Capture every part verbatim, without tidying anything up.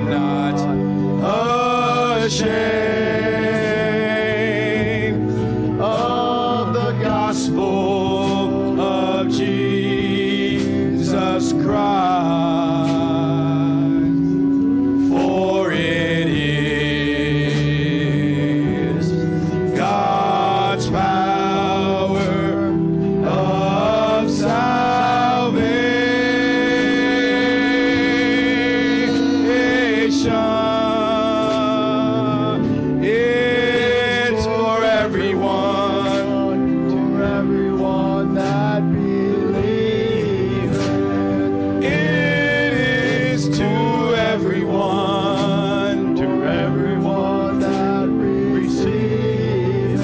I'm not ashamed of the gospel of Jesus Christ, for it is God's power of salvation. It's for everyone, for everyone that believes. It is to everyone, to everyone that receives.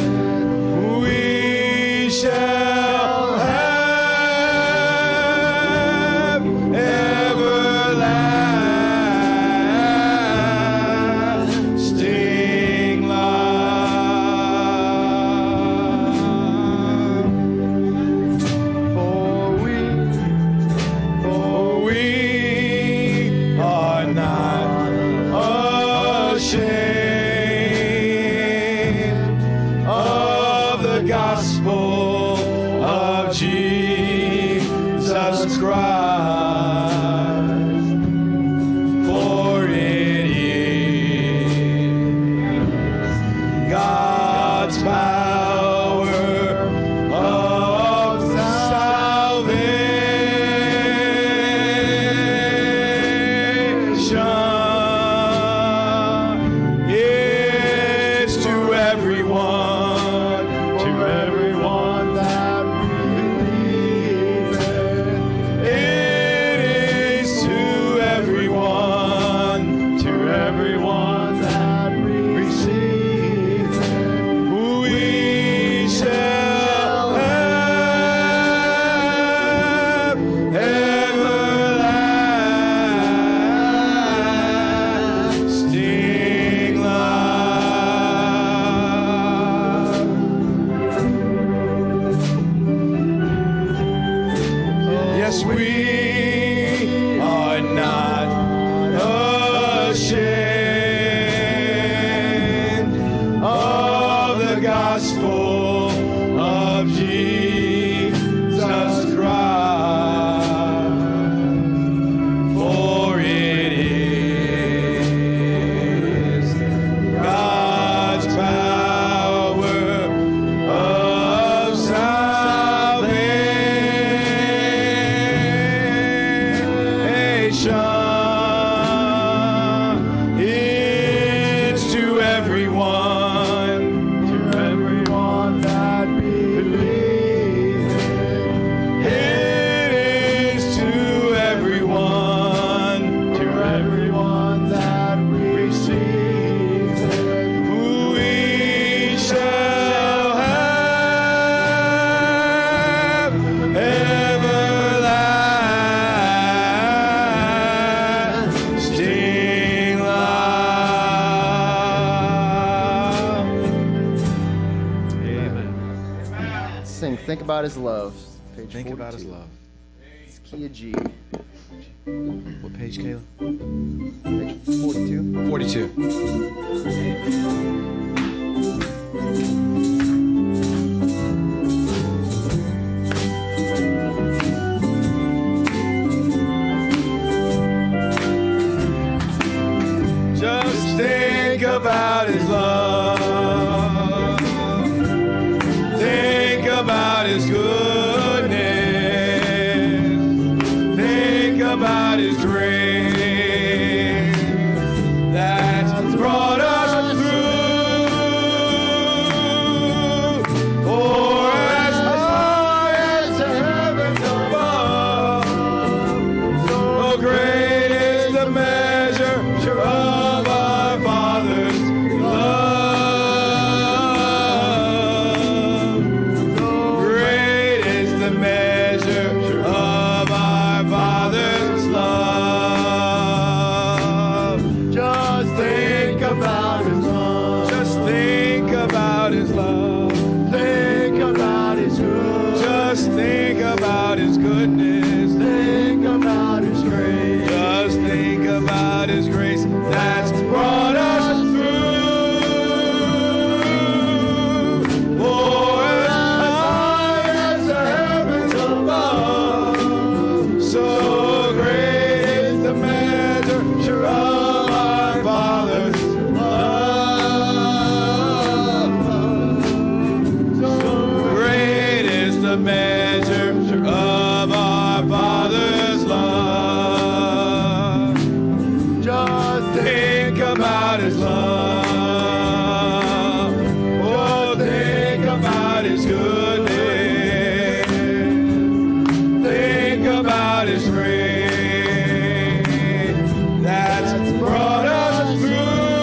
We shall have everlasting life. For we, for we are not ashamed of the gospel of Jesus Christ, for it is God's power of salvation. It's to everyone, to everyone that believes. It is to everyone, to everyone that receives. We shall have everlasting life. Yes, we are not ashamed of the gospel of Jesus Christ, for it is God's power of salvation. It's to everyone, to everyone that believes. It is to everyone, to everyone that receives. We shall have everlasting life. Amen. Sing Think About His Love, page Think about His forty-two. love. It's key of G, What page, Caleb? page forty-two. forty-two. Just think about His love. Think about His goodness. Think about His grace that's brought us through. For as high as heaven's above, so great is the measure of our Father's love. So great is the measure of our Father's love. measure of our Father's love. Just think about His love. Oh, think about His goodness. Think about His grace that's brought us through.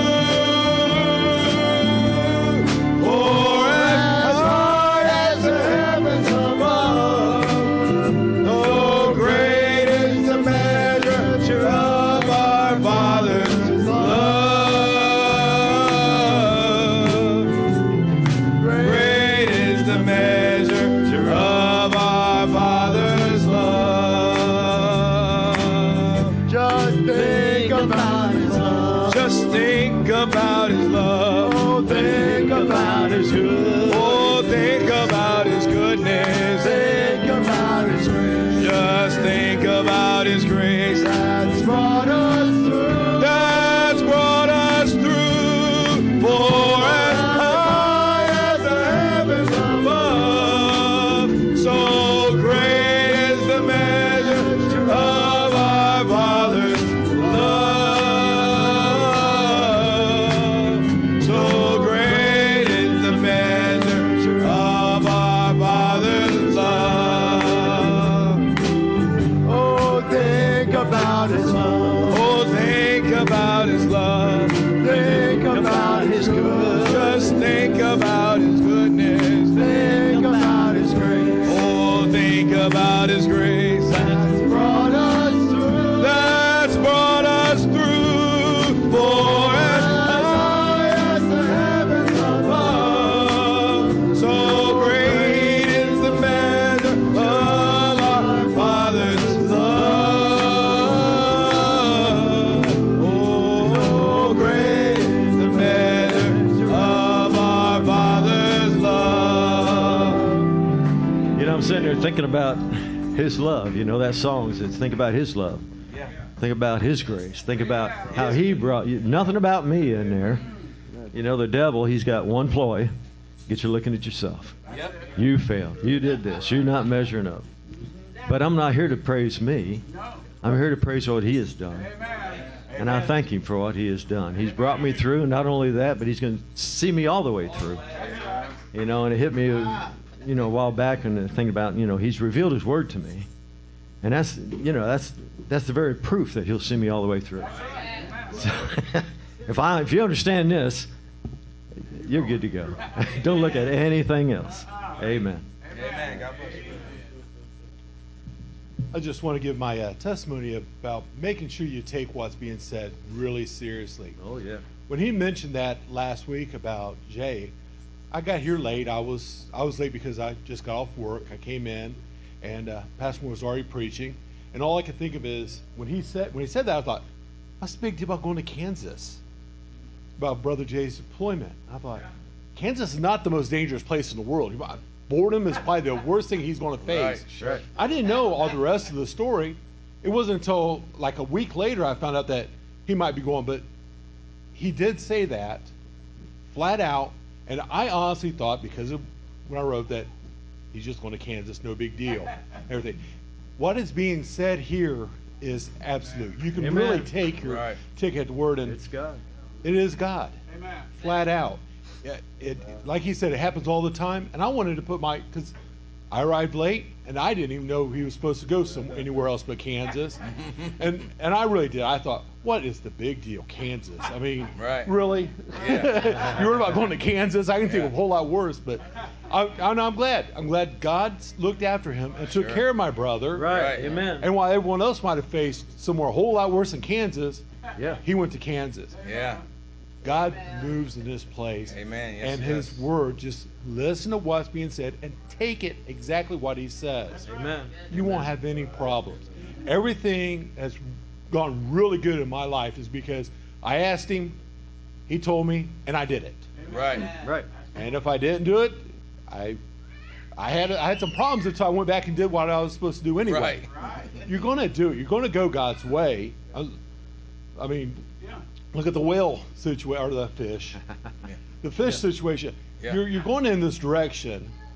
For as high as the heavens above, oh, great is the measure of our Father's love. Great is the measure of our Father's love. Just think about His love. Just think about His love. Oh, think about His good. Oh, think about His goodness. Think about His grace. Just think about His grace. That's brought us through. That's brought us through. For as high as the heavens above, so great is the measure of our Father's love. So great is the measure of our Father's love. Oh, think about His love. Oh, think about His love. Think about His good. Just think about His goodness. Think about His grace. Oh, think about His grace. That's brought us through. That's brought us through. For as high as the heavens above, so great is the measure of our Father's love. Oh, great is the measure of our Father's love. You know, I'm sitting there thinking about His love. You know, that song says, think about His love. Yeah. Think about His grace. Think about how He brought you. Nothing about me in there. You know, the devil, he's got one ploy. Get you looking at yourself. Yep. You failed. You did this. You're not measuring up. But I'm not here to praise me. I'm here to praise what He has done. And I thank Him for what He has done. He's brought me through, and not only that, but He's going to see me all the way through. You know, and it hit me, you know, a while back, and thinking about, you know, He's revealed His Word to me. And that's, you know, that's that's the very proof that He'll see me all the way through. So, if I, if you understand this, you're good to go. Don't look at anything else. Amen. Amen. God bless you. I just want to give my uh, testimony about making sure you take what's being said really seriously. Oh, yeah. When he mentioned that last week about Jay, I got here late. I was I was late because I just got off work. I came in, and uh, Pastor Moore was already preaching, and all I could think of is when he said when he said that, I thought, what's the big deal about going to Kansas? About Brother Jay's deployment. I thought, Kansas is not the most dangerous place in the world. Boredom is probably the worst thing he's going to face. Right, sure. I didn't know all the rest of the story. It wasn't until like a week later I found out that he might be going, but he did say that flat out, and I honestly thought, because of when I wrote that, he's just going to Kansas, no big deal, everything. What is being said here is absolute. You can Amen. really take your Right. take at the word, and It's God. it is God. Amen. Flat out. It, it, like he said, it happens all the time. And I wanted to put my, because I arrived late, and I didn't even know he was supposed to go some, anywhere else but Kansas. and and I really did. I thought, what is the big deal, Kansas? I mean, Right. really? Yeah. You worried about going to Kansas? I can think of a whole lot worse. But I, I, I'm glad. I'm glad God looked after him and took Sure. care of my brother. Right. Right. Amen. And while everyone else might have faced somewhere a whole lot worse than Kansas, Yeah. he went to Kansas. Yeah. God moves in this place. Amen. Yes, and he his does. word, just listen to what's being said and take it exactly what he says. Amen. You won't have any problems. Everything that's gone really good in my life is because I asked him, he told me, and I did it. Right. Right. And if I didn't do it, I I had I had some problems until I went back and did what I was supposed to do anyway. Right. You're going to do it. You're going to go God's way. I, I mean, look at the whale situation, or the fish. Yeah. The fish situation. Yeah. You're, you're going in this direction,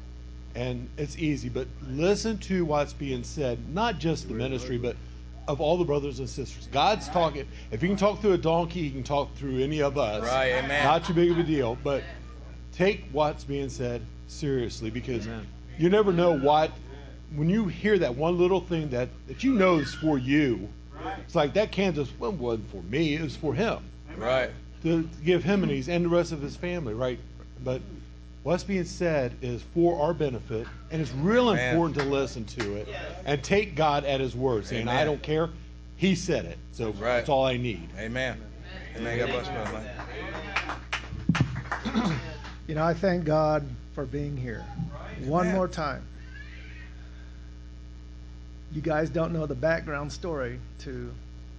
and it's easy, but listen to what's being said, not just the ministry, but of all the brothers and sisters. God's talking. If he can talk through a donkey, he can talk through any of us. Right, amen. Not too big of a deal, but take what's being said seriously, because Amen. you never know what, when you hear that one little thing that, that you know is for you, it's like that can just, well, it wasn't for me, it was for him. Right. To, to give him and, his, and the rest of his family, right? But what's being said is for our benefit, and it's real Amen. important to listen to it and take God at his word, saying, Amen. I don't care. He said it, so Right. that's all I need. Amen. Amen. God bless you, brother Mike. You know, I thank God for being here. One Amen. more time. You guys don't know the background story to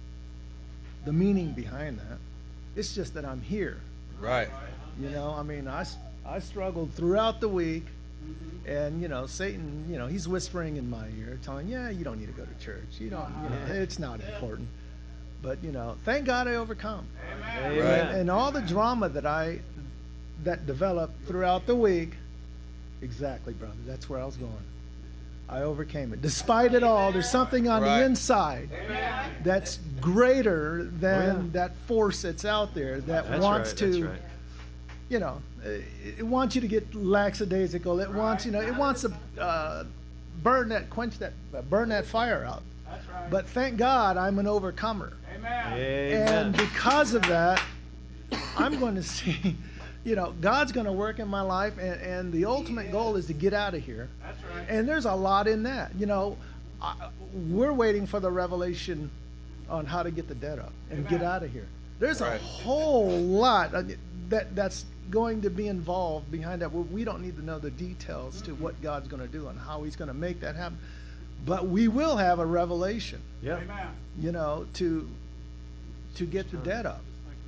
the meaning behind that. It's just that I'm here. Right. You know, I mean, I, I struggled throughout the week, and, you know, Satan, you know, he's whispering in my ear, telling, yeah, you don't need to go to church. You don't, you know, it's not important. But, you know, thank God I overcome. Amen. And, and all the drama that I, that developed throughout the week, exactly, brother, that's where I was going. I overcame it. Despite it all, there's something on Right. the inside that's greater than Oh, yeah. that force that's out there that That's wants right. to, That's right. you know, it, it wants you to get lackadaisical. It wants, you know, it wants to uh, burn that, quench that, uh, burn that fire out. But thank God I'm an overcomer. Amen. And because of that, I'm going to see, you know, God's going to work in my life, and, and the ultimate goal is to get out of here. That's right. And there's a lot in that. You know, I, we're waiting for the revelation on how to get the debt up and get out of here. There's a Right. whole lot that that's going to be involved behind that. We don't need to know the details to what God's going to do and how he's going to make that happen. But we will have a revelation, Yeah. you know, to to get the debt up.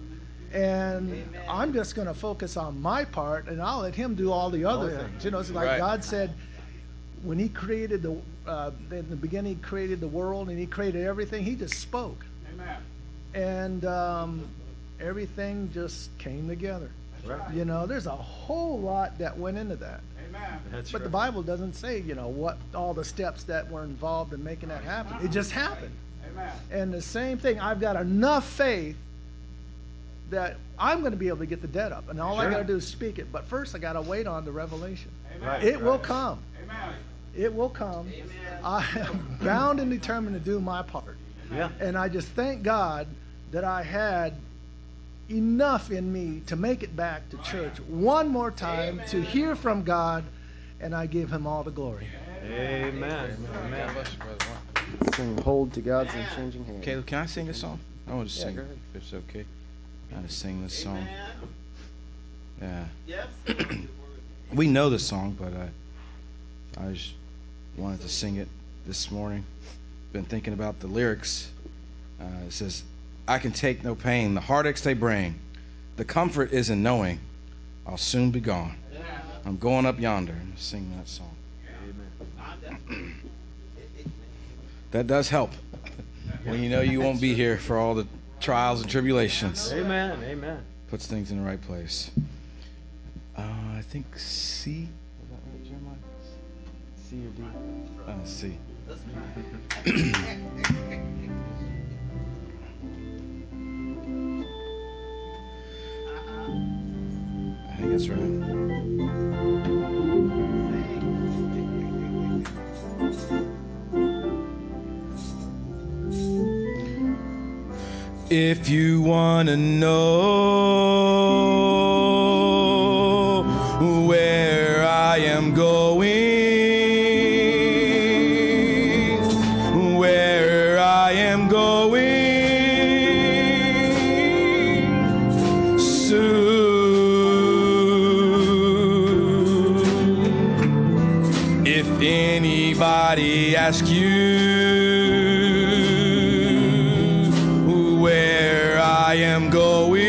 And I'm just going to focus on my part, and I'll let him do all the other Oh, yeah. things. You know, it's like Right. God said, when he created the, uh, in the beginning, he created the world, and he created everything. He just spoke. Amen. And um, everything just came together. Right. You know, there's a whole lot that went into that. That's But right. the Bible doesn't say, you know, what all the steps that were involved in making that happen. It just happened. Amen. And the same thing, I've got enough faith that I'm going to be able to get the debt up. And all I Sure. got to do is speak it. But first, I got to wait on the revelation. Right, It will right. come. It will come. I am bound and determined to do my part. Yeah. And I just thank God that I had enough in me to make it back to church one more time, to hear from God, and I give him all the glory. Amen. God Amen. bless you, brother Mike. Sing Hold to God's Unchanging Hand. Caleb, can I sing this song? I want to Yeah, sing go it, ahead. if it's okay. I want to sing this song. Yeah. We know the song, but I, I just wanted to sing it this morning. Been thinking about the lyrics. Uh, it says, I can take no pain, the heartaches they bring. The comfort is in knowing I'll soon be gone. I'm going up yonder. I'm going to sing that song. That does help when you know you won't be here for all the trials and tribulations. Amen. Amen. Puts things in the right place. Uh, I think C. Is that right, Jeremiah? C or D? Uh, C. I think that's right. If you want to know where I am going, where I am going soon. If anybody asks you where I am going,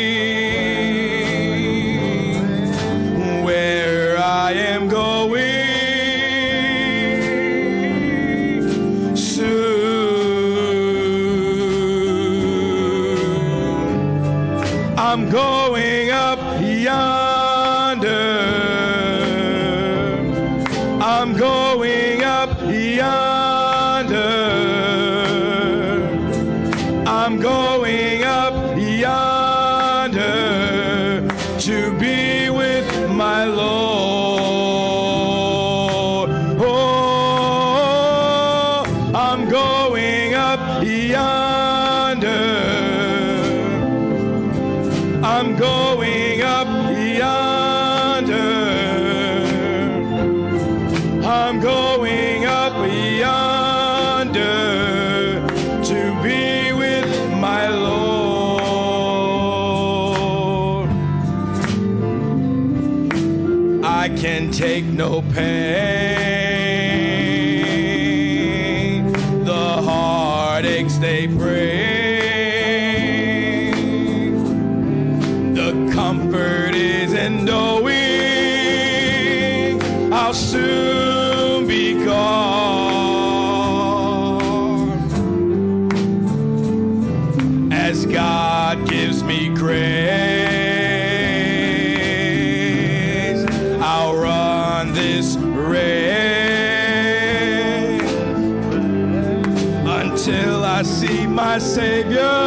where I am going soon. I'm going up yonder yonder. I'm going up yonder to be with my Lord. Oh, I'm going up yonder. I'm going up yonder. I'm going up yonder to be with my Lord. I can take no pain. The heartaches they bring. The comfort is in knowing I'll soon be gone. As God gives me grace, I'll run this race until I see my Savior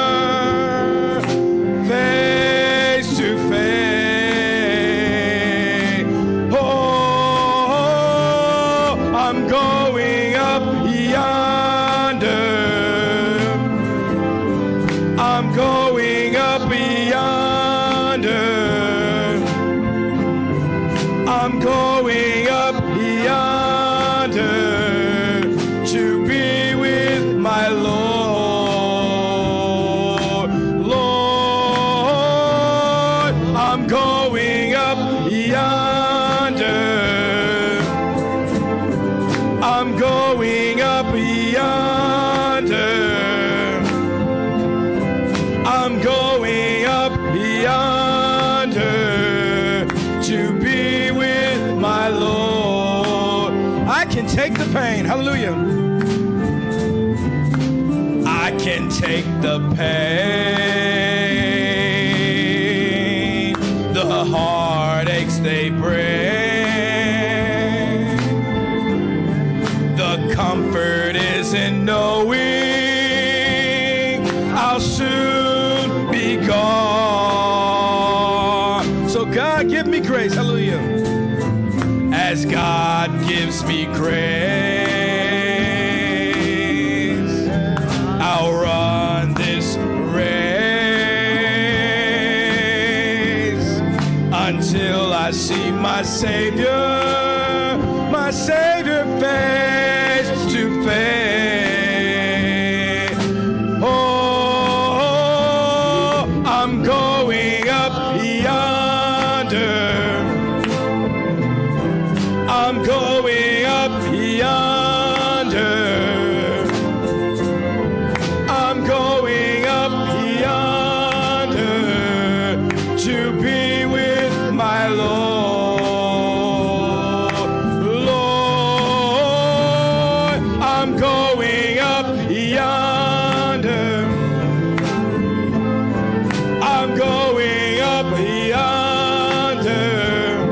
face to face. Oh, I'm going up yonder. I'm going up yonder. I'm going up yonder to be with my Lord. Lord, I'm going up yonder. I'm going up yonder. I'm going up yonder to be with my Lord. I can take the pain. Hallelujah. I can take the pain. The heartaches they bring. The comfort is in knowing I'll soon be gone. So God, give me grace. Hallelujah. As God gives me grace, I'll run this race until I see my Savior, my Savior face to face. Oh, I'm going up yonder. I'm going up yonder. I'm going up yonder to be with my Lord. Lord, I'm going up yonder. I'm going up yonder.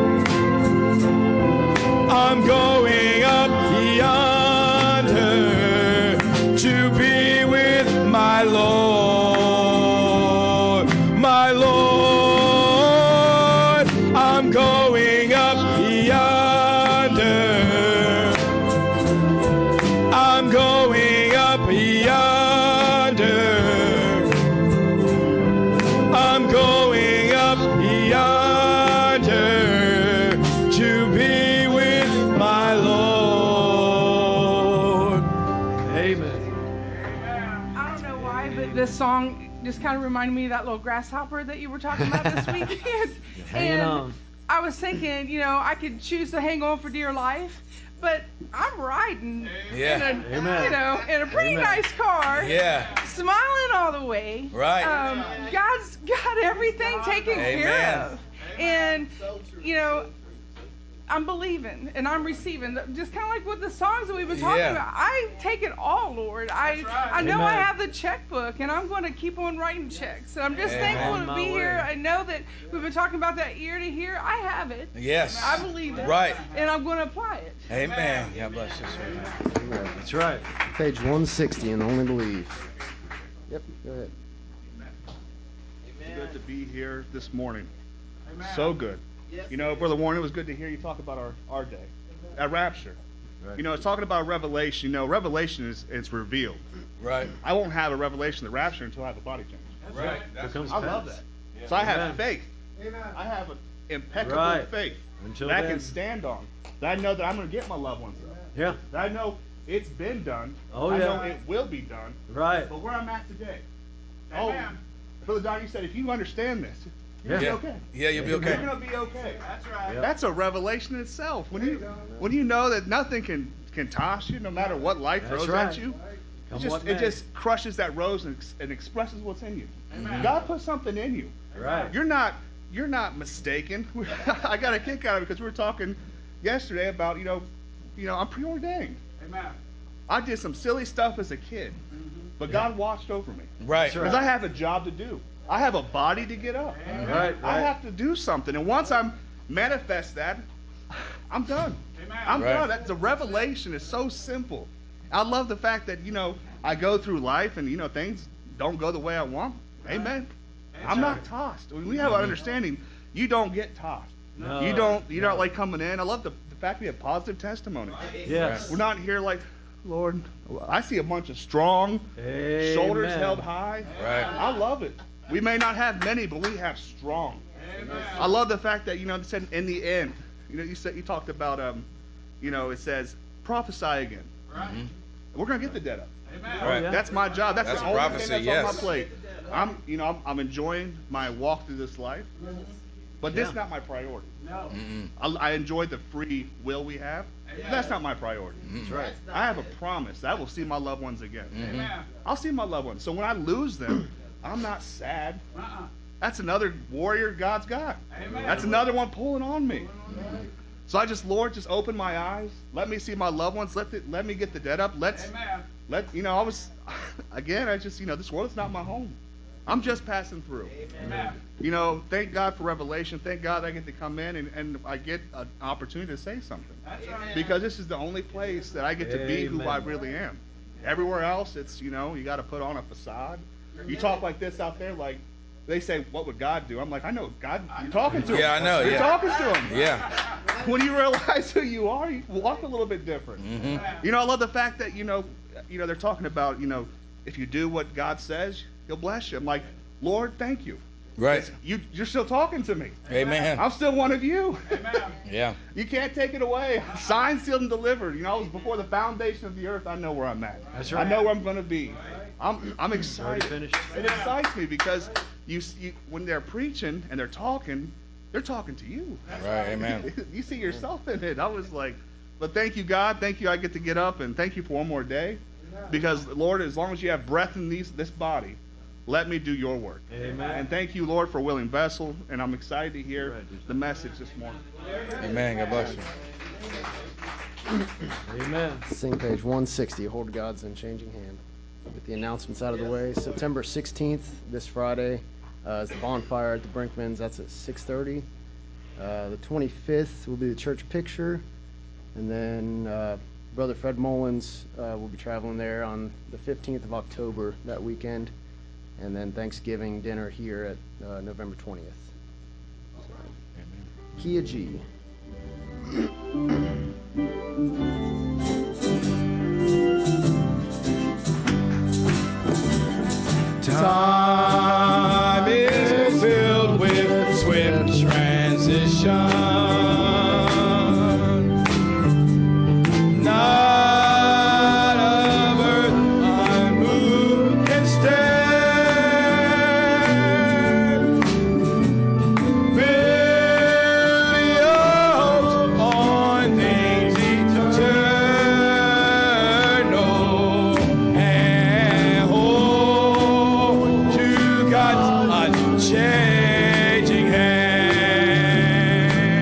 I'm going up yonder to be with my Lord. My Lord, I'm going up yonder. I'm going up yonder. I'm going up yonder to be with my Lord. Amen. I don't know why, but this song just kind of reminded me of that little grasshopper that you were talking about this weekend. Hanging and on. I was thinking, you know, I could choose to hang on for dear life, but I'm riding Yeah. in a, Amen. you know, in a pretty Amen. nice car, Yeah. smiling all the way. Right. Um, God's got everything taken Amen. care of, and you know, I'm believing and I'm receiving. Just kind of like with the songs that we've been talking Yeah. about. I take it all, Lord. I I know Amen. I have the checkbook, and I'm going to keep on writing checks. And I'm just Amen. thankful On to my be here. way. I know that we've been talking about that ear to hear. I have it. Yes. I believe it. Right. And I'm going to apply it. Amen. God bless you, sir. That's right. Page one sixty in Only Believe. Yep, go ahead. Good to be here this morning. So good. You know, Brother Warren, it was good to hear you talk about our, our day, at Rapture. Right. You know, it's talking about Revelation. You know, Revelation is it's revealed. Right. I won't have a revelation of the Rapture until I have a body change. Right. Becomes I love past. that. So I have Amen. faith. I have an impeccable Right. faith Until that I then. can stand on. That I know that I'm going to get my loved ones. Yeah. That I know it's been done. Oh, I yeah. know it will be done. Right. But where I'm at today. Oh, Brother Don, you said if you understand this, you're Yeah. gonna be okay. Yeah, you'll be okay. You're gonna be okay. That's right. Yep. That's a revelation in itself. When you when you know that nothing can can toss you, no matter what life That's throws right. at you, Come it just what it may. just crushes that rose and, ex- and expresses what's in you. God put something in you. Right. You're not you're not mistaken. I got a kick out of it because we were talking yesterday about you know you know I'm preordained. Amen. I did some silly stuff as a kid, but God watched over me. Right. Because I have a job to do. I have a body to get up. Right. I Right. have to do something. And once I'm manifest that, I'm done. Amen. I'm Right. done. That, the revelation is so simple. I love the fact that, you know, I go through life and, you know, things don't go the way I want. Amen. I'm not tossed. When we have an understanding, you don't get tossed. No. You don't, you're No. not like coming in. I love the, the fact we have positive testimony. Yes. We're not here like, Lord, I see a bunch of strong, Amen. shoulders held high. Right. I love it. We may not have many, but we have strong. I love the fact that, you know, it said in the end, you know, you said you talked about, um, you know, it says prophesy again. Mhm. We're gonna get the dead up. Amen. Right. yeah. That's my job. That's, That's the only prophecy, thing that's yes. on my plate. I'm, you know, I'm, I'm enjoying my walk through this life, but this is Yeah. not my priority. No. Mm-mm. I, I enjoy the free will we have. But that's not my priority. Mm-mm. Right. I have a promise that I will see my loved ones again. Mhm. Amen. I'll see my loved ones. So when I lose them, I'm not sad. Uh-uh. That's another warrior God's got. Amen. That's another one pulling on me. So I just, Lord, just open my eyes. Let me see my loved ones. Let the, let me get the dead up. Let's Amen. let you know. I was again. I just you know this world is not my home. I'm just passing through. Amen. You know, thank God for revelation. Thank God I get to come in and, and I get an opportunity to say something. That's right. Because this is the only place that I get to be who I Amen. really am. Everywhere else, it's, you know, you got to put on a facade. You talk like this out there, like they say, what would God do? I'm like, I know God. You're talking to him. Yeah, I know, You're yeah. talking to him. Yeah. When you realize who you are, you walk a little bit different. Mhm. You know, I love the fact that, you know, you know, they're talking about, you know, if you do what God says, he'll bless you. I'm like, Lord, thank you. Right. You, you're still talking to me. Amen. I'm still one of you. Amen. Yeah. You can't take it away. Signed, sealed, and delivered. You know, I was before the foundation of the earth. I know where I'm at. That's I right. know where I'm going to be. I'm I'm Already excited. finished. It excites me because you, you when they're preaching and they're talking, they're talking to you. Right. Amen. You see yourself in it. I was like, but thank you, God. Thank you. I get to get up and thank you for one more day, because Lord, as long as you have breath in these this body, let me do your work. Amen. And thank you, Lord, for a willing vessel. And I'm excited to hear Right. the message this morning. Amen. God bless you. Amen. Sing page one sixty, Hold God's Unchanging Hand. With the announcements out of the way, September sixteenth, this Friday, uh, is the bonfire at the Brinkmans. That's at six thirty. Uh, the twenty-fifth will be the church picture. And then uh, Brother Fred Mullins uh, will be traveling there on the fifteenth of October that weekend. And then Thanksgiving dinner here at uh, November twentieth. So, Kia G. Time is filled with swift transition. Not of earth unmoved can stand. Build your hopes on things eternal and hold to God's unchanging hand.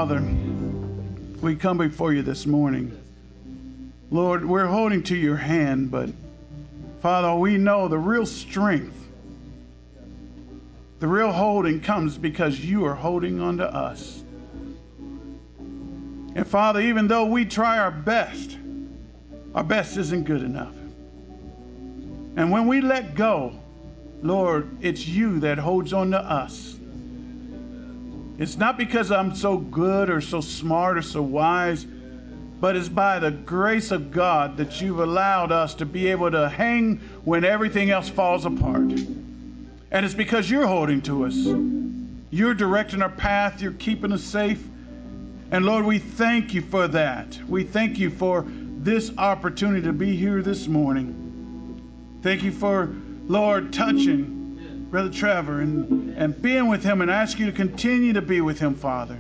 Father, we come before you this morning. Lord, we're holding to your hand, but Father, we know the real strength, the real holding comes because you are holding on to us. And Father, even though we try our best, our best isn't good enough. And when we let go, Lord, it's you that holds on to us. It's not because I'm so good or so smart or so wise, but it's by the grace of God that you've allowed us to be able to hang when everything else falls apart. And it's because you're holding to us. You're directing our path. You're keeping us safe. And Lord, we thank you for that. We thank you for this opportunity to be here this morning. Thank you for, Lord, touching Brother Trevor and, and being with him, and ask you to continue to be with him, Father.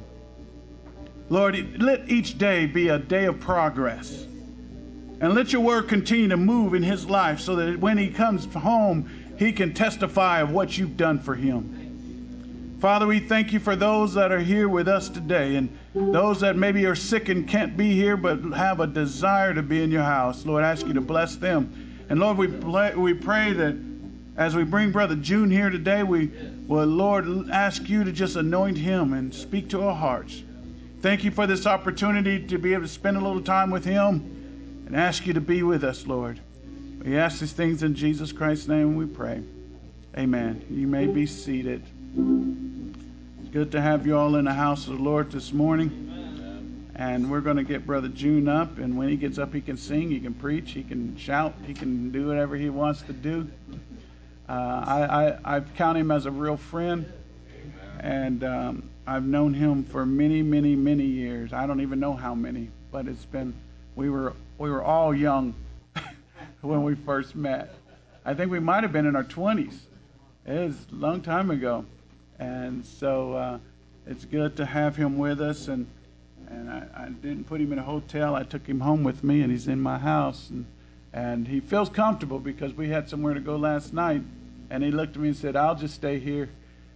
Lord, let each day be a day of progress. And let your word continue to move in his life so that when he comes home, he can testify of what you've done for him. Father, we thank you for those that are here with us today, and those that maybe are sick and can't be here but have a desire to be in your house. Lord, I ask you to bless them. And Lord, we we pray that as we bring Brother June here today, we will, Lord, ask you to just anoint him and speak to our hearts. Thank you for this opportunity to be able to spend a little time with him, and ask you to be with us, Lord. We ask these things in Jesus Christ's name, we pray. Amen. You may be seated. It's good to have you all in the house of the Lord this morning. And we're going to get Brother June up, and when he gets up, he can sing, he can preach, he can shout, he can do whatever he wants to do. Uh, I, I, I count him as a real friend, and um, I've known him for many, many, many years. I don't even know how many, but it's been, we were we were all young when we first met. I think we might have been in our twenties. It was a long time ago. And so uh, it's good to have him with us. And and I, I didn't put him in a hotel. I took him home with me, and he's in my house. And, and he feels comfortable because we had somewhere to go last night. And he looked at me and said, I'll just stay here.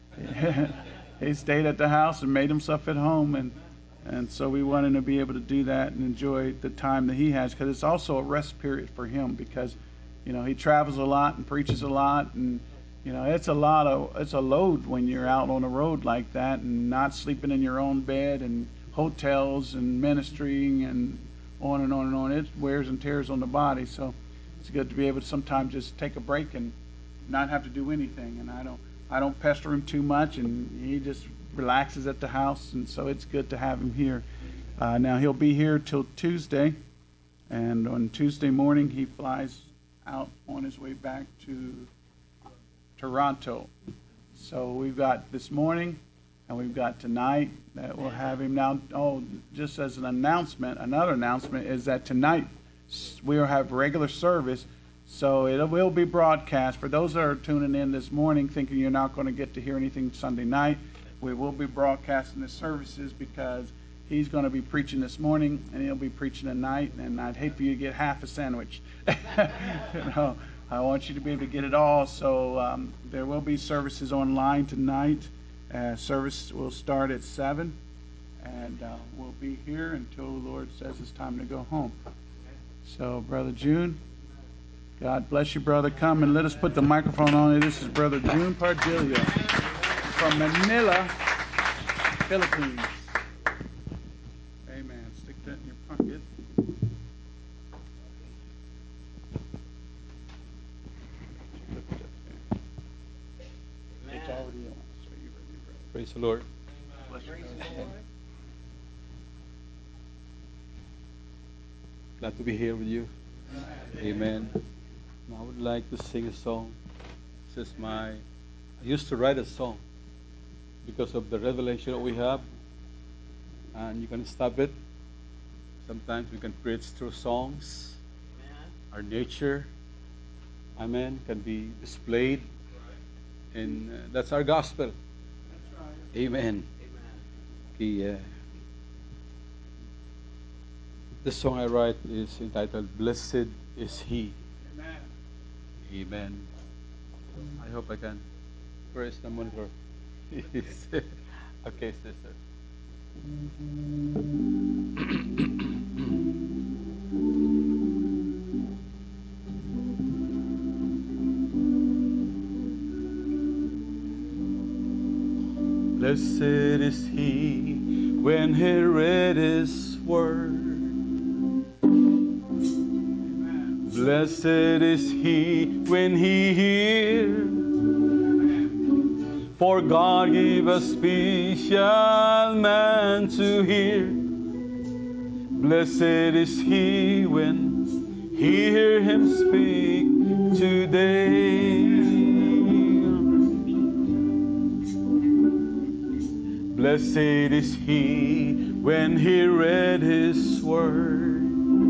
He stayed at the house and made himself at home. And, and so we wanted to be able to do that and enjoy the time that he has, because it's also a rest period for him, because, you know, he travels a lot and preaches a lot, and you know, it's a lot of, it's a load when you're out on the road like that and not sleeping in your own bed and hotels and ministering and on and on and on. It wears and tears on the body. So it's good to be able to sometimes just take a break and not have to do anything. And I don't, I don't pester him too much, and he just relaxes at the house. And so it's good to have him here. Uh, now he'll be here till Tuesday, and on Tuesday morning he flies out on his way back to Toronto. So we've got this morning and we've got tonight that we'll have him. Now, oh, just as an announcement, another announcement is that tonight we'll have regular service, so it will be broadcast. For those that are tuning in this morning thinking you're not going to get to hear anything Sunday night, we will be broadcasting the services because he's going to be preaching this morning and he'll be preaching at night, and I'd hate for you to get half a sandwich. you know, I want you to be able to get it all. So um, there will be services online tonight. Uh, service will start at seven, and uh, we'll be here until the Lord says it's time to go home. So, Brother June, God bless you, brother. Come and let us put the microphone on you. This is Brother June Pardilla from Manila, Philippines. Amen. Stick that in your pocket. Praise the Lord. Glad to be here with you. Amen. I would like to sing a song. This is my, I used to write a song because of the revelation that we have, and you can stop it. Sometimes we can preach through songs. Our nature, amen, can be displayed, and uh, that's our gospel. Amen. Okay, uh, this song I write is entitled "Blessed Is He." Amen. Amen. I hope I can. Where is the monitor? Okay, sister. Blessed is he when he read his word. Blessed is he when he hears. For God gave a special man to hear. Blessed is he when he hear him speak today. Blessed is he when he read his word.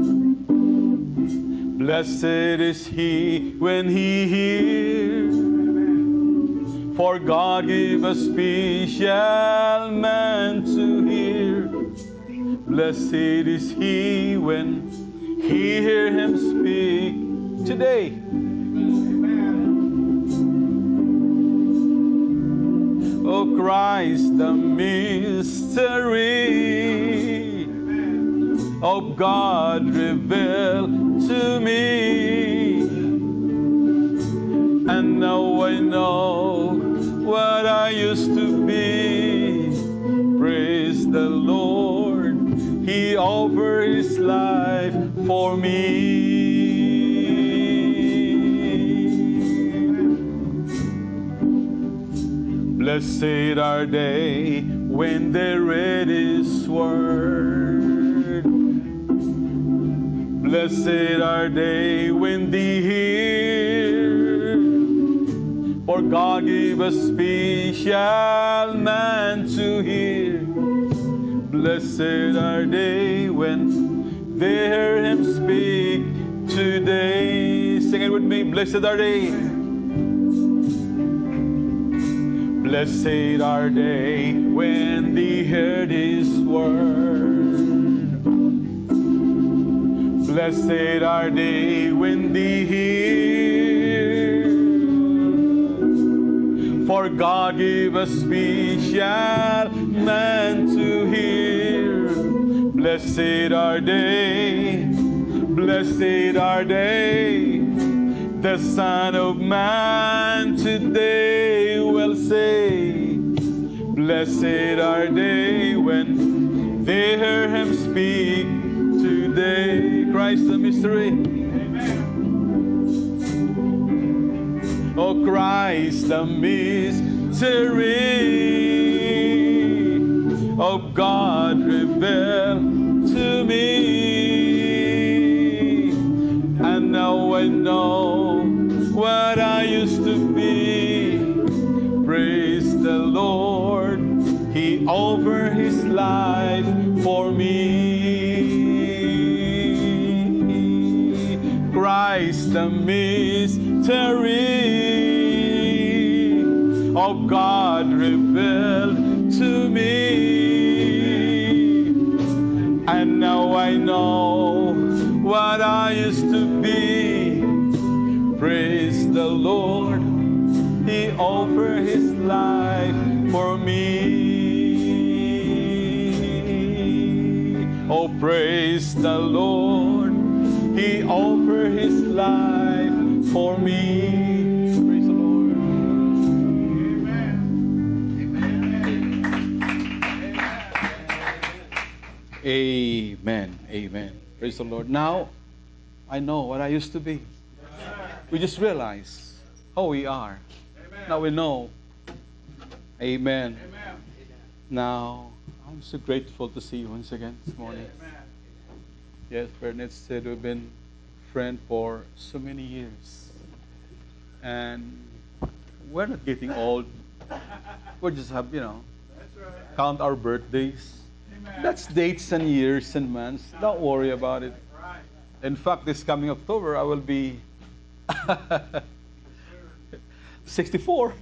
Blessed is he when he hears. For God gave a special man to hear. Blessed is he when he hear him speak today. Oh Christ, the mystery of God revealed to me. And now I know what I used to be. Praise the Lord, he offered his life for me. Blessed are they when they read his word. Blessed are they when they hear. For God gave a special man to hear. Blessed are they when they hear him speak today. Sing it with me. Blessed are they. Blessed are they when they heard his word. Blessed are they when they hear. For God gave a special man to hear. Blessed are they, blessed are they. The Son of Man today will say, blessed are they when they hear him speak today. Christ the mystery. Amen. Oh Christ the mystery of God revealed to me. And now I know what I used to be. Praise the Lord, he offered his life for me. Christ the mystery of God revealed to me. And now I know what I used to be. Praise the Lord, he offered his life for me. Oh, praise the Lord, he offered his life for me. Praise the Lord. Amen. Amen. Praise the Lord. Now, I know what I used to be. We just realize how we are. Amen. Now we know. Amen. Amen. Now, I'm so grateful to see you once again this morning. Amen. Yes, Bernard said we've been friends for so many years. And we're not getting old. We just have, you know, right. Count our birthdays. Amen. That's dates and years and months. Don't worry about it. Right. In fact, this coming October, I will be sixty-four.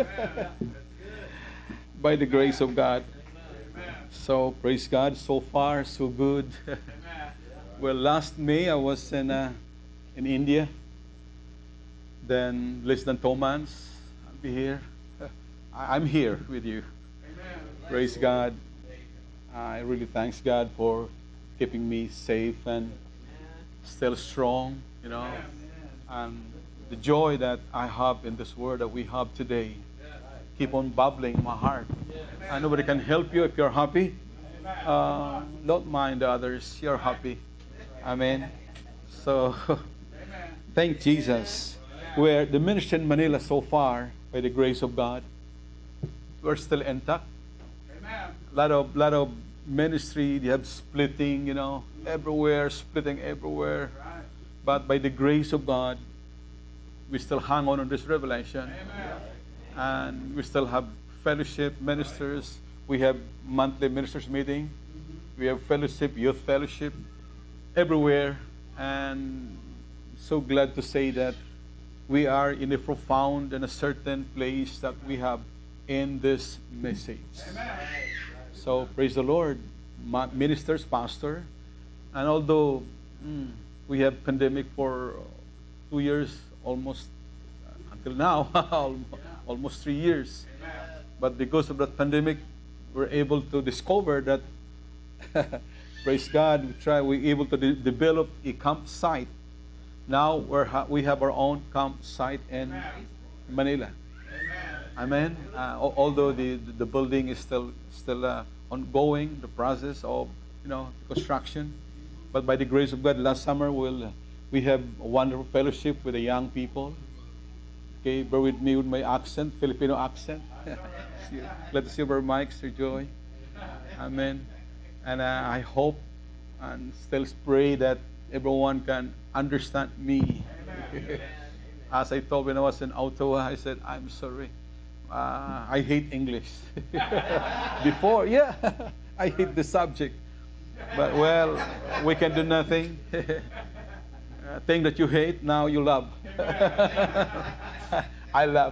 By the grace of God. So praise God. So far, so good. Well, last May I was in uh, in India. Then less than two months, I'll be here. I- I'm here with you. Praise God. I really thanks God for keeping me safe and still strong, you know, and the joy that I have in this word that we have today keep on bubbling in my heart. And nobody can help you if you're happy. Uh, don't mind the others. You're happy. Amen. So, thank Jesus. We're the ministry in Manila so far, by the grace of God, we're still intact. A lot of lot of ministry, they have splitting, you know, everywhere, splitting everywhere. But by the grace of God, we still hang on on this revelation. And we still have fellowship ministers. We have monthly ministers meeting. We have fellowship, youth fellowship, everywhere. And so glad to say that we are in a profound and a certain place that we have in this message. So praise the Lord, ministers, pastor. And although mm, we have pandemic for two years, almost uh, until now, almost three years. But because of that pandemic, we're able to discover that, praise God, we try, we're able to de- develop a campsite. Now we're ha- we have our own campsite in Manila. Amen. Uh, although the, the building is still still uh, ongoing, the process of you know construction, but by the grace of God, last summer we'll we have a wonderful fellowship with the young people. Okay, bear with me with my accent, Filipino accent. Glad to see you, Brother Mike, Sir Joy. Amen. And uh, I hope and still pray that everyone can understand me. As I told when I was in Ottawa, I said, I'm sorry. Uh, I hate English. Before, yeah, I hate the subject. But well, we can do nothing. uh, thing that you hate, now you love. I love.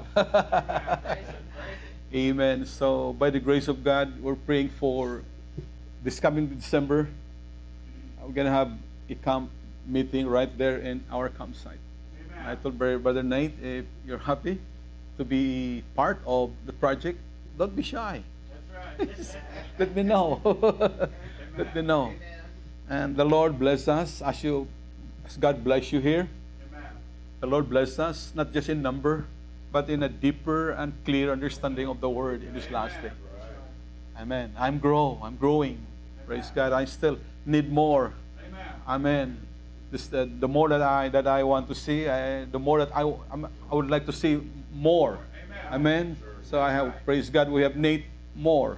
Amen. So by the grace of God, we're praying for this coming December. We're going to have a camp meeting right there in our campsite. Amen. I told Brother Nate, if you're happy to be part of the project, don't be shy. That's right. Let me know. Let me know. Amen. And the Lord bless us as you, as God bless you here. Amen. The Lord bless us, not just in number, but in a deeper and clear understanding of the Word in this last day. Amen. I'm grow. I'm growing. Praise God. I still need more. Amen. Amen. This, uh, the more that I that I want to see, I, the more that I I'm, I would like to see more. Amen. Amen. So I have praise God. We have need more.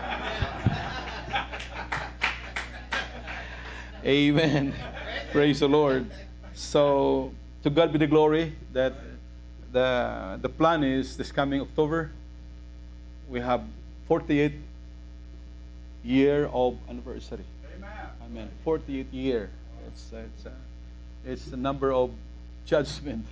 Amen. Praise the Lord. So to God be the glory that the the plan is this coming October. We have forty-eight year of anniversary. Amen. Amen. forty-eighth year. It's it's uh, it's the number of judgment.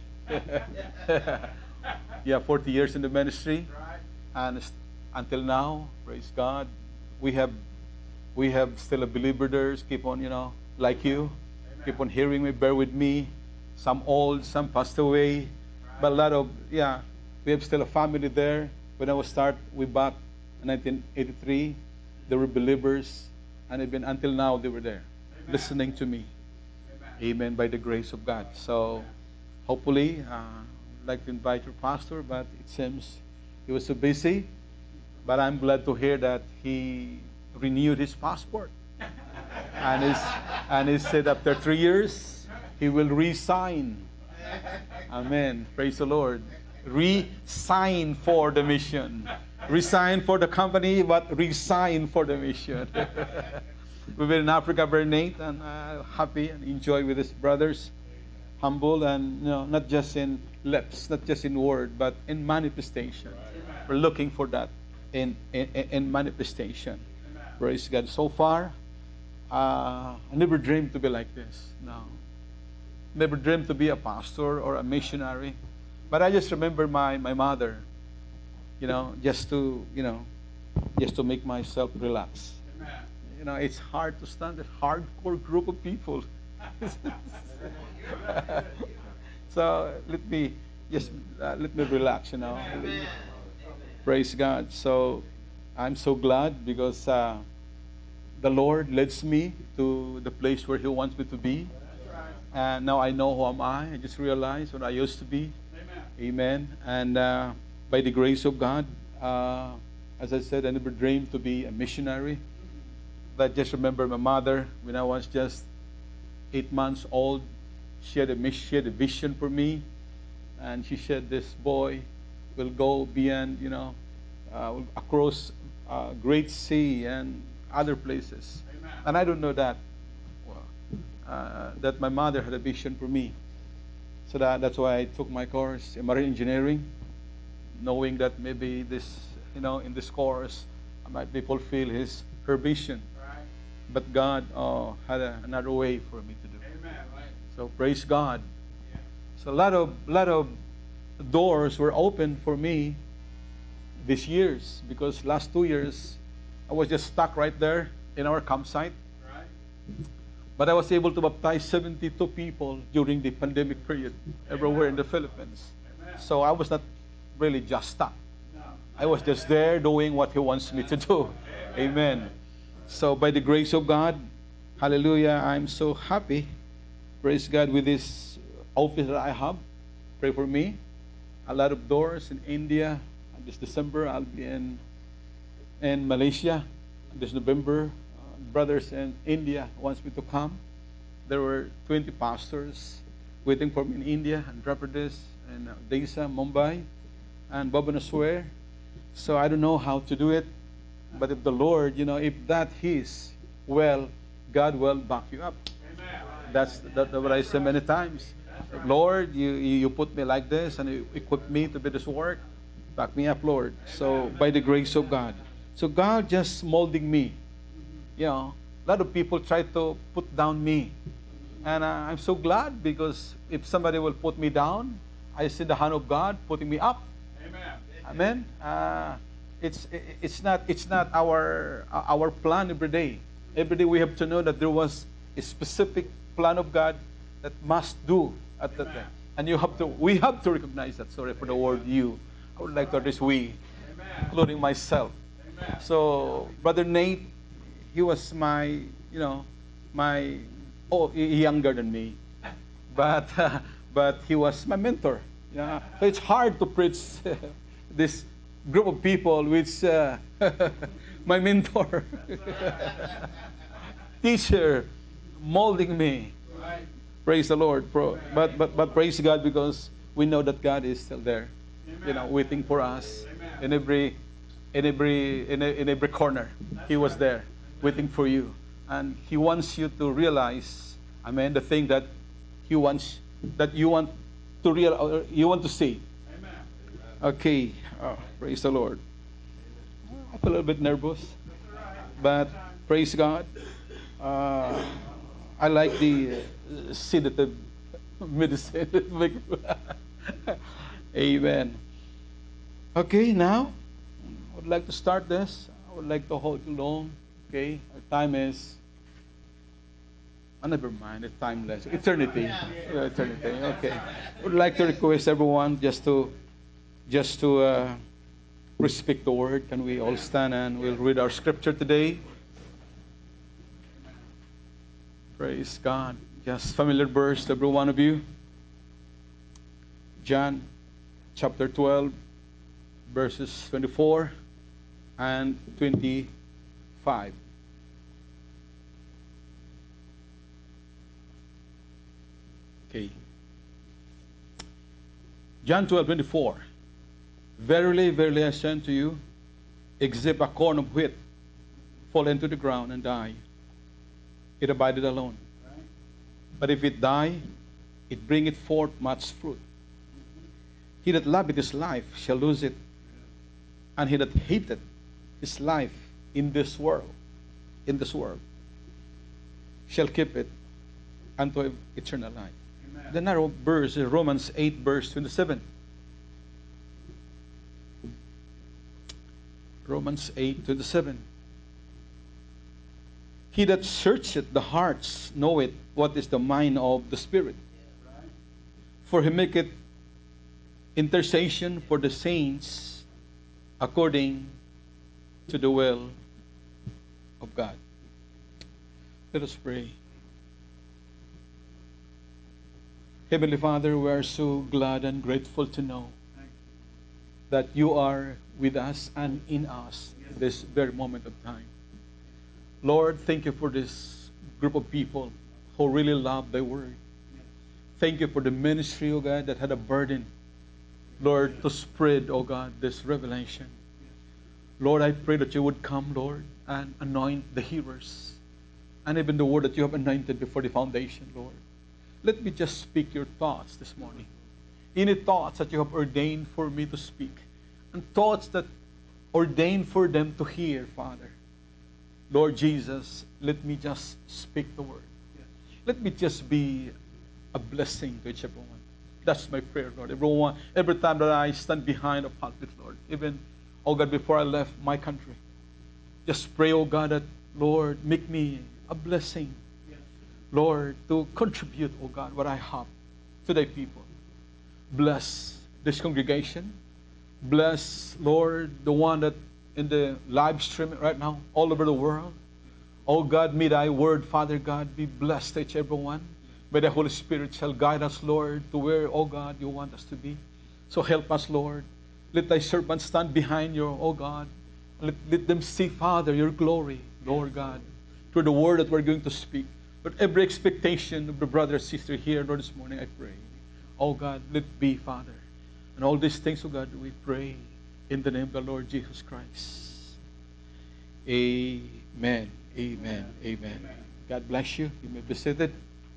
Yeah, forty years in the ministry, and until now, praise God, we have we have still a believers. Keep on, you know, like you, Amen. Keep on hearing me. Bear with me. Some old, some passed away, right. But a lot of yeah, we have still a family there. When I was start, we back in nineteen eighty-three. They were believers, and even until now they were there, Amen. Listening to me. Amen. Amen. By the grace of God. So, hopefully, uh, I'd like to invite your pastor, but it seems he was so busy. But I'm glad to hear that he renewed his passport, and is and he said after three years he will resign. Amen. Praise the Lord. Resign for the mission. Resign for the company, but resign for the mission. We've been in Africa, Brother Nate, and uh, happy and enjoy with his brothers. Humble and you know, not just in lips, not just in word, but in manifestation. Right. We're looking for that in in, in manifestation. Amen. Praise God. So far, uh, I never dreamed to be like this. No, never dreamed to be a pastor or a missionary. But I just remember my my mother. You know, just to, you know, just to make myself relax. Amen. You know, it's hard to stand a hardcore group of people. So let me just uh, let me relax. You know, Amen. Praise God. So I'm so glad because uh, the Lord leads me to the place where He wants me to be. And now I know who am I. I just realized what I used to be. Amen. And uh, by the grace of God, uh, as I said, I never dreamed to be a missionary. But just remember my mother, when I was just eight months old, she had a, mis- she had a vision for me. And she said, this boy will go beyond, you know, uh, across uh, Great Sea and other places. Amen. And I don't know that, uh, that my mother had a vision for me. So that, that's why I took my course in marine engineering, knowing that maybe this, you know, in this course, I might be fulfill his, her vision. Right. But God uh, had a, another way for me to do. Amen. Right. So praise God. Yeah. So a lot of, lot of doors were open for me these years, because last two years I was just stuck right there in our campsite. Right. But I was able to baptize seventy-two people during the pandemic period. Amen. Everywhere in the Philippines. Amen. So I was not really just stuck. No. I was just there doing what He wants me to do. Amen. Amen. So by the grace of God, hallelujah, I'm so happy. Praise God with this office that I have. Pray for me. A lot of doors in India. This December, I'll be in in Malaysia. This November, uh, brothers in India wants me to come. There were twenty pastors waiting for me in India, Andhra Pradesh, and uh, Odisha, Mumbai, and Bhubaneswar. So I don't know how to do it, but if the Lord, you know, if that is well, God will back you up. Amen. That's, that's what I say many times. Lord, you, you put me like this and you equip me to do this work. Back me up, Lord. So by the grace of God. So God just molding me. You know, a lot of people try to put down me. And uh, I'm so glad, because if somebody will put me down, I see the hand of God putting me up. Amen. Amen. Uh, it's it's not it's not our our plan every day. Every day we have to know that there was a specific plan of God that must do at that time. And you have to we have to recognize that. Sorry for the word you. I would like to address we, Amen. Including myself. Amen. So, Brother Nate, he was my, you know, my, oh, he younger than me, but uh, but he was my mentor. Yeah, so it's hard to preach this group of people with uh, my mentor, teacher, molding me. Right. Praise the Lord, bro. But but but praise God, because we know that God is still there. Amen. You know, waiting for us. Amen. in every in every in, a, in every corner. That's He was right. there, waiting for you, and He wants you to realize, amen, the thing that He wants, that you want to real uh, you want to see. Amen. Okay, oh, praise the Lord. I feel a little bit nervous, but praise God. Uh, I like the uh, sedative medicine. Amen. Okay, now I would like to start this. I would like to hold you long. Okay, our time is. Oh, never mind, it's timeless. Eternity. Yeah, eternity. Okay. I would like to request everyone just to, just to uh, respect the word. Can we all stand and we'll read our scripture today? Praise God. Just familiar verse to every one of you. John chapter twelve, verses twenty-four and twenty-five. Okay. John twelve, twenty-four. Verily, verily, I say unto you, except a corn of wheat fall into the ground and die, it abideth alone. But if it die, it bringeth forth much fruit. He that loveth his life shall lose it, and he that hateth his life in this world, in this world, shall keep it unto eternal life. Amen. The narrow verse is Romans eight, verse twenty-seven. Romans eight, twenty-seven. He that searcheth the hearts knoweth what is the mind of the Spirit. For he maketh intercession for the saints according to the will of God. Let us pray. Heavenly Father, we are so glad and grateful to know that you are with us and in us this very moment of time. Lord, thank you for this group of people who really love thy word. Thank you for the ministry, oh God, that had a burden, Lord, to spread, oh God, this revelation. Lord, I pray that you would come, Lord, and anoint the hearers, and even the word that you have anointed before the foundation, Lord. Let me just speak your thoughts this morning. Any thoughts that you have ordained for me to speak, and thoughts that ordained for them to hear, Father. Lord Jesus, let me just speak the word. Let me just be a blessing to each everyone. That's my prayer, Lord. Everyone, every time that I stand behind a pulpit, Lord, even, oh God, before I left my country, just pray, oh God, that, Lord, make me a blessing, Lord, to contribute, oh God, what I have to thy people. Bless this congregation. Bless, Lord, the one that in the live stream right now, all over the world. Oh God, may thy word, Father God, be blessed to each everyone. May the Holy Spirit shall guide us, Lord, to where, oh God, you want us to be. So help us, Lord. Let thy servants stand behind you, oh God. Let, let them see, Father, your glory, Lord God, through the word that we're going to speak. But every expectation of the brother and sister here, Lord, this morning, I pray. Oh God, let it be, Father. And all these things, oh God, we pray in the name of the Lord Jesus Christ. Amen. Amen. Amen. God bless you. You may be seated.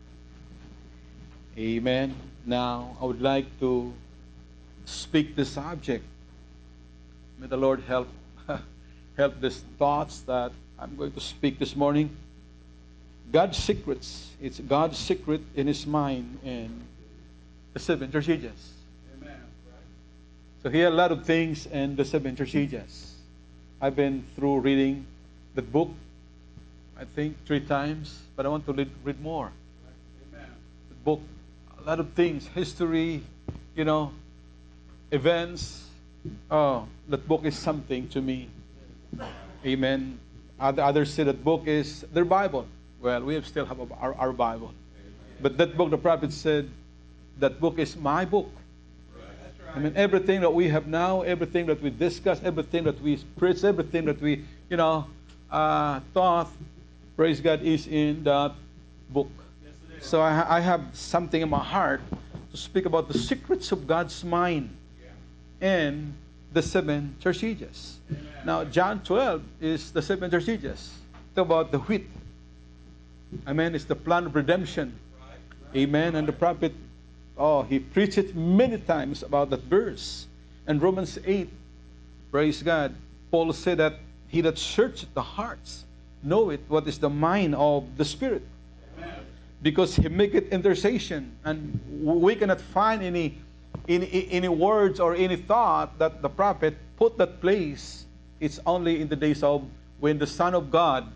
Amen. Now, I would like to speak the subject. May the Lord help help these thoughts that I'm going to speak this morning. God's secrets. It's God's secret in His mind and the seven church ages. Amen. So here are a lot of things in the seven church ages. I've been through reading the book, I think, three times, but I want to read, read more. Amen. The book, a lot of things, history, you know, events. Oh, that book is something to me. Amen. Other, others say that book is their Bible. Well, we still have our, our Bible. But that book, the prophet said, that book is my book. I mean, everything that we have now, everything that we discuss, everything that we preach, everything that we, you know, uh, thought, praise God, is in that book. So I, I have something in my heart to speak about the secrets of God's mind and the seven church ages. Now, John twelve is the seven church ages. Talk about the wheat. Amen. It's the plan of redemption. Amen. And the prophet, oh, he preached it many times about that verse. And Romans eight, praise God, Paul said that he that searcheth the hearts knoweth what is the mind of the Spirit. Amen. Because he maketh intercession. And we cannot find any, any, any words or any thought that the prophet put that place. It's only in the days of when the Son of God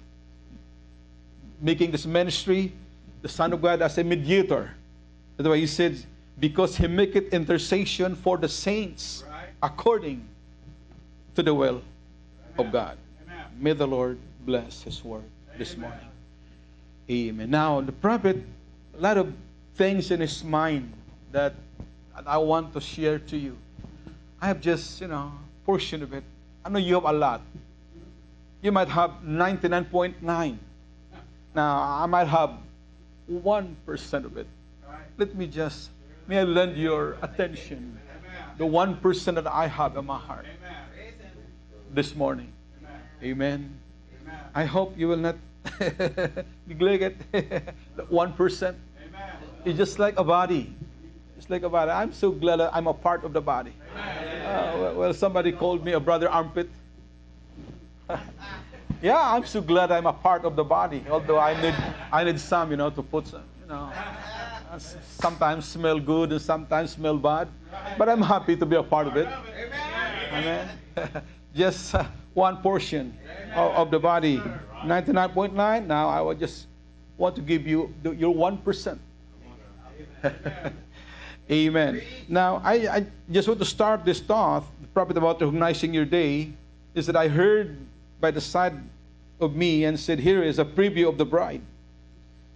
making this ministry, the Son of God as a mediator. That's why he said, because he maketh intercession for the saints, right, according to the will Amen. Of God. Amen. May the Lord bless his word Amen. This morning. Amen. Now, the prophet, a lot of things in his mind that I want to share to you. I have just, you know, portion of it. I know you have a lot. You might have ninety-nine point nine. Now, I might have one percent of it. Let me just, may I lend your attention, the one percent that I have in my heart this morning. Amen. I hope you will not neglect it. one percent. It's just like a body. It's like a body. I'm so glad that I'm a part of the body. Uh, well, somebody called me a brother armpit. Yeah, I'm so glad I'm a part of the body. Although I need, I need some, you know, to put some, you know, sometimes smell good and sometimes smell bad. But I'm happy to be a part of it. Amen. Just uh, one portion of, of the body, ninety-nine point nine. Now I would just want to give you the, your one percent. Amen. Now I, I just want to start this thought, the prophet about recognizing your day, is that I heard by the side of me and said, here is a preview of the bride.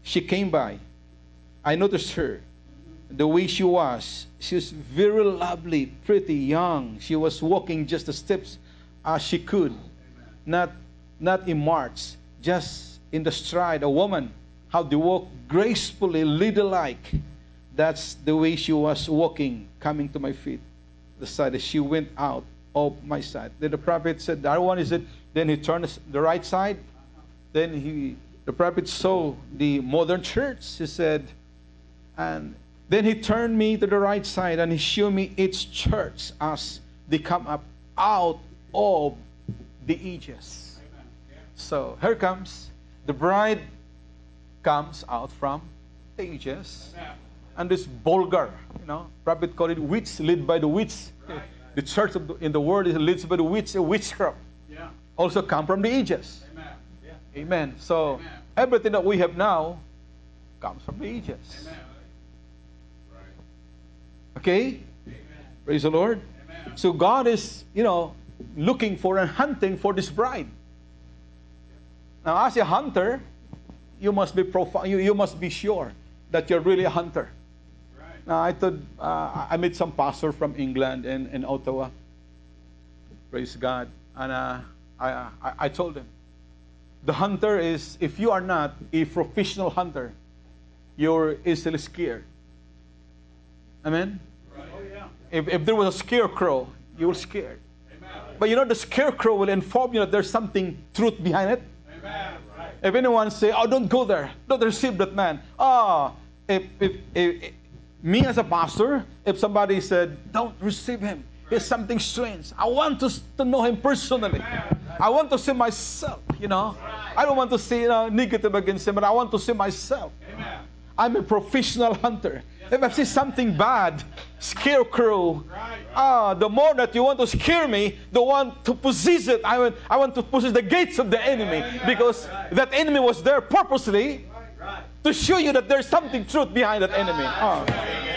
she came by. I noticed her, the way she was. She was very lovely, pretty, young. She was walking just the steps as she could, not not in march, just in the stride. A woman, how they walk gracefully, ladylike. That's the way she was walking, coming to my feet. The side as she went out of my side. Then the prophet said, "The other one is it?" Then he turned the right side. Then he, the prophet saw the modern church. He said, and then he turned me to the right side and he showed me its church as they come up out of the ages. So here comes the bride, comes out from the ages, and this vulgar, you know, prophet called it witch, led by the witch. The church of the, in the world is led by the witch, a witchcraft. Yeah. Also come from the ages. Amen. Yeah. Amen. So Amen. Everything that we have now comes from the ages. Amen. Okay? Amen. Praise the Lord. Amen. So God is, you know, looking for and hunting for this bride. Now, as a hunter, you must be profi- you, you must be sure that you're really a hunter. Right. Now, I thought uh, I met some pastor from England and, and Ottawa. Praise God. And uh, I, I I told them, the hunter is, if you are not a professional hunter, you're easily scared. Amen? Right. Oh, yeah. If, if there was a scarecrow, you were scared. Amen. But you know, the scarecrow will inform you that there's something truth behind it. Amen. Right. If anyone say, "Oh, don't go there, don't receive that man." Oh, if, if, if, if me as a pastor, if somebody said, "Don't receive him, he's something strange," I want to, to know him personally. Amen. I want to see myself, you know. Right. I don't want to see, you know, negative against him, but I want to see myself. Amen. I'm a professional hunter. If I see something bad, scarecrow, ah, the more that you want to scare me, the one to possess it, I want, I want to possess the gates of the enemy, because that enemy was there purposely to show you that there's something truth behind that enemy. Oh.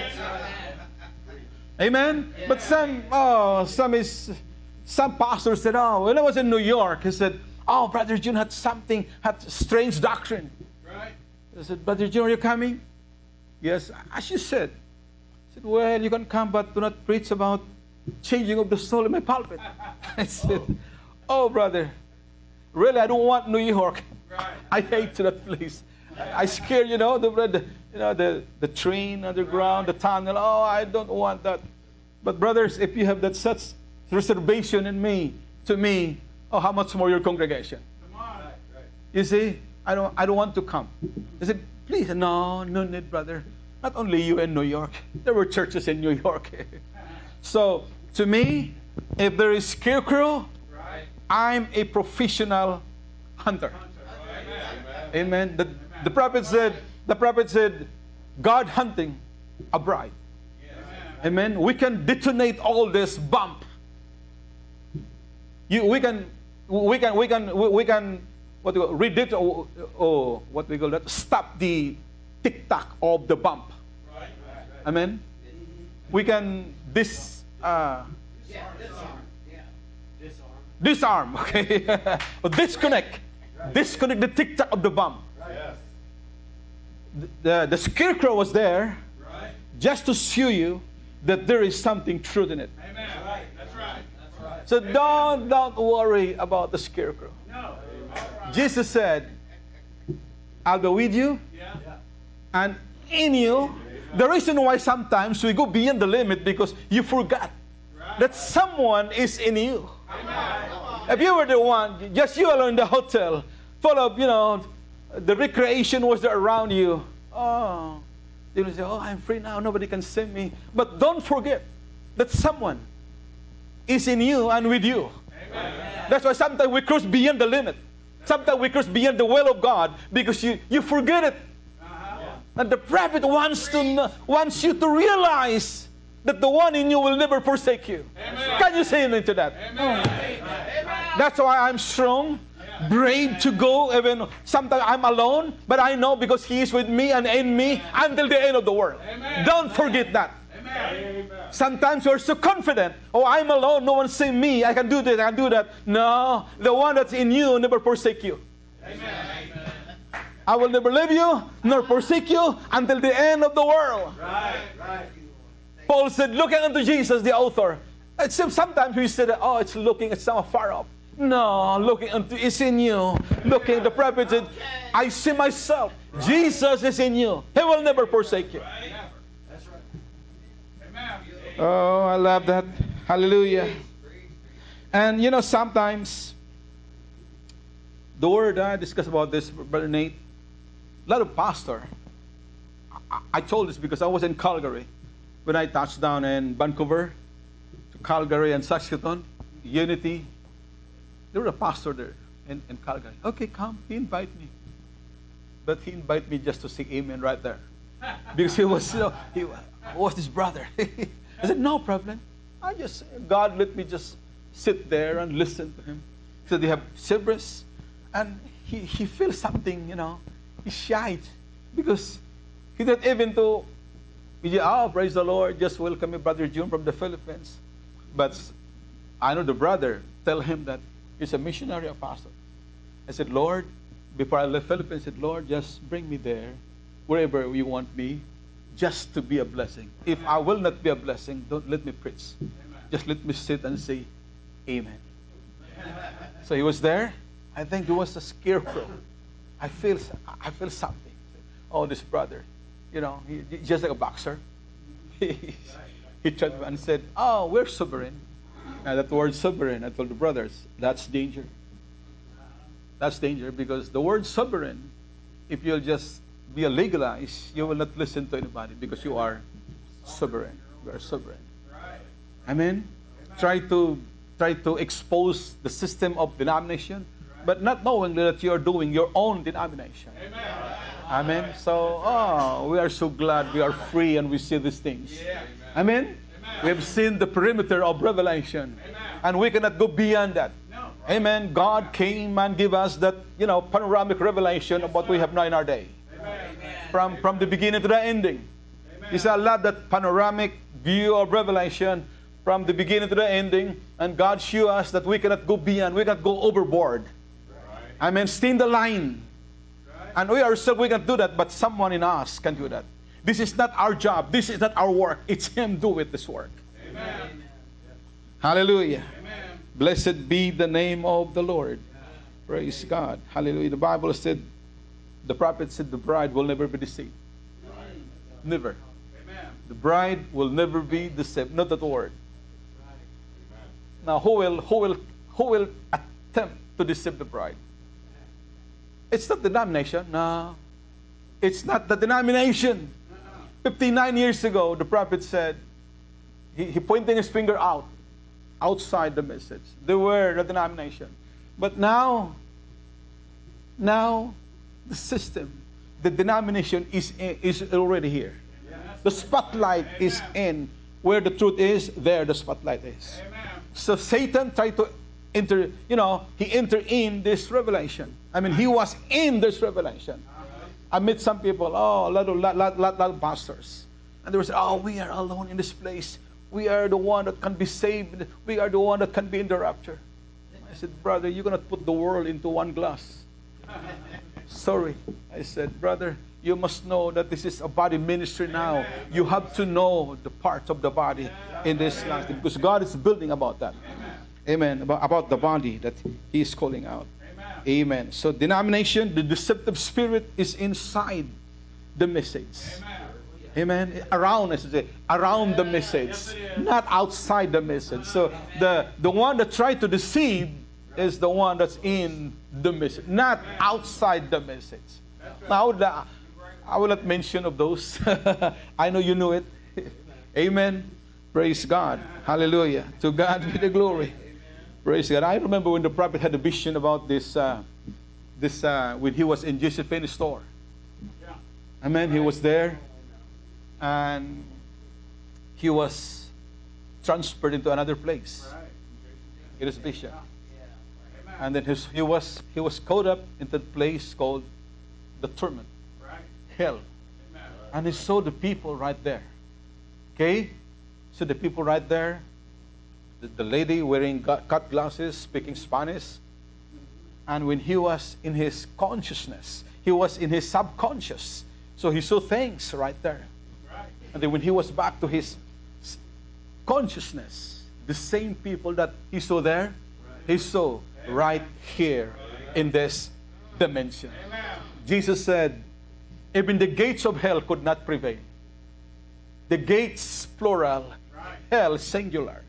Amen. But some, oh, some is, some pastor said, "Oh, when I was in New York," he said, "Oh, Brother June had something, had strange doctrine." I said, "Brother June, are you coming?" "Yes." "As you said." I said, "Well, you can come, but do not preach about changing of the soul in my pulpit." I said, "Oh, brother, really, I don't want New York. I hate that place. I, I scare, you know, the, the you know the the train underground, the tunnel. Oh, I don't want that." But brothers, if you have that such reservation in me, to me, oh, how much more your congregation? Come on. You see, I don't I don't want to come. I said, "Please, no, no need, brother. Not only you in New York. There were churches in New York." So, to me, if there is scarecrow, right, I'm a professional hunter. Amen. Amen. The, the prophet said, the prophet said, God hunting a bride. Amen. Amen. We can detonate all this bump. You, we can, we can, we can, we can. What do we read it? Oh, oh, what we call that? Stop the tick-tock of the bump. Right, right, right. Amen. We can dis, uh, yeah, disarm. Yeah. Disarm. Disarm. Okay. Or disconnect. Right. Disconnect the tick-tock of the bump. Right. Yes. The, the the scarecrow was there, right, just to show you that there is something truth in it. Amen. Right. That's right. That's right. So Amen. don't don't worry about the scarecrow. No. Jesus said, "I'll be with you, yeah, and in you." The reason why sometimes we go beyond the limit, because you forgot right, that someone is in you. Amen. If you were the one, just you alone in the hotel, full of, you know, the recreation was there around you. Oh, you will say, "Oh, I'm free now. Nobody can see me." But don't forget that someone is in you and with you. Amen. That's why sometimes we cross beyond the limit. Sometimes we cross beyond the will of God because you, you forget it. Uh-huh. And the prophet wants to know, wants you to realize that the one in you will never forsake you. Amen. Can you say amen to that? Amen. Oh. That's why I'm strong, brave to go. Even sometimes I'm alone, but I know because He is with me and in me until the end of the world. Amen. Don't forget that. Amen. Sometimes we're so confident. "Oh, I'm alone. No one see me. I can do this. I can do that." No, the one that's in you will never forsake you. Amen. I will never leave you nor forsake you until the end of the world. Right, right. Paul said, looking unto Jesus, the author. It seems sometimes we said, oh, it's looking at some far off. No, looking unto it's in you. Looking, the prophet said, I see myself. Jesus is in you. He will never forsake you. That's right. Oh, I love that. Hallelujah. And you know, sometimes the word I discussed about this, Brother Nate, a lot of pastor. I, I told this because I was in Calgary when I touched down in Vancouver, to Calgary and Saskatoon, Unity. There was a pastor there in, in Calgary. Okay, come. He invited me. But he invited me just to say amen right there. Because he was, you know, he was his brother. I said, no problem. I just, God let me just sit there and listen to him. So they have service. And he, he feels something, you know. He's shy. Because he didn't even to, oh, praise the Lord, just welcome me, Brother June from the Philippines. But I know the brother tell him that he's a missionary apostle. I said, Lord, before I left Philippines, I said, Lord, just bring me there, wherever you want me, just to be a blessing. If I will not be a blessing, don't let me preach. Amen. Just let me sit and say, amen. So he was there. I think he was a scarecrow. I feel, I feel something. Oh, this brother, you know, he, just like a boxer. he, he tried and said, oh, we're sovereign. And that word sovereign, I told the brothers, that's danger. That's danger because the word sovereign, if you'll just be a legalized, you will not listen to anybody because you are sovereign. You are sovereign. Amen? Try to try to expose the system of denomination, but not knowing that you are doing your own denomination. Amen? Amen. So, oh, we are so glad we are free and we see these things. Amen? We have seen the perimeter of revelation. Amen. And we cannot go beyond that. No. Amen. God came and gave us that, you know, panoramic revelation of what we have now in our day. Amen. From, from the beginning to the ending. Amen. He said, I love that panoramic view of revelation from the beginning to the ending. And God showed us that we cannot go beyond. We cannot go overboard. Right. Amen. Stay in the line. Right. And we ourselves, we can do that, but someone in us can do that. This is not our job. This is not our work. It's Him doing this work. Amen. Hallelujah. Amen. Blessed be the name of the Lord. Amen. Praise God. Hallelujah. The Bible said, the prophet said, the bride will never be deceived. Right. Never. Amen. The bride will never be deceived. Not that word. Right. Now, who will, who will, who will attempt to deceive the bride? It's not the denomination. No. It's not the denomination. fifty-nine years ago, the prophet said, he, he pointing his finger out, outside the message. They were the denomination. But now, now, the system, the denomination is, is already here. The spotlight is in. Where the truth is, there the spotlight is. So Satan tried to enter, you know, he entered in this revelation. I mean, he was in this revelation. I met some people, oh, a lot of, lot, lot, lot, lot of pastors. And they were saying, oh, we are alone in this place. We are the one that can be saved. We are the one that can be in the rapture. I said, brother, you cannot put the world into one glass. Sorry. I said, brother, you must know that this is a body ministry now. You have to know the parts of the body in this last day. Because God is building about that. Amen. About, about the body that He is calling out. Amen. So denomination, the deceptive spirit is inside the message. Amen. Amen. Around, I should say, around the message, not outside the message. So the, the one that tried to deceive is the one that's in the message, not outside the message. Now, I would, uh, I will not mention of those. I know you knew it. Amen. Praise God. Hallelujah. To God be the glory. Praise God. I remember when the prophet had a vision about this, uh, this uh, when he was in Josephine's store. Yeah. Amen. He was there, and he was transferred into another place. Right. It is vision. Yeah. And then his, he was he was caught up into the place called the torment, right. Hell. Amen. And he saw the people right there. Okay, so the people right there. The, the lady wearing cut glasses, speaking Spanish. And when he was in his consciousness, he was in his subconscious. So he saw things right there. And then when he was back to his consciousness, the same people that he saw there, he saw right here in this dimension. Jesus said, even the gates of hell could not prevail. The gates, plural, hell, singular.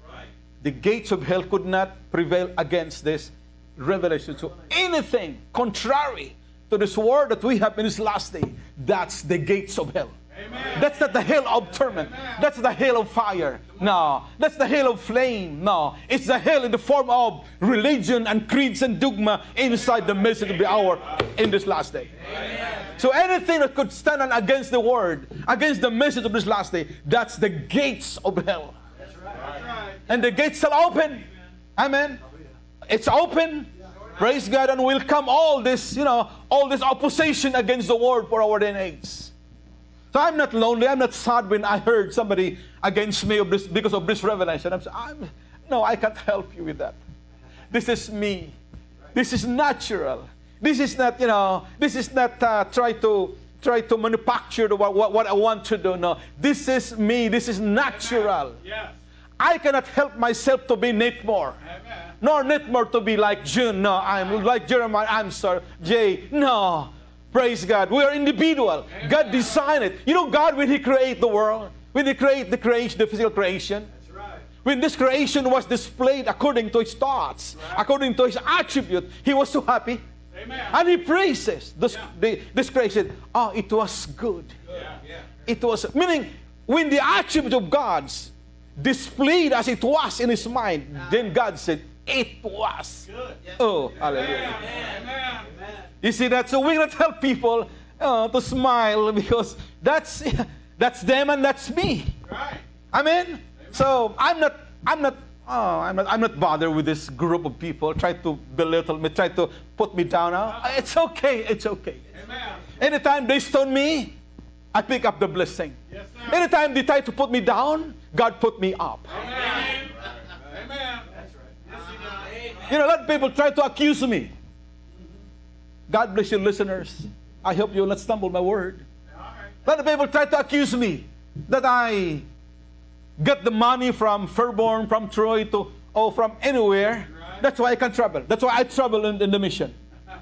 The gates of hell could not prevail against this revelation. So anything contrary to this word that we have in this last day, that's the gates of hell. Amen. That's not the hell of torment. Amen. That's the hell of fire. No. That's the hell of flame. No. It's the hell in the form of religion and creeds and dogma inside the message of the hour in this last day. Amen. So anything that could stand against the word, against the message of this last day, that's the gates of hell. That's right. And the gates shall open. Amen. It's open. Praise God, and will come all this, you know, all this opposition against the word for our day and age. So I'm not lonely. I'm not sad when I heard somebody against me of this, because of this revelation. I'm, I'm no, I can't help you with that. This is me. This is natural. This is not, you know, this is not uh, try to try to manufacture the, what, what I want to do. No, this is me. This is natural. Yes. I cannot help myself to be Netmore. Amen. Nor Netmore to be like June. No, I'm like Jeremiah. I'm sorry, Jay. No. Praise God. We are individual. Amen. God designed it. You know, God, when He created the world, when He created the creation, the physical creation, that's right. When this creation was displayed according to His thoughts, right. according to His attribute, He was so happy. Amen. And He praises this, yeah. the, this creation. Oh, it was good. good. Yeah. Yeah. It was, meaning, when the attribute of God's displayed as it was in His mind, yeah. then God said, it was. Good. Yes. Oh, hallelujah. Amen. Amen. You see that? So we cannot help people uh, to smile because that's that's them and that's me. Right. Amen? Amen. So I'm not I'm not oh I'm not I'm not bothered with this group of people try to belittle me, try to put me down. Oh, it's okay, it's okay. Amen. Anytime they stone me, I pick up the blessing. Yes, sir. Anytime they try to put me down, God put me up. Amen. Amen. That's right. Yes, you know, a lot of people try to accuse me. God bless you, listeners. I hope you will not stumble my word. A lot of people try to accuse me that I get the money from Fairborn, from Troy, to or from anywhere. That's why I can travel. That's why I travel in, in the mission.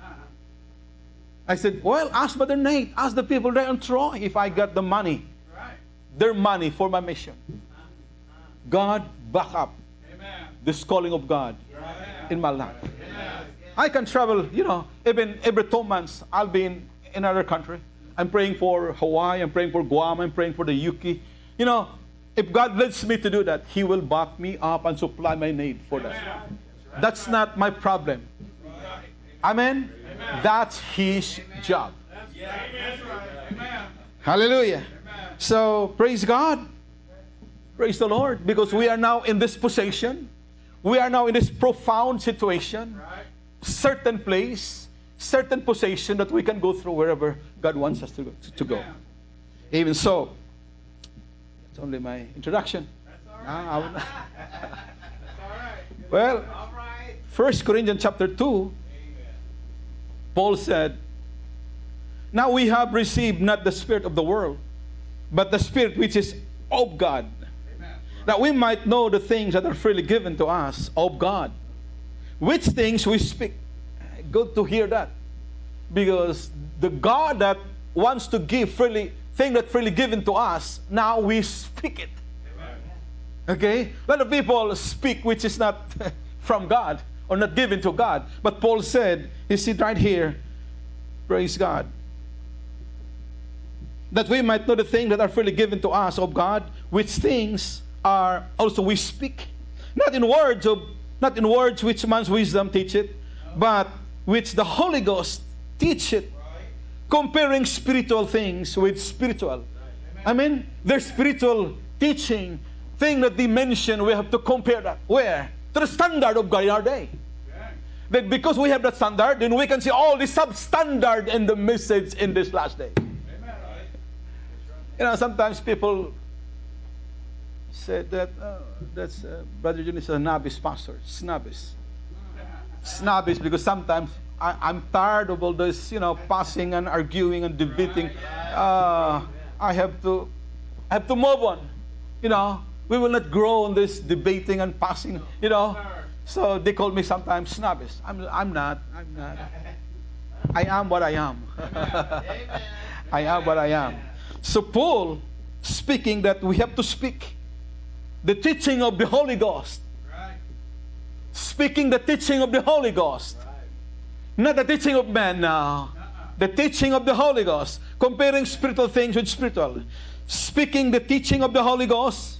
I said, well, ask Brother Nate, ask the people there in Troy if I got the money, their money for my mission. God back up this calling of God in my life. I can travel, you know, even every two months, I'll be in another country. I'm praying for Hawaii, I'm praying for Guam, I'm praying for the U K. You know, if God lets me to do that, He will back me up and supply my need for that. That's not my problem. Amen? That's His job. Hallelujah. So, praise God. Praise the Lord. Because we are now in this position. We are now in this profound situation. Certain place, certain position that we can go through wherever God wants us to go. To go. Even so, that's only my introduction. That's all right. That's all right. Well, all right. First Corinthians chapter two, amen. Paul said, now we have received not the spirit of the world, but the Spirit which is of God, amen. That we might know the things that are freely given to us of God. Which things we speak. Good to hear that. Because the God that wants to give freely, thing that freely given to us, now we speak it. Amen. Okay? A lot of people speak which is not from God or not given to God. But Paul said, you see right here, praise God, that we might know the things that are freely given to us of God, which things are also we speak. Not in words of Not in words which man's wisdom teach it, but which the Holy Ghost teach it, comparing spiritual things with spiritual. I mean, there's spiritual teaching, thing that they mention, we have to compare that. Where? To the standard of God in our day. That because we have that standard, then we can see all the substandard in the message in this last day. You know, sometimes people said that uh, that's uh, Brother Jun is a novice pastor, snobbish. snobbish because sometimes I, I'm tired of all this, you know, passing and arguing and debating. Uh, I have to, I have to move on. You know, we will not grow on this debating and passing. You know, so they call me sometimes snobbish. I'm, I'm not. I'm not. I am what I am. I am what I am. So Paul speaking that we have to speak the teaching of the Holy Ghost. Speaking the teaching of the Holy Ghost. Not the teaching of man now. The teaching of the Holy Ghost. Comparing spiritual things with spiritual. Speaking the teaching of the Holy Ghost.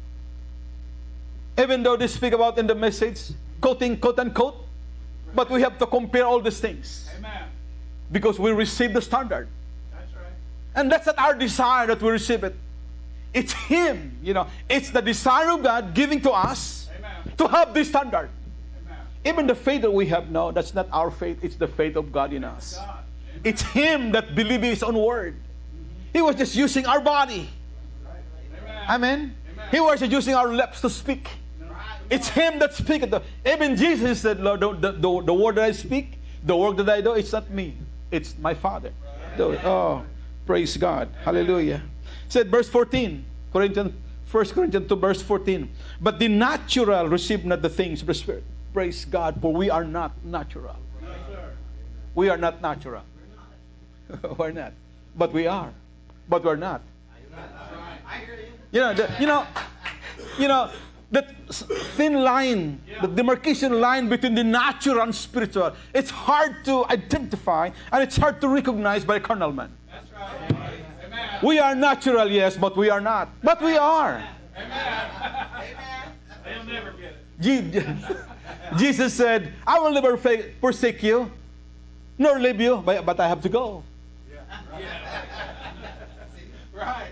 Even though they speak about in the message, quoting quote unquote, but we have to compare all these things. Amen. Because we receive the standard. That's right. And that's not our desire that we receive it. It's Him. You know, it's the desire of God giving to us. Amen. To have this standard. Amen. Even the faith that we have now, that's not our faith, it's the faith of God in us. God. It's Him that believes His own word. He was just using our body. Amen. Amen. Amen. He was just using our lips to speak. It's Him that speaks. Even Jesus said, Lord, the, the, the, the word that I speak, the work that I do, it's not me. It's my Father. Right. Oh, praise God. Hallelujah. Said verse fourteen, Corinthians, First Corinthians two, verse fourteen. But the natural receive not the things of the Spirit. Praise God, for we are not natural. Yes, we are not natural. We're not. But we are. But we're not. You know, the, you know, you know, that thin line, the demarcation line between the natural and spiritual, it's hard to identify and it's hard to recognize by a carnal man. That's right. Amen. We are natural, yes, but we are not. But we are. Amen. They'll never get it. Jesus said, I will never forsake you, nor leave you, but I have to go. Yeah. Yeah. Right.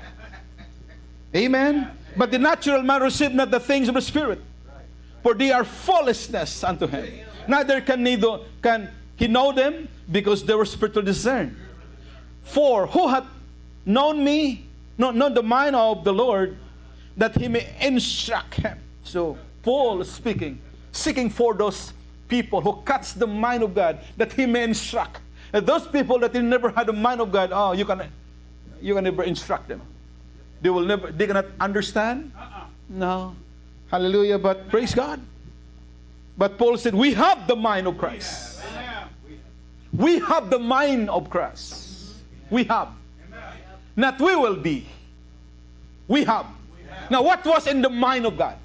Amen. But the natural man receive not the things of the Spirit, for they are foolishness unto him. Neither can neither can he know them, because they were spiritually discerned. For who hath known me, not known the mind of the Lord, that he may instruct him. So Paul is speaking, seeking for those people who catch the mind of God, that he may instruct. And those people that he never had the mind of God, oh, you can, you can never instruct them. They will never, they cannot understand. Uh-uh. No. Hallelujah, but praise God. But Paul said, we have the mind of Christ. Amen. We have the mind of Christ. We have. Amen. Not we will be. We have. We have. Now, what was in the mind of God?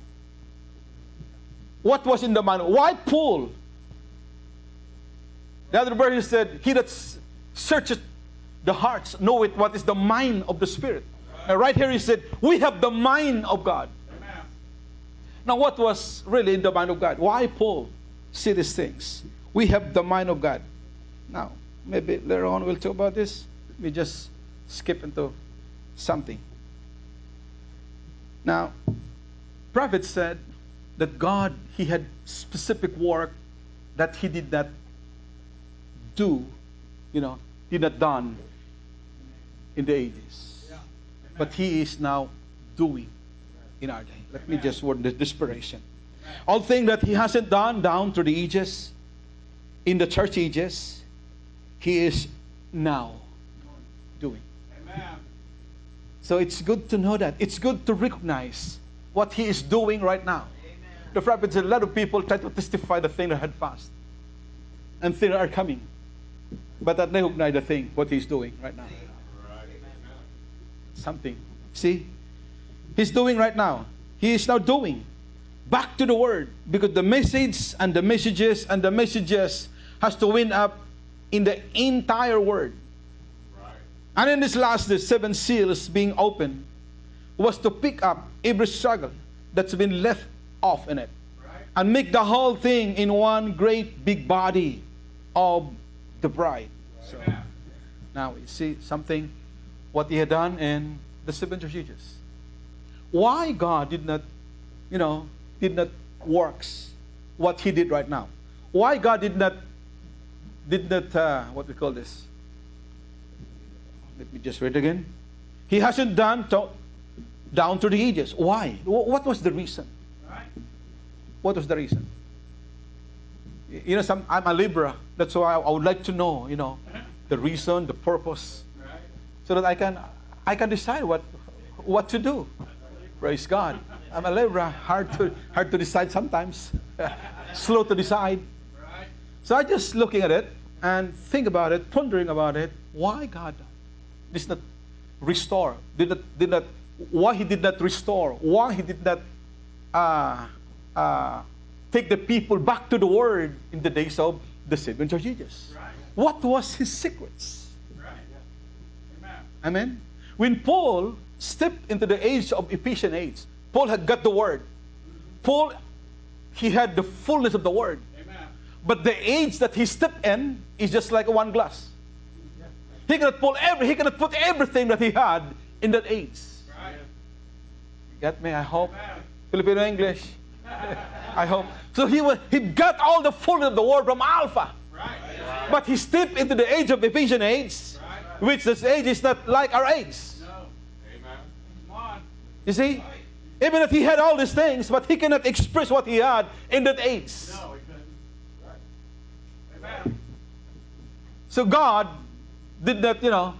What was in the mind? Why Paul? The other verse said, he that searcheth the hearts knoweth what is the mind of the Spirit. Now, right here he said, we have the mind of God. Amen. Now, what was really in the mind of God? Why Paul see these things? We have the mind of God. Now, maybe later on we'll talk about this. Let me just skip into something. Now, prophet said that God, he had specific work that he did not do, you know, did not done in the ages. But he is now doing in our day. Let me just word the desperation. All things that he hasn't done down through the ages, in the church ages, he is now doing. Amen. So it's good to know that. It's good to recognize what he is doing right now. Amen. The prophet said a lot of people try to testify the thing that had passed. And things are coming. But I recognize the thing, what he's doing right now. Something. See? He's doing right now. He is now doing. Back to the Word. Because the message and the messages and the messages has to wind up in the entire Word. Right. And in this last, the seven seals being opened was to pick up every struggle that's been left off in it. Right. And make the whole thing in one great big body of the bride. Right. So, now you see something what he had done in the seven church ages. Why God did not, you know, did not works what he did right now? Why God did not, did not, uh, what we call this? Let me just read again. He hasn't done to, down to the ages. Why? What was the reason? What was the reason? You know, some, I'm a Libra. That's why I, I would like to know, you know, the reason, the purpose, so that I can I can decide what what to do. Praise God. I'm a Libra. Hard to hard to decide sometimes. Slow to decide. So I just looking at it and think about it, pondering about it. Why God did not restore? Did not did not why He did not restore? Why He did not uh, uh, take the people back to the Word in the days of the seven churches? Right. What was His secrets? Right. Yeah. Amen. When Paul stepped into the age of Ephesian age, Paul had got the Word. Mm-hmm. Paul, he had the fullness of the Word. Amen. But the age that he stepped in is just like one glass. Yeah. He cannot pull every, he cannot put everything that he had in that age. Right. Get me? I hope. Amen. Filipino English. I hope. So he was, he got all the fullness of the Word from Alpha. Right. Right. But he stepped into the age of Ephesian age, right. Which this age is not like our age. No. Amen. Come on. You see? Right. Even if he had all these things, but he cannot express what he had in that age. No, he couldn't. Right. Amen. So God did not, you know,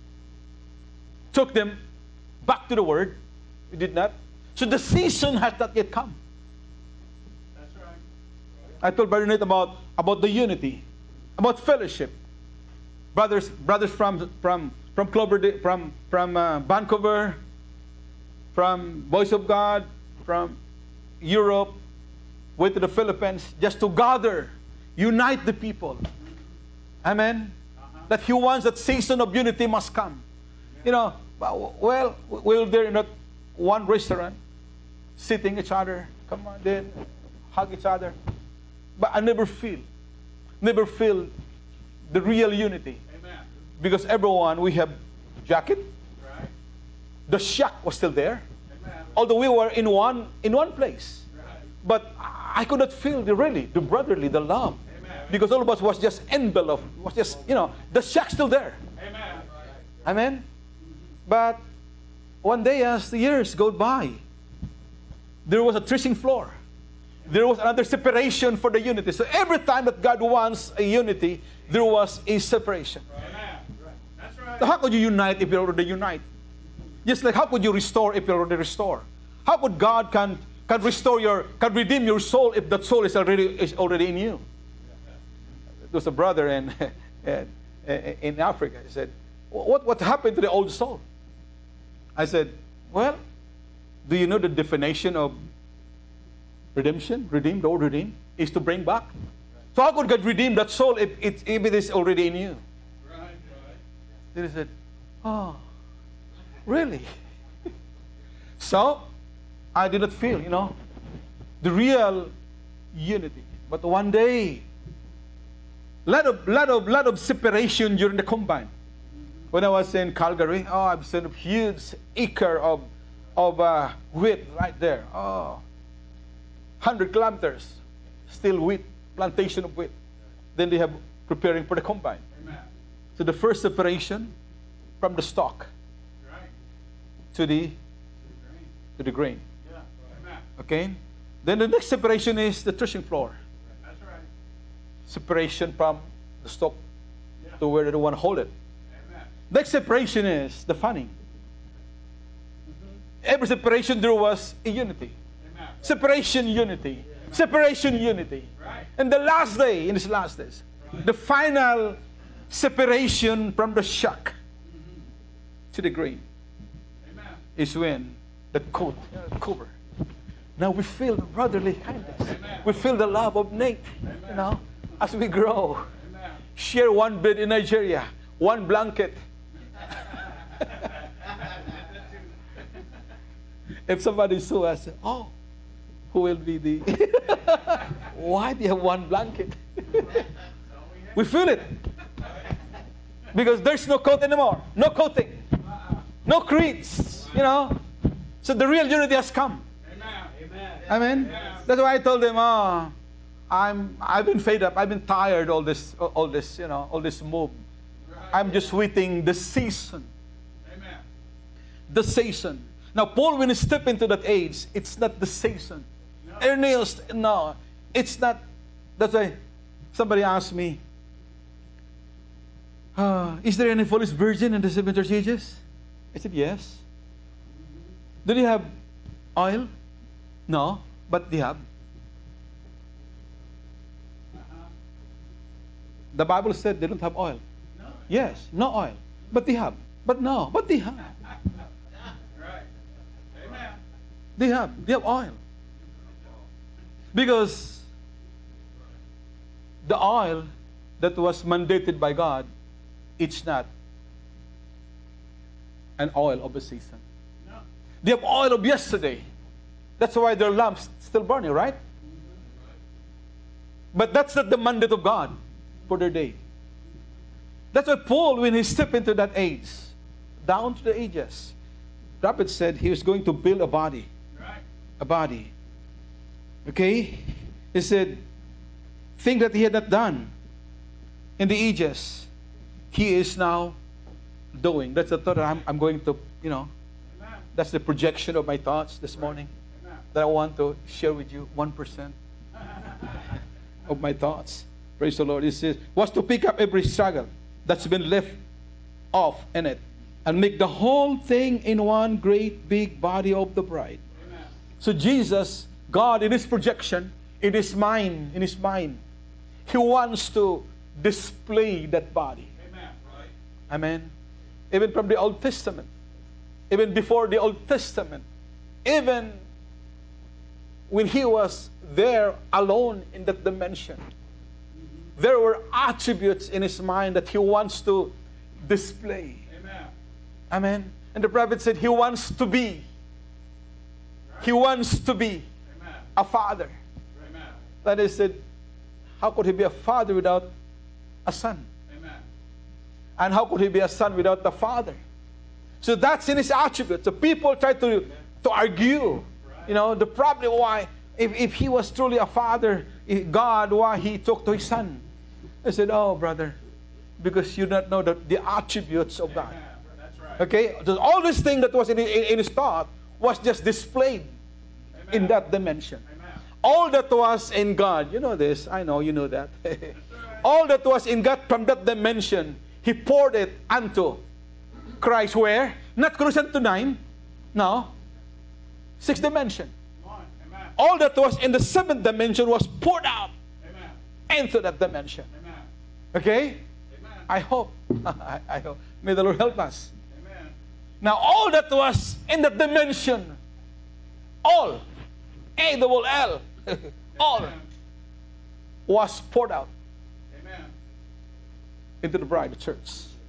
took them back to the Word. He did not. So the season has not yet come. That's right. I told Brother Nate about, about the unity, about fellowship. Brothers, brothers from from from Clover, from from uh, Vancouver, from Voice of God, from Europe, went to the Philippines just to gather, unite the people. Amen. Uh-huh. That He wants that season of unity must come. You know, well, we're there in that one restaurant, sitting each other, come on, then hug each other. But I never feel, never feel the real unity. Amen. Because everyone, we have jacket. Right. The shack was still there. Amen. Although we were in one in one place. Right. But I could not feel the really, the brotherly, the love. Amen. Because all of us was just envelope, was just, you know, the shack still there. Amen. Amen. But one day as the years go by, there was a threshing floor. There was another separation for the unity. So every time that God wants a unity, there was a separation. Amen. That's right. So how could you unite if you already unite? Just like how could you restore if you already restore? How could God can can restore your can redeem your soul if that soul is already is already in you? There was a brother in in Africa. He said, "What what happened to the old soul?" I said, "Well, do you know the definition of redemption? Redeem, the word redeem, is to bring back. So how could God redeem that soul if it, if it is already in you?" Right, right. Then he said, "Oh, really?" So I did not feel, you know, the real unity. But one day, lot of lot of lot of separation during the combine. When I was in Calgary, oh, I've seen a huge acre of of uh, wheat right there. Oh, one hundred kilometers, still wheat, plantation of wheat. Then they have preparing for the combine. Amen. So the first separation from the stalk right. to the to the grain. Yeah. Amen. Okay. Then the next separation is the threshing floor. That's right. Separation from the stalk yeah. to where they want to hold it. Next separation is the fanning. Mm-hmm. Every separation there was a unity. Amen. Separation, unity. Yeah. Separation, unity. Right. And the last day, in this last days, right. the final separation from the shock mm-hmm. to the grain Amen. Is when the coat uh, cover. Now we feel the brotherly kindness. Amen. We feel the love of Nate. Amen. You know, as we grow, Amen. Share one bed in Nigeria, one blanket. If somebody saw us, oh, who will be the? Why do you have one blanket? We feel it because there's no coat anymore, no coating, no creeds, you know. So the real unity has come. Amen. Amen. That's why I told them, oh, I'm, I've been fed up, I've been tired all this, all this, you know, all this move. I'm just waiting the season. Amen. The season. Now, Paul, when he stepped into that age, it's not the season. No. Ernest, no, it's not. That's why Somebody asked me, uh, is there any foolish virgin in the seven church ages? I said, yes. Do they have oil? No, but they have. The Bible said they don't have oil. No. Yes, no oil. But they have. But no, but they have. Right. Amen. They have. They have oil. Because the oil that was mandated by God, it's not an oil of a season. No. They have oil of yesterday. That's why their lamps still burning, right? But that's not the mandate of God for their day. That's why Paul, when he stepped into that age, down to the ages, Prophet said he was going to build a body. Right. A body. Okay? He said, things that he had not done in the ages, he is now doing. That's the thought that I'm, I'm going to, you know, Amen. That's the projection of my thoughts this morning. Amen. That I want to share with you, one percent of my thoughts. Praise the Lord. He says, was to pick up every struggle that's been left off in it and make the whole thing in one great big body of the bride. Amen. So Jesus, God in His projection, in His mind, in His mind, He wants to display that body. Amen. Right. Amen. Even from the Old Testament, even before the Old Testament, even when He was there alone in that dimension, there were attributes in His mind that He wants to display. Amen. Amen. And the prophet said He wants to be. He wants to be Amen. A father. Amen. That is said, how could He be a father without a son? Amen. And how could He be a son without the father? So that's in His attributes. So people try to, to argue. Right. You know, the problem why, if, if He was truly a father, God, why He talked to His son? I said, oh, brother, because you don't know the, the attributes of God. That's right. Okay? So all this thing that was in, in, in His thought was just displayed Amen. In that dimension. Amen. All that was in God, you know this, I know you know that. All that was in God from that dimension, He poured it unto Christ. Where? Not Colossians two nine. No. Sixth dimension. Amen. All that was in the seventh dimension was poured out Amen. into that dimension. Amen. Okay? Amen. I hope. I, I hope. May the Lord help us. Amen. Now, all that was in that dimension, all, A double L, all, Amen. was poured out Amen. into the bride, the church.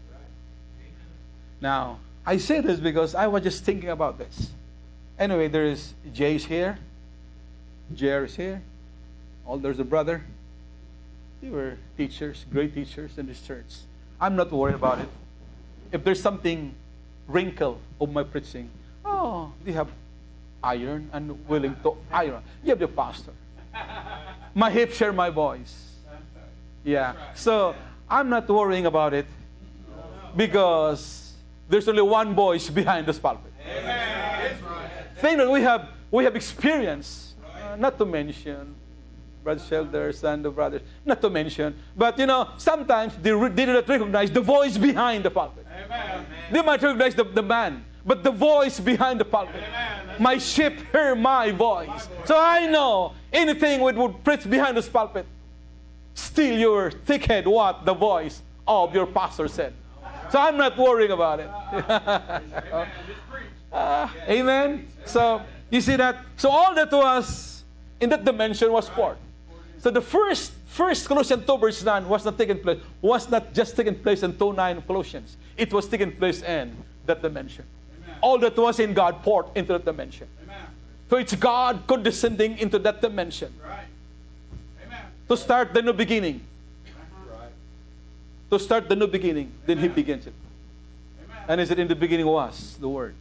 Now, I say this because I was just thinking about this. Anyway, there is Jay's here. Jer is here. Oh, there's a brother. They were teachers, great teachers in this church. I'm not worried about it. If there's something wrinkle of my preaching, oh, they have iron and willing to iron. You have the pastor. My hips share my voice. Yeah. So I'm not worrying about it because there's only one voice behind this pulpit. Amen. Thing that we have we have experienced, uh, not to mention Brother Shelders and the brothers, not to mention, but you know, sometimes they, re- they do not recognize the voice behind the pulpit. Amen. They might recognize the, the man, but the voice behind the pulpit. Amen. My sheep hear my voice. So I know anything we would preach behind this pulpit, still your thick head what the voice of your pastor said. So I'm not worrying about it. uh, amen. So you see that? So all that was in that dimension was poured. So the first, first Colossians two verse nine was not taking place, was not just taking place in two nine Colossians. It was taking place in that dimension. Amen. All that was in God poured into that dimension. Amen. So it's God condescending into that dimension. Right. Amen. To start the new beginning. Right. To start the new beginning, then He begins it. Amen. And He said, in the beginning was the Word.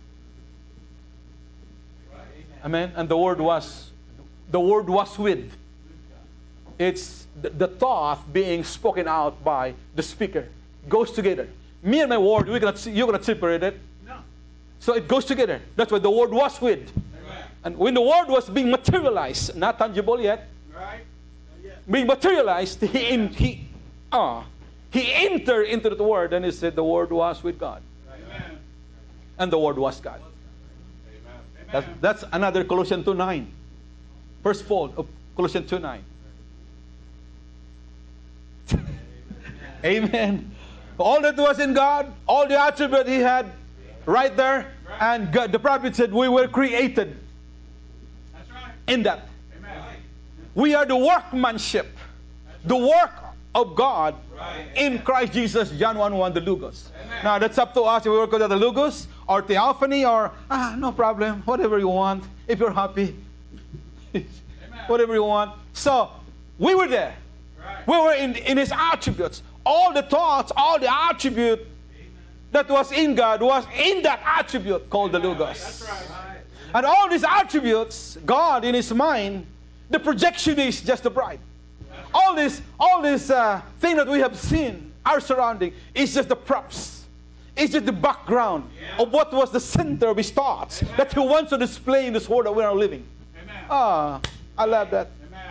Right. Amen. And the Word was, the Word was with. It's the, the thought being spoken out by the speaker. Goes together. Me and my Word, we cannot, you cannot separate it. No. So it goes together. That's why the Word was with. Amen. And when the Word was being materialized, not tangible yet, Right. being materialized, he in, he ah he entered into the Word, and he said the Word was with God, Amen. And the Word was God. Amen. That's, that's another Colossians two nine, first fold of Colossians two nine. Amen. All that was in God, all the attribute He had, right there, and God, the prophet said, we were created in that. We are the workmanship, the work of God in Christ Jesus, John one one, the Logos. Now that's up to us if we work with the Logos or Theophany or, ah, no problem, whatever you want, if you're happy, whatever you want. So, we were there. We were in, in His attributes. All the thoughts, all the attribute that was in God was in that attribute called the Logos. And all these attributes, God in His mind, the projection is just the bride. All this, all this uh, thing that we have seen, our surrounding, is just the props. It's just the background of what was the center of His thoughts that He wants to display in this world that we are living. Ah, I love that.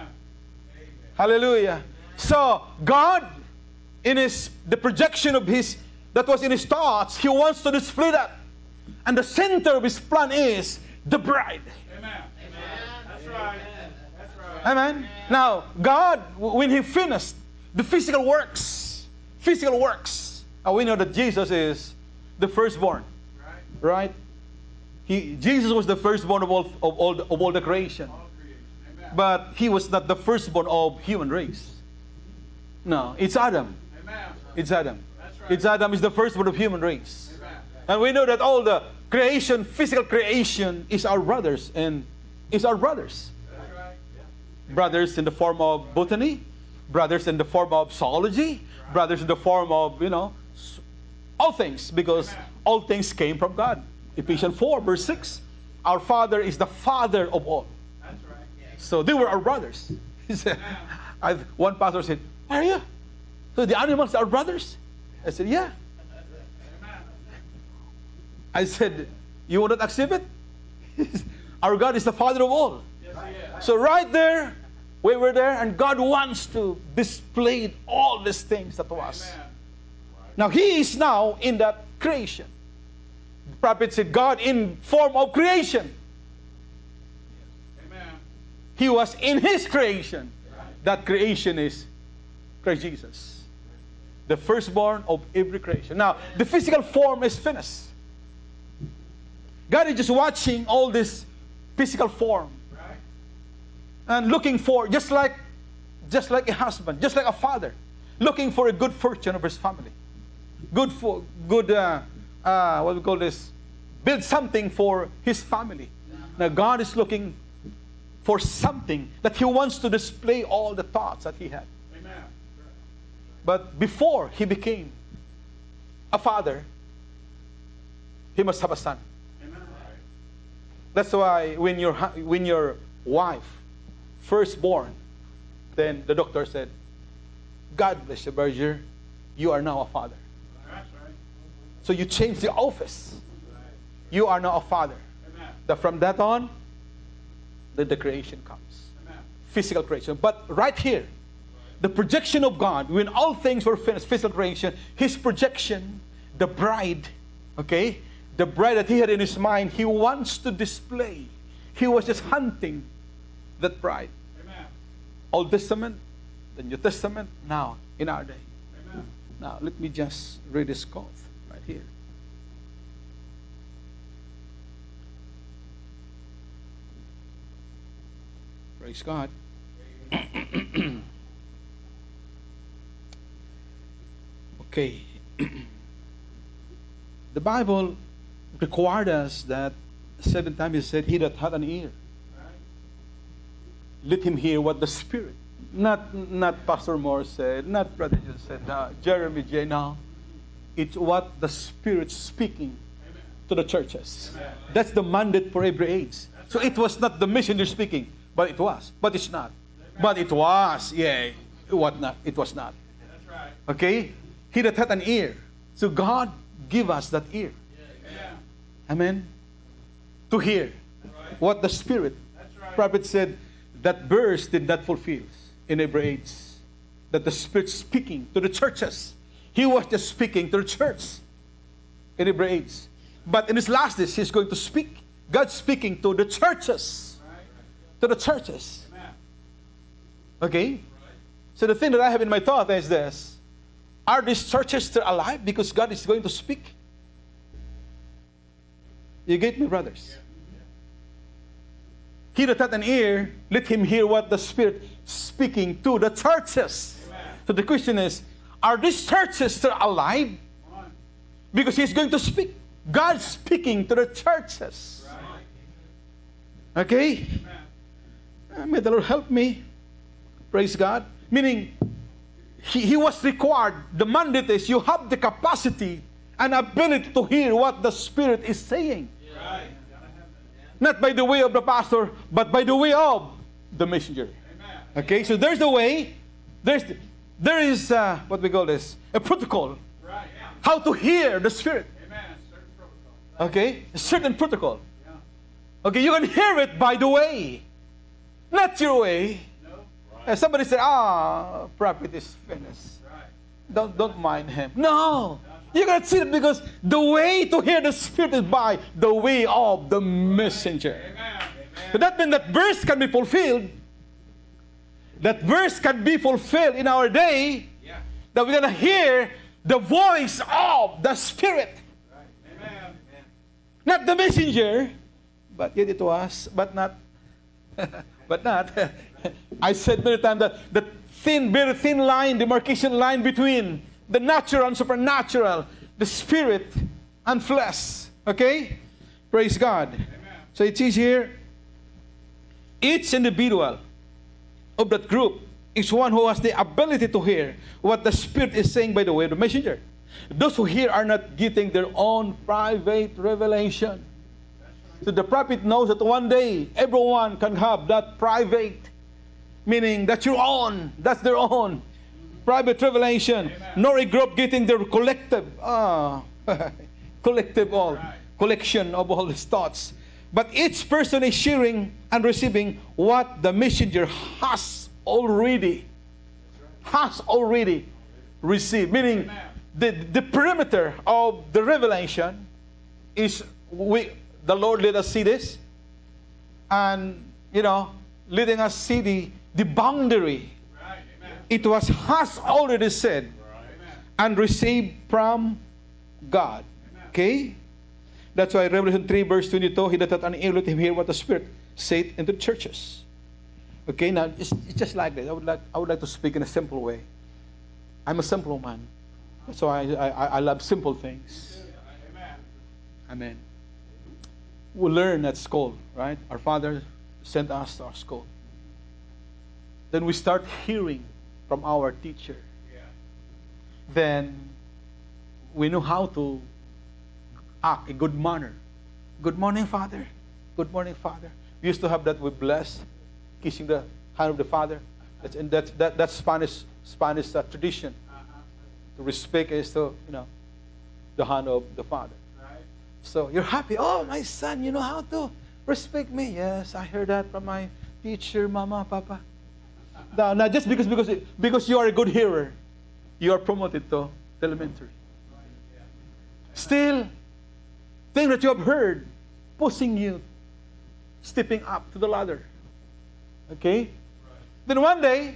Hallelujah. So God, in His the projection of His that was in His thoughts, He wants to display that, and the center of His plan is the bride. Amen. That's right. Amen. Now, God, when He finished the physical works, physical works, and we know that Jesus is the firstborn, right? right? He, Jesus was the firstborn of all of all the, of all the creation, all creation. But He was not the firstborn of human race. No, it's Adam. Amen. It's Adam. That's right. It's Adam is the firstborn of human race, Amen. And we know that all the creation, physical creation, is our brothers and is our brothers. Brothers in the form of botany, brothers in the form of zoology, brothers in the form of, you know, all things, because all things came from God. Ephesians four, verse six. Our Father is the Father of all. That's right. So they were our brothers. He said, I, one pastor said, are you? So the animals are brothers? I said, yeah. I said, you will not accept it? Our God is the Father of all. So right there, we were there, and God wants to display all these things that was. Amen. Now He is now in that creation. The prophet said, God in form of creation. Amen. He was in His creation. Right. That creation is Christ Jesus, the firstborn of every creation. Now, the physical form is finished. God is just watching all this physical form. And looking for, just like just like a husband, just like a father, looking for a good fortune of his family. Good for good uh, uh, what we call this, build something for his family. Now God is looking for something that He wants to display all the thoughts that He had. Amen. But before He became a father, He must have a son. Amen. That's why when your when your wife firstborn, then the doctor said, God bless you, Berger, you are now a father. That's right. So you change the office. You are now a father. Amen. That from that on, then the creation comes. Amen. Physical creation. But right here, the projection of God, when all things were finished, physical creation, His projection, the bride, okay, the bride that He had in His mind, He wants to display. He was just hunting that bride. Amen. Old Testament, the New Testament, now in our day. Amen. Now let me just read this quote right here. Praise God. Okay. The Bible required us that seven times He said, he that had an ear, let him hear what the Spirit, not not Pastor Moore said, not Brother John said, uh, Jeremy J. Now, it's what the Spirit speaking Amen. To the churches. Amen. That's the mandate for every age. So it was not the missionary speaking, but it was. But it's not. Amen. But it was. Yeah. What not? It was not. That's right. Okay? He that had an ear. So God give us that ear. Yeah. Amen. To hear right. What the Spirit. Right. Prophet said, that verse did not fulfill. inebriates that the Spirit speaking to the churches. He was just speaking to the church. Inebriates. But in his last days, he's going to speak. God's speaking to the churches. To the churches. Okay? So the thing that I have in my thought is this. Are these churches still alive because God is going to speak? You get me, brothers? He that hath an ear, let him hear what the Spirit speaking to the churches. Amen. So the question is, are these churches still alive? Because he's going to speak. God's speaking to the churches. Right. Okay? Amen. May the Lord help me. Praise God. Meaning, he, he was required, the mandate is you have the capacity and ability to hear what the Spirit is saying. Right. Not by the way of the pastor, but by the way of the messenger. Amen. Okay, so there's a way, there's there is uh, what we call this, a protocol. Right, yeah. How to hear the Spirit. Amen. Certain protocol. Okay, a certain protocol. Yeah. Okay, you can hear it by the way, not your way. No. Right. And somebody said, "Ah, prophet is finished. Right. Don't don't mind him." No. You got to see it because the way to hear the Spirit is by the way of the messenger. Amen. So that means that verse can be fulfilled. That verse can be fulfilled in our day. Yeah. That we're going to hear the voice of the Spirit. Right. Amen. Not the messenger, but yet it was, but not. but not. I said many times that the thin, very thin line, demarcation line between the natural and supernatural, the spirit and flesh. Okay? Praise God. Amen. So it says here, each individual of that group is one who has the ability to hear what the Spirit is saying by the way of the messenger. Those who hear are not getting their own private revelation. So the prophet knows that one day everyone can have that private, meaning that's your own, that's their own. Private revelation, amen. Nor a group getting their collective, ah, collective all, right. collection of all his thoughts. But each person is sharing and receiving what the messenger has already, right. has already received. Meaning, the, the perimeter of the revelation is, we, the Lord let us see this, and, you know, letting us see the, the boundary. It was has already said and received from God. Okay? That's why Revelation three verse twenty-two, he that hath an ear, let him hear what the Spirit saith into the churches. Okay, now it's, it's just like this. I would like I would like to speak in a simple way. I'm a simple man. That's why I, I, I love simple things. Amen. We learn at school, right? Our Father sent us to our school. Then we start hearing from our teacher. Yeah. Then we know how to act in good manner. Good morning, Father. Good morning, Father. We used to have that with bless, kissing the hand of the Father. That's in that that that's Spanish Spanish uh, tradition. Uh-huh. To respect is to, you know, the hand of the Father. Right. So you're happy. Oh, my son, you know how to respect me. Yes, I heard that from my teacher, Mama, Papa. Now, now just because because because you are a good hearer, you are promoted to elementary. Still, things that you have heard, pushing you, stepping up to the ladder. Okay? Then one day,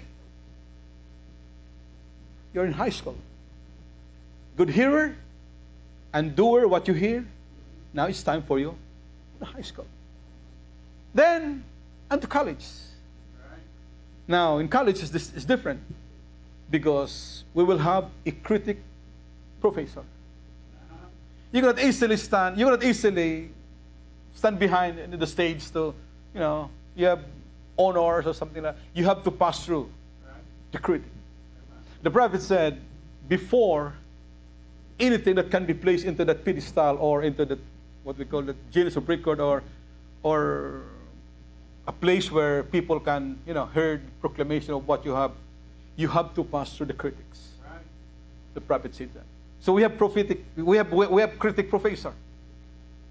you're in high school. Good hearer and doer what you hear. Now it's time for you to high school. Then, and to college. Now, in college, it's, this, it's different because we will have a critic professor. You cannot easily stand, you cannot easily stand behind in the stage to, you know, you have honors or something like that. You have to pass through the critic. The prophet said, before anything that can be placed into that pedestal or into the, what we call the Guinness of record or, or a place where people can, you know, hear proclamation of what you have, you have to pass through the critics. Right. The prophet said that. So we have prophetic, we have we have critic professor.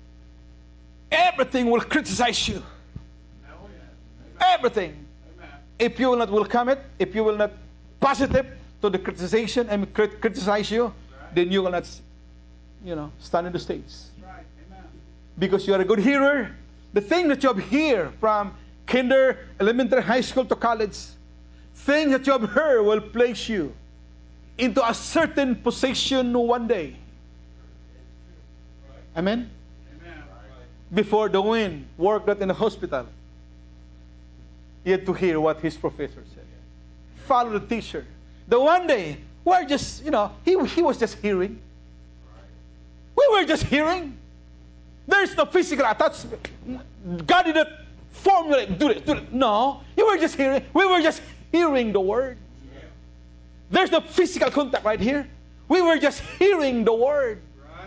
Everything will criticize you. Everything. if you will not welcome it, if you will not positive to the criticization and crit- criticize you, then you will not, you know, stand in the stage. Because you are a good hearer. The thing that you have heard from kinder, elementary, high school to college, things that you have heard will place you into a certain position one day. Amen? Amen. Before the wind worked out in the hospital, he had to hear what his professor said. Follow the teacher. The one day, we're just, you know, he, he was just hearing. We were just hearing. There's no physical attachment. God didn't formulate, do it, do it. No, you were just hearing. We were just hearing the word. There's no physical contact right here. We were just hearing the word.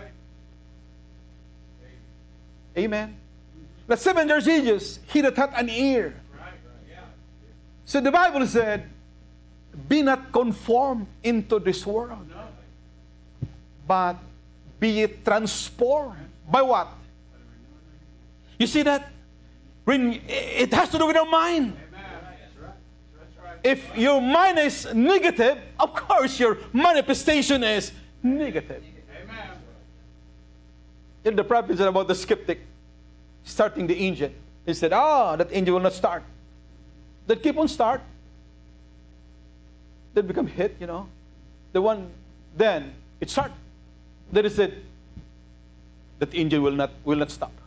Amen. The seven years ages, he that hath an ear. So the Bible said, be not conformed into this world, but be it transformed. By what? You see that? It has to do with our mind. If your mind is negative, of course your manifestation is negative. In the prophet said about the skeptic starting the engine. He said, ah, oh, that engine will not start. Then keep on start. Then become hit, you know. The one, then it start. Then he said, that engine will not will not stop.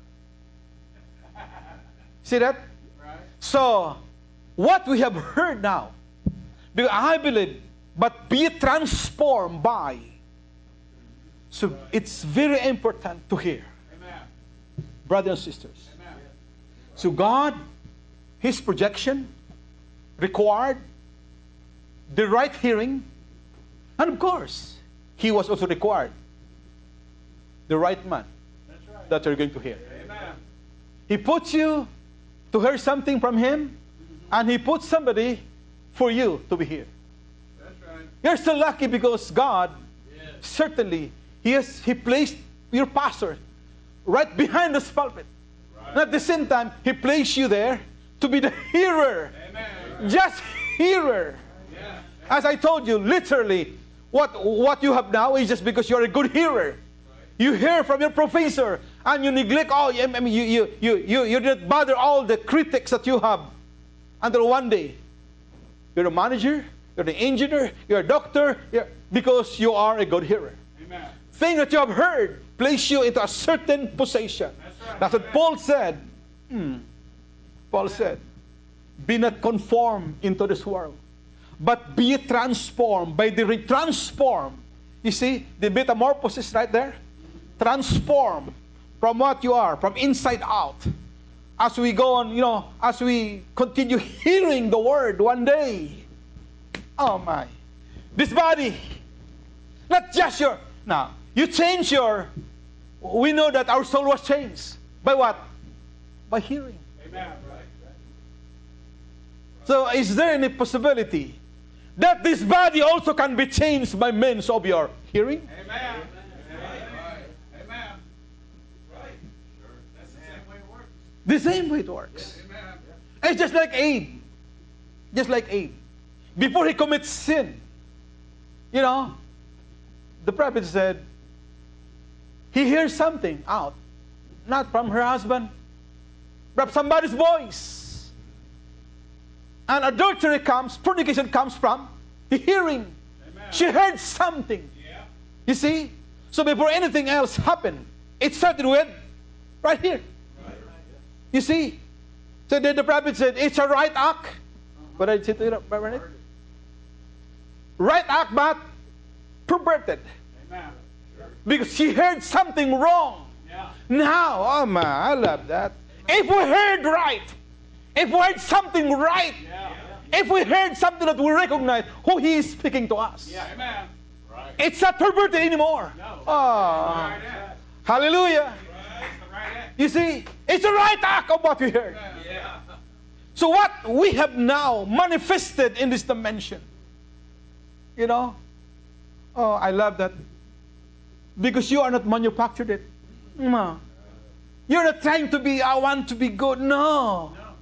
See that? Right. So, what we have heard now, because I believe, but be transformed by. So it's very important to hear. Amen. Brothers and sisters. Amen. So God, His projection required the right hearing, and of course, He was also required the right man. That's right. That you're going to hear. Amen. He puts you to hear something from Him, and He puts somebody for you to be here. That's right. You're so lucky because God, yes, certainly, He has He placed your pastor right behind this pulpit. Right. And at the same time, He placed you there to be the hearer. Amen. Just hearer. Yeah. As I told you, literally, what, what you have now is just because you're a good hearer. Right. You hear from your professor, and you neglect all, I mean, you, you, you, you, you didn't bother all the critics that you have. Until one day, you're a manager, you're the engineer, you're a doctor, you're, because you are a good hearer. Amen. Thing that you have heard place you into a certain position. That's, right. That's what Paul said. Hmm. Paul said, be not conformed into this world, but be transformed by the retransform. You see, the metamorphosis right there? Transform from what you are, from inside out. As we go on, you know, as we continue hearing the word one day. Oh my. This body, not just your, now, you change your, we know that our soul was changed. By what? By hearing. Amen. So is there any possibility that this body also can be changed by means of your hearing? Amen. The same way it works. Amen. It's just like Abe. Just like Abe. Before he commits sin, you know, the prophet said, he hears something out. Not from her husband, but somebody's voice. And adultery comes, fornication comes from the hearing. Amen. She heard something. Yeah. You see? So before anything else happened, it started with right here. You see? So then the prophet said, it's a right act. What did I say to you? Right act, but perverted. Amen. Because she heard something wrong. Yeah. Now, oh man, I love that. If we heard right, if we heard something right, yeah. If we heard something that we recognize who He is speaking to us, yeah. Amen. Right. It's not perverted anymore. No. Oh, right. Hallelujah. You see, it's the right act of what we heard. Yeah. So what we have now manifested in this dimension, you know, oh, I love that. Because you are not manufactured it. No. You're not trying to be, I want to be good. No. no.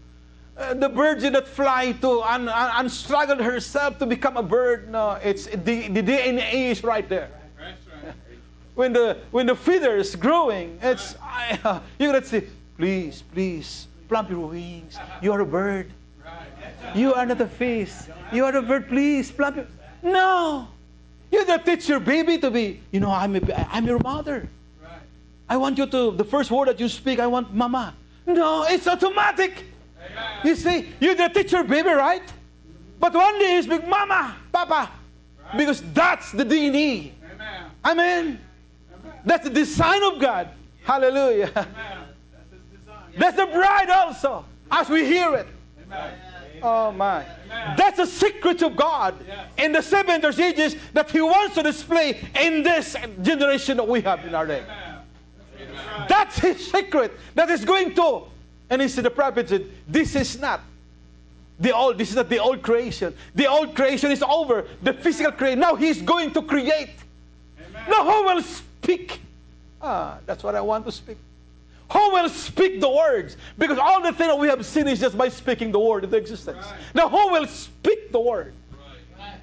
uh, the bird did not fly to and, and, and struggled herself to become a bird. No, it's the, the D N A is right there. When the when the feather is growing, it's I, uh, you're gonna say, please, please, plump your wings. You are a bird. You are not a fish. You are a bird. Please, plump your. No, you don't teach your baby to be. You know, I'm a, I'm your mother. I want you to. The first word that you speak, I want mama. No, it's automatic. Amen. You see, you don't teach your baby, right? But one day you speak mama, papa, right. Because that's the D N A. Amen. Amen. That's the design of God. Hallelujah. Amen. That's His design. That's the bride also, as we hear it. Amen. Oh my. Amen. That's the secret of God yes. in the seven ages that He wants to display in this generation that we have in our day. Amen. That's His secret that is going to. And He said, the prophet said, this is not the old, this is not the old creation. The old creation is over. The physical creation. Now He's going to create. Amen. Now who will speak? Ah, that's what I want to speak. Who will speak the words? Because all the thing that we have seen is just by speaking the word into existence. Right. Now who will speak the word? Right.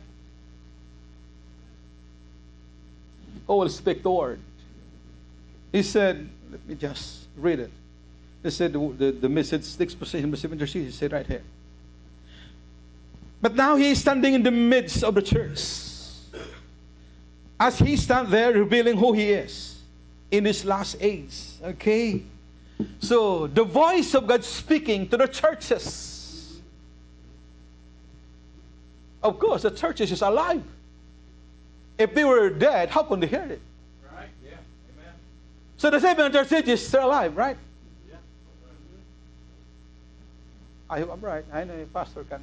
Who will speak the word? He said, let me just read it. He said the, the, the message, the exposition, the he said right here. But now He is standing in the midst of the church. As He stands there revealing who He is in this last age. Okay? So, the voice of God speaking to the churches. Of course, the churches is alive. If they were dead, how can they hear it? Right? Yeah. Amen. So the seven churches is still alive, right? Yeah. I hope I'm right. I know Pastor can.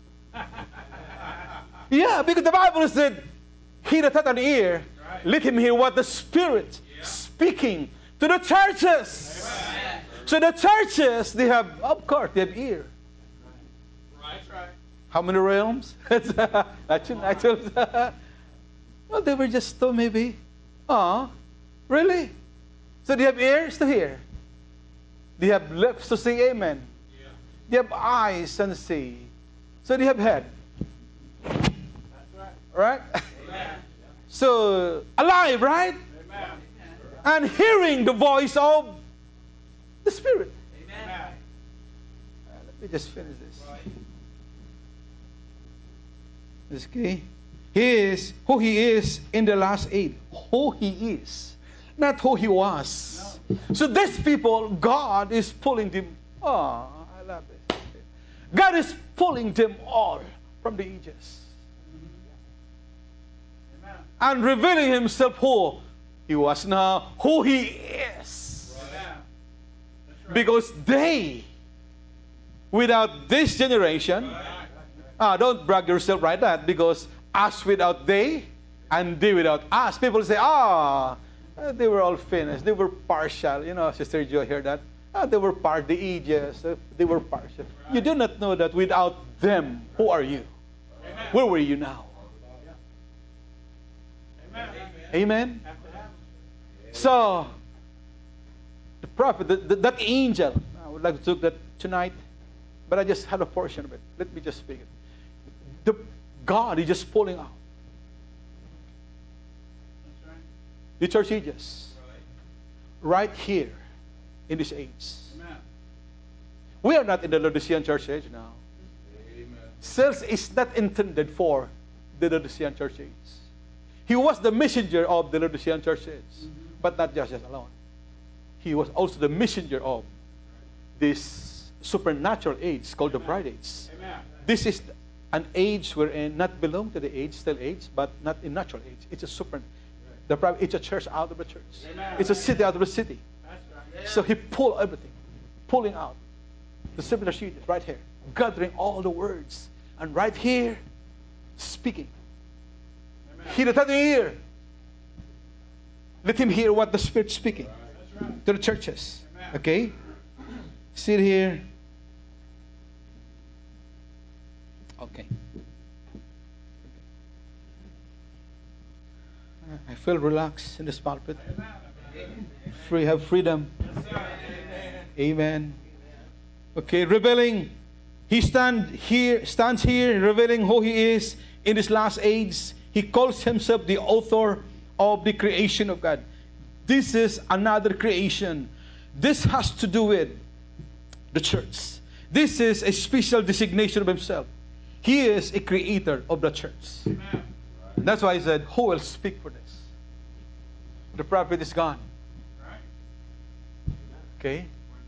Yeah, because the Bible said, he that hath an ear, right. Let him hear what the Spirit yeah. speaking to the churches. Amen. So the churches, they have, of course, they have ear. Right, right. How many realms? Actually, well, they were just two maybe. Oh, really? So they have ears to hear. They have lips to say amen. Yeah. They have eyes and see. So they have head. That's right. Right? Amen. So, alive, right? Amen. And hearing the voice of the Spirit. Amen. Uh, let me just finish this. Right. This key. He is who He is in the last age. Who He is. Not who He was. No. So these people, God is pulling them. Oh, I love it. God is pulling them all from the ages. Amen. And revealing Himself who He was now, who He is. Right. Because they, without this generation, right. ah, don't brag yourself like that, because us without they, and they without us. People say, ah, they were all finished. They were partial. You know, Sister Jo, hear that? Ah, they were part, the ages. They were partial. Right. You do not know that without them, who are you? Amen. Where were you now? Amen. Amen. So, the prophet, the, the, that angel, I would like to talk that tonight, but I just had a portion of it. Let me just speak it. The God is just pulling out. That's right. The church ages. Right. right here in this age. Amen. We are not in the Laodicean church age now. Amen. Sales is not intended for the Laodicean church age. He was the messenger of the Laodicean church age, mm-hmm. but not just alone. He was also the messenger of this supernatural age called the bride age. Amen. This is an age wherein not belong to the age, still age, but not in natural age. It's a super, the bride, it's a church out of the church. Amen. It's a city out of the city. That's right. So He pulled everything, pulling out the similar sheet right here, gathering all the words, and right here, speaking. Amen. He that hath an ear, let him hear what the Spirit's speaking right. to the churches. Amen. Okay? Sit here. Okay. I feel relaxed in this pulpit. Free, have freedom. Amen. Okay, revealing He stand here, stands here revealing who He is in this last age. He calls Himself the author of the creation of God. This is another creation. This has to do with the church. This is a special designation of Himself. He is a creator of the church. Amen. That's why He said, who will speak for this? The prophet is gone. Okay?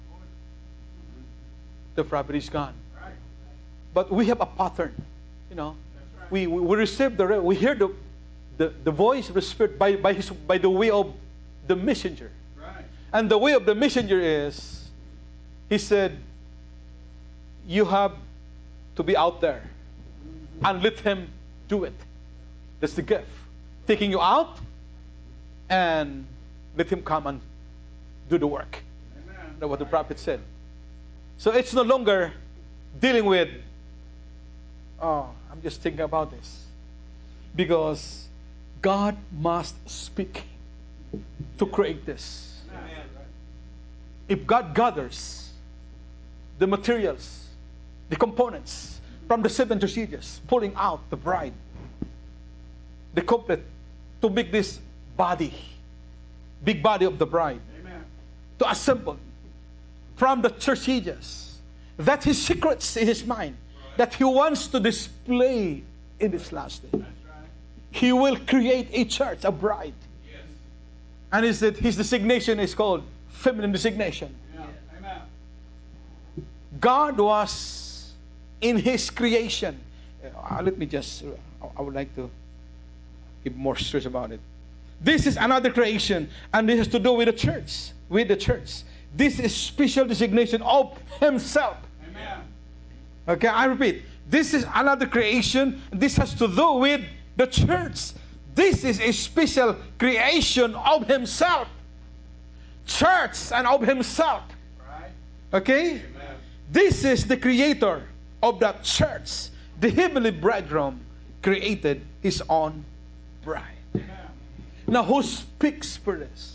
The prophet is gone. But we have a pattern. You know, we, we, we receive the, we hear the, the, the voice of the Spirit by, by, his, by the way of the messenger. And the way of the messenger is, he said, you have to be out there and let him do it. That's the gift. Taking you out and let him come and do the work. Amen. That's what the prophet said. So it's no longer dealing with, oh, I'm just thinking about this. Because God must speak to create this. Amen. If God gathers the materials, the components from the seven procedures, pulling out the bride, the couplet, to make this body, big body of the bride, amen, to assemble from the procedures, that His secrets in His mind, right, that He wants to display in this last day. That's right. He will create a church, a bride. Yes. And He said His designation is called feminine designation. Yeah. Amen. God was in His creation. Uh, let me just, uh, I would like to give more stress about it. This is another creation, and this has to do with the church. With the church. This is special designation of Himself. Amen. Okay, I repeat. This is another creation. This has to do with the church. This is a special creation of Himself. Church and of Himself. Right. Okay? Amen. This is the creator of that church. The heavenly bridegroom created His own bride. Amen. Now, who speaks for this?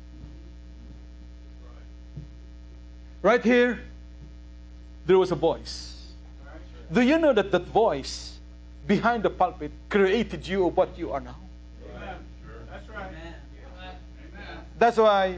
Right here, there was a voice. Do you know that that voice behind the pulpit created you of what you are now? Amen. That's right. Amen. That's why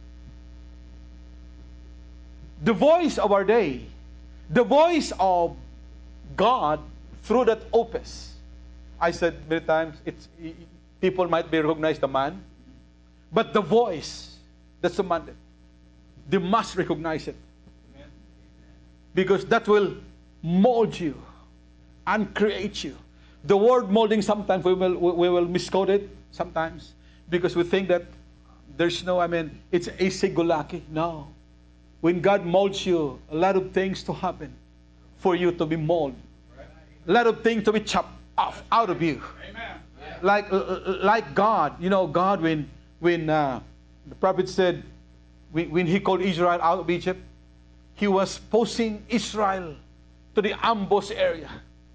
the voice of our day, the voice of God through that opus. I said many times, it's, people might be recognize the man, but the voice that's demanded, they must recognize it. Amen. Because that will mold you and create you. The word molding, sometimes we will we will misquote it sometimes because we think that there's no, I mean, it's asegulaki. No. When God molds you, a lot of things to happen for you to be molded. A lot of things to be chopped off out of you. Amen. Like like God, you know, God when when uh, the prophet said when, when He called Israel out of Egypt, He was posting Israel to the ambush area.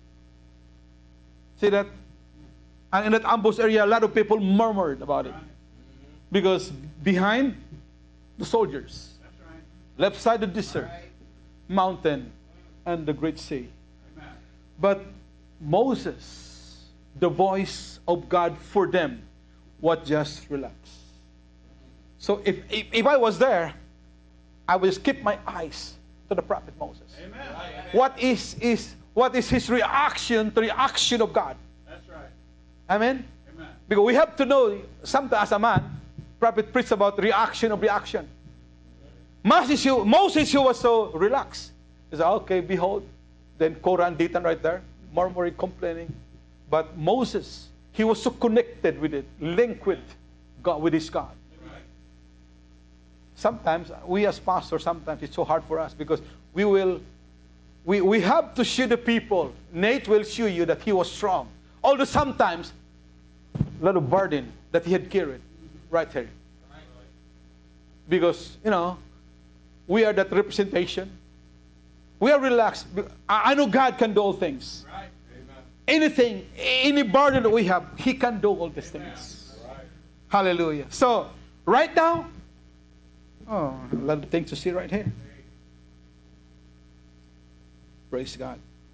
See that? And in that ambush area, a lot of people murmured about it. Because behind the soldiers, left side the desert, mountain, and the great sea. But Moses, the voice of God for them, was just relax. So if, if, if I was there, I would just keep my eyes to the prophet Moses. Amen. What is, is, what is his reaction to the action of God? That's right. Amen? Amen. Because we have to know, sometimes as a man, prophet preached about reaction of reaction. Moses, Moses who was so relaxed. He said, okay, behold. Then Korah and Dathan right there, murmuring, complaining. But Moses, he was so connected with it, linked with God, with his God. Right. Sometimes, we as pastors, sometimes it's so hard for us because we will, we, we have to show the people. Nate will show you that he was strong. Although sometimes, a lot of burden that he had carried right here. Because, you know, we are that representation. We are relaxed. I know God can do all things. Right. Anything, any burden that we have, He can do all these things. Right. Hallelujah. So, right now, oh, a lot of things to see right here. Praise God.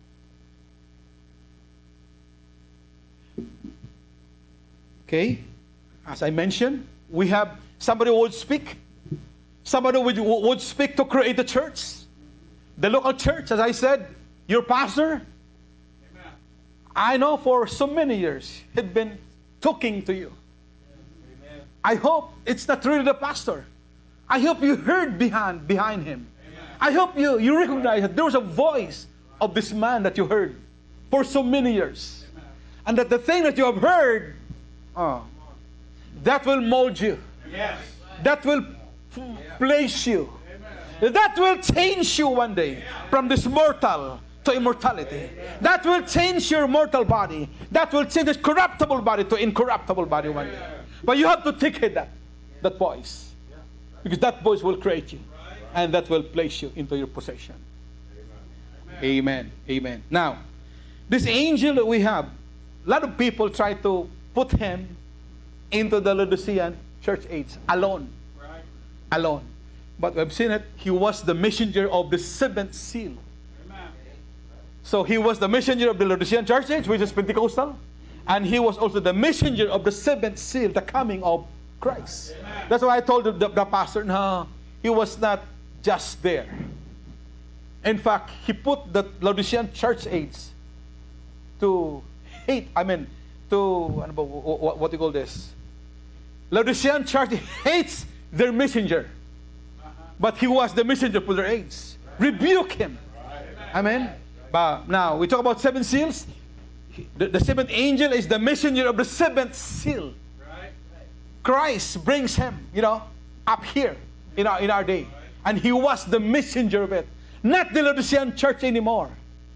Okay, as I mentioned, we have somebody who would speak. Somebody would, would speak to create the church. The local church, as I said, your pastor. Amen. I know for so many years he'd been talking to you. Amen. I hope it's not really the pastor. I hope you heard behind, behind him. Amen. I hope you, you recognize that there was a voice of this man that you heard for so many years. Amen. And that the thing that you have heard, oh, that will mold you. Yes. That will f- place you. Amen. That will change you one day from this mortal to immortality. Amen. That will change your mortal body. That will change this corruptible body to incorruptible body one day. But you have to take it that, that voice. Because that voice will create you. And that will place you into your possession. Amen. Amen. Amen. Now, this angel that we have, a lot of people try to put him into the Laodicean church age alone. Right. Alone. But we've seen it. He was the messenger of the seventh seal. Amen. So he was the messenger of the Laodicean church age, which is Pentecostal. And he was also the messenger of the seventh seal, the coming of Christ. Amen. That's why I told the, the, the pastor, no, he was not just there. In fact, he put the Laodicean church age to hate, I mean, to, what, what do you call this? Laodicean church hates their messenger. Uh-huh. But he was the messenger for their age. Right. Rebuke him. Right. Amen. But now, we talk about seven seals. The, the seventh angel is the messenger of the seventh seal. Right. Christ brings him, you know, up here in our, in our day. Right. And he was the messenger of it. Not the Laodicean church anymore.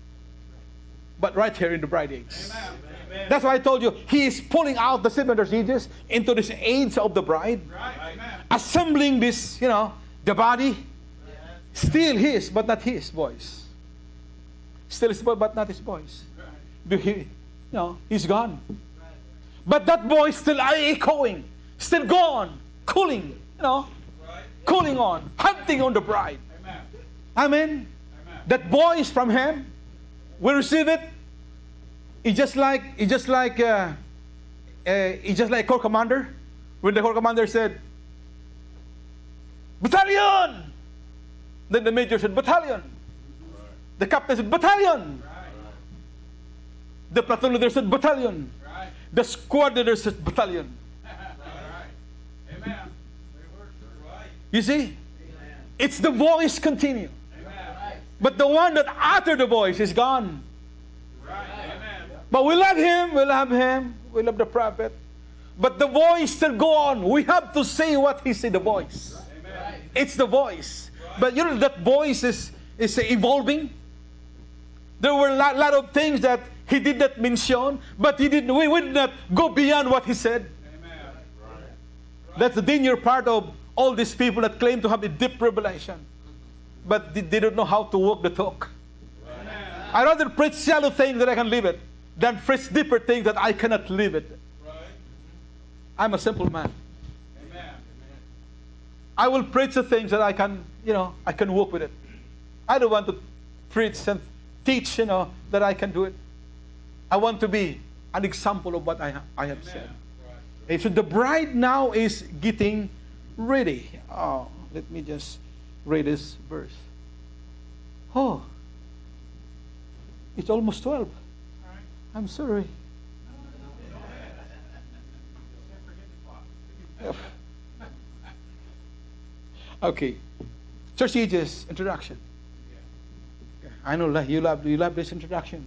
But right here in the bride age. Amen. Amen. That's why I told you, he is pulling out the seven ages into this age of the bride. Right. Assembling this, you know, the body. Yeah. Still his, but not his voice. Still his voice, but not his voice. Right. He, you know, he's gone. Right. But that voice still echoing, still gone, cooling, you know, right. Cooling on, hunting on the bride. Amen. Amen. Amen. That voice from him, we receive it. It's just like it's just like uh, uh, it's just like corps commander. When the corps commander said, "Battalion," then the major said, "Battalion." Right. The captain said, "Battalion." Right. The platoon leader said, "Battalion." Right. The squad leader said, "Battalion." Right. Amen. You see, amen. It's the voice continue, amen. But the one that uttered the voice is gone. Right. But we love him, we love him, we love the prophet. But the voice still go on. We have to say what he said, the voice. Amen. It's the voice. Right. But you know, that voice is, is evolving. There were a lot, lot of things that he did not mention, but he did, we would not go beyond what he said. Amen. Right. That's the danger part of all these people that claim to have a deep revelation. But they, they don't know how to walk the talk. Amen. I'd rather preach shallow things that I can live it than preach deeper things that I cannot live it. Right. I'm a simple man. Amen. I will preach the things that I can, you know, I can walk with it. I don't want to preach and teach, you know, that I can do it. I want to be an example of what I, ha- I have Amen. Said. Right. So the bride now is getting ready. Oh, let me just read this verse. Oh, it's almost twelve. I'm sorry. Okay. Church Ages introduction. I know you love you love this introduction.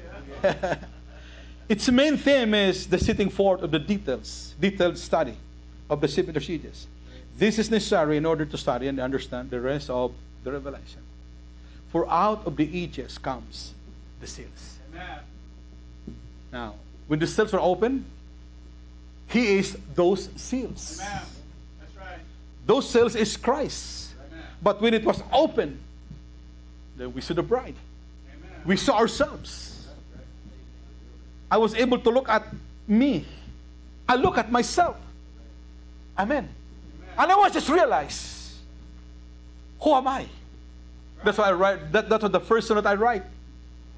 Its main theme is the setting forth of the details, detailed study of the seven ages. This is necessary in order to study and understand the rest of the revelation. For out of the ages comes the seals. Amen. Now, when the seals were open, he is those seals. Amen. That's right. Those seals is Christ. Amen. But when it was open, then we saw the bride. Amen. We saw ourselves. I was able to look at me. I look at myself. Amen. Amen. And I was just realize, who am I? Right. That's why I write. That, that was the first one that I write.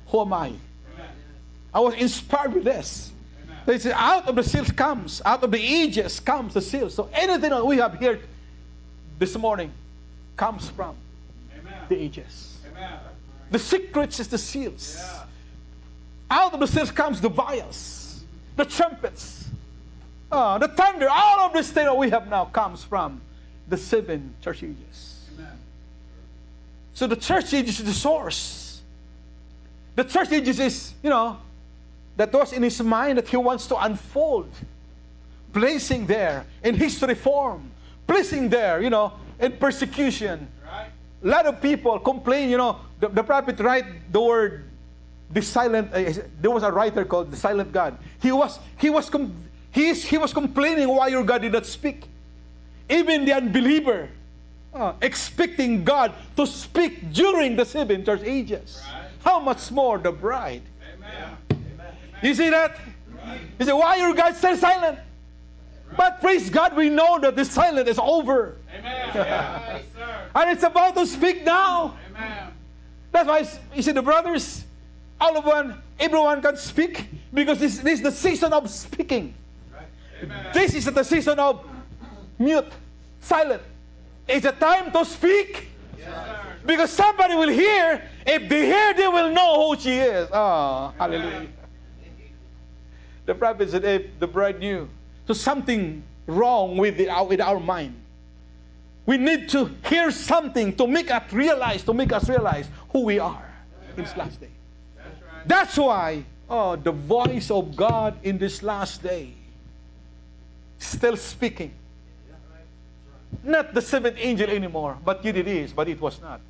who am I? I was inspired with this. They say, out of the seals comes, out of the ages comes the seals. So anything that we have here this morning comes from Amen. The ages. Amen. The secrets is the seals. Yeah. Out of the seals comes the vials, the trumpets, uh, the thunder. All of this thing that we have now comes from the seven church ages. Amen. So the church ages is the source. The church ages is, you know, that was in his mind that he wants to unfold, placing there in history form, placing there, you know, in persecution. Right. A lot of people complain, you know, the, the prophet write the word, the silent, uh, there was a writer called the silent God. He was, he was, com- he, is, he was complaining why your God did not speak. Even the unbeliever, uh, expecting God to speak during the seven church ages. Right. How much more the bride? Amen. You see that? Right. You say, why your God still silent? Right. But praise God, we know that the silence is over. Amen. Yeah. And it's about to speak now. Amen. That's why you see the brothers, all of one, everyone can speak because this, this is the season of speaking. Right. This is the season of mute, silent. It's a time to speak. Yes, because somebody will hear. If they hear, they will know who she is. Oh, hallelujah. The prophet said, if the bride knew. So something wrong with, the, with our mind. We need to hear something to make us realize, to make us realize who we are in this last day. That's right. That's why, oh, the voice of God in this last day still speaking. Not the seventh angel anymore, but yet it is, but it was not.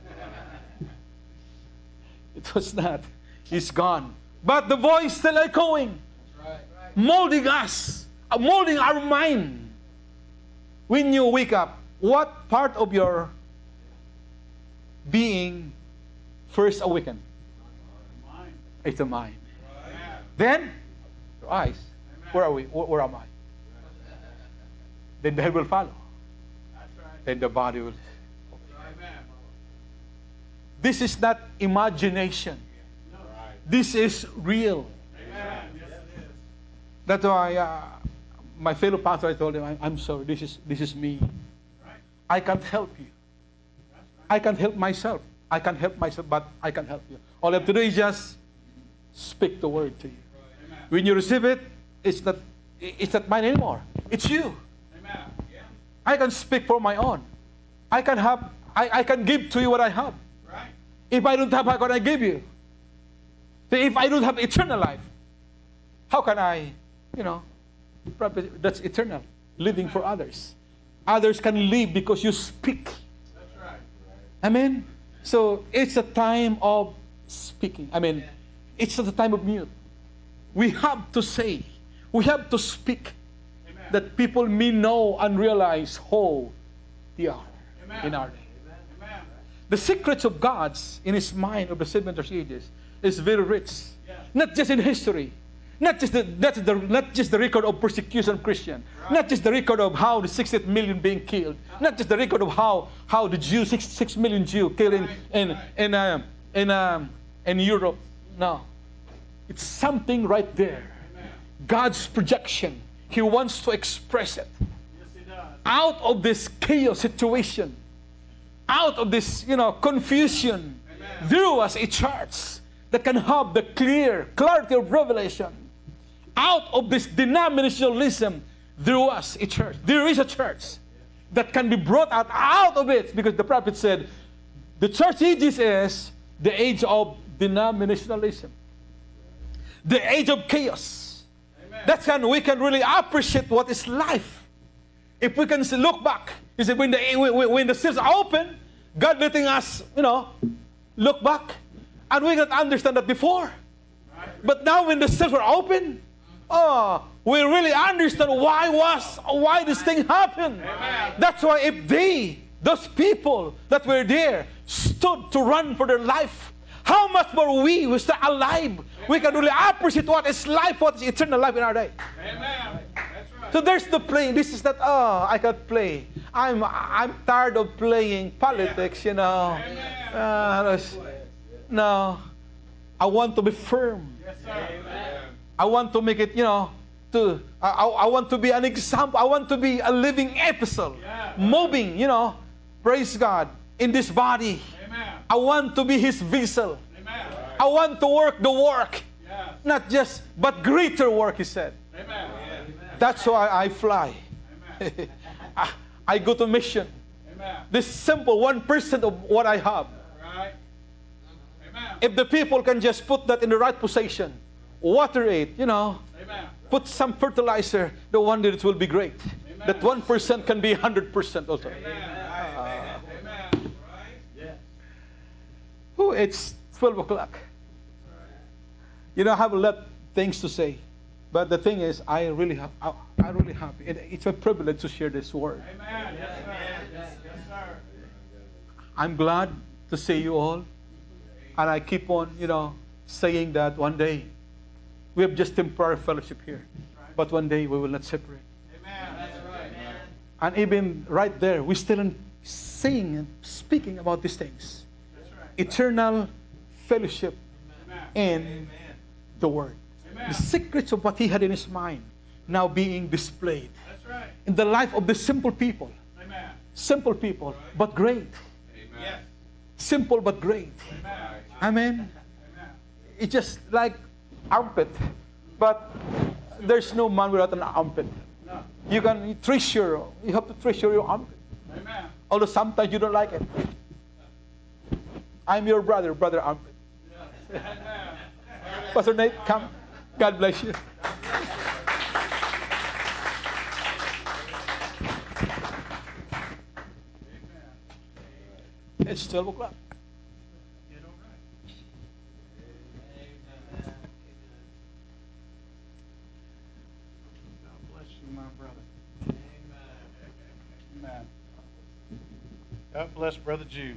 It was not. It's gone. But the voice still echoing, molding us, molding our mind. When you wake up, what part of your being first awakened? Mind. It's the mind. Right. Then, your eyes. Amen. Where are we? Where, where am I? Then the head will follow. That's right. Then the body will. Amen. This is not imagination. No. This is real. Amen. That's why uh, my fellow pastor, I told him, I'm, I'm sorry, this is this is me. Right. I can't help you. Right. I can't help myself. I can't help myself, but I can help you. All I have to do is just speak the word to you. Right. When you receive it, it's not it's not mine anymore. It's you. Amen. Yeah. I can speak for my own. I can have. I, I can give to you what I have. Right. If I don't have, how can I give you? So if I don't have eternal life, how can I? You know, that's eternal, living for others. Others can live because you speak. That's right. Amen. So it's a time of speaking. I mean, it's not a time of mute. We have to say, we have to speak. Amen. That people may know and realize who they are. Amen. In our day. Amen. The secrets of God's in His mind of the seven ages is very rich. Yeah. Not just in history. Not just the not the not just the record of persecution of Christian, right. Not just the record of how the sixty million being killed, not just the record of how how the Jews six six million Jews killed in in in um, in um, in Europe. No, it's something right there. Amen. God's projection. He wants to express it. Yes, He does. Out of this chaos situation, out of this you know confusion, amen. There was a church that can have the clear clarity of revelation. Out of this denominationalism, there was a church. There is a church that can be brought out, out of it. Because the prophet said, the church ages is the age of denominationalism. The age of chaos. Amen. That's when we can really appreciate what is life. If we can look back, you see, when the, when the seals are open, God letting us, you know, look back. And we can understand that before. But now when the seals were open, oh, we really understand why was why this thing happened. Amen. That's why if they, those people that were there, stood to run for their life, how much more we who still alive, amen. We can really appreciate what is life, what is eternal life in our day. Amen. That's right. So there's the playing. This is not, oh, I can't play. I'm I'm tired of playing politics, you know. Uh, no. I want to be firm. Yes, sir. Amen. I want to make it, you know, to I, I, I want to be an example. I want to be a living epistle, Yeah. moving, you know, praise God, in this body. Amen. I want to be His vessel. Amen. I want to work the work, Yes. not just, but greater work, He said. Amen. That's why I fly. Amen. I, I go to mission. Amen. This simple one percent of what I have. Right. Amen. If the people can just put that in the right position, water it, you know, Amen. put some fertilizer, no wonder it will be great. Amen. That one percent can be one hundred percent also. Amen. Uh, Amen. Right. oh, it's twelve o'clock. You know, I have a lot of things to say. But the thing is, I really have, I, I really happy. It, it's a privilege to share this word. Amen. Yes, sir. Yes, sir. I'm glad to see you all. And I keep on, you know, saying that one day we have just temporary fellowship here. But one day we will not separate. Amen. That's right. And even right there, we still in saying and speaking about these things. That's right. Eternal fellowship Amen. in Amen. the Word. Amen. The secrets of what he had in his mind now being displayed That's right. in the life of the simple people. Amen. Simple people, but great. Amen. Yes. Simple but great. Amen. Amen. Amen. It's just like armpit, but there's no man without an armpit. No. You can treasure. You have to treasure your armpit. Amen. Although sometimes you don't like it. I'm your brother, brother armpit. Amen. Pastor Nate, come. God bless you. It's twelve o'clock. God bless you, my brother. Amen. God bless Brother Jude.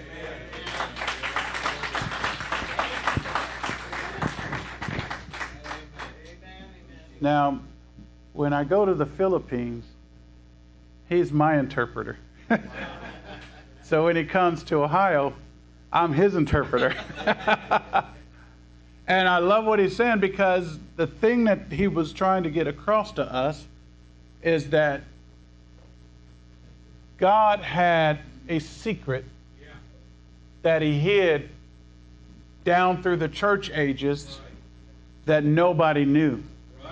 Now, when I go to the Philippines, he's my interpreter. So when he comes to Ohio, I'm his interpreter. And I love what he's saying, because the thing that he was trying to get across to us is that God had a secret that he hid down through the church ages that nobody knew.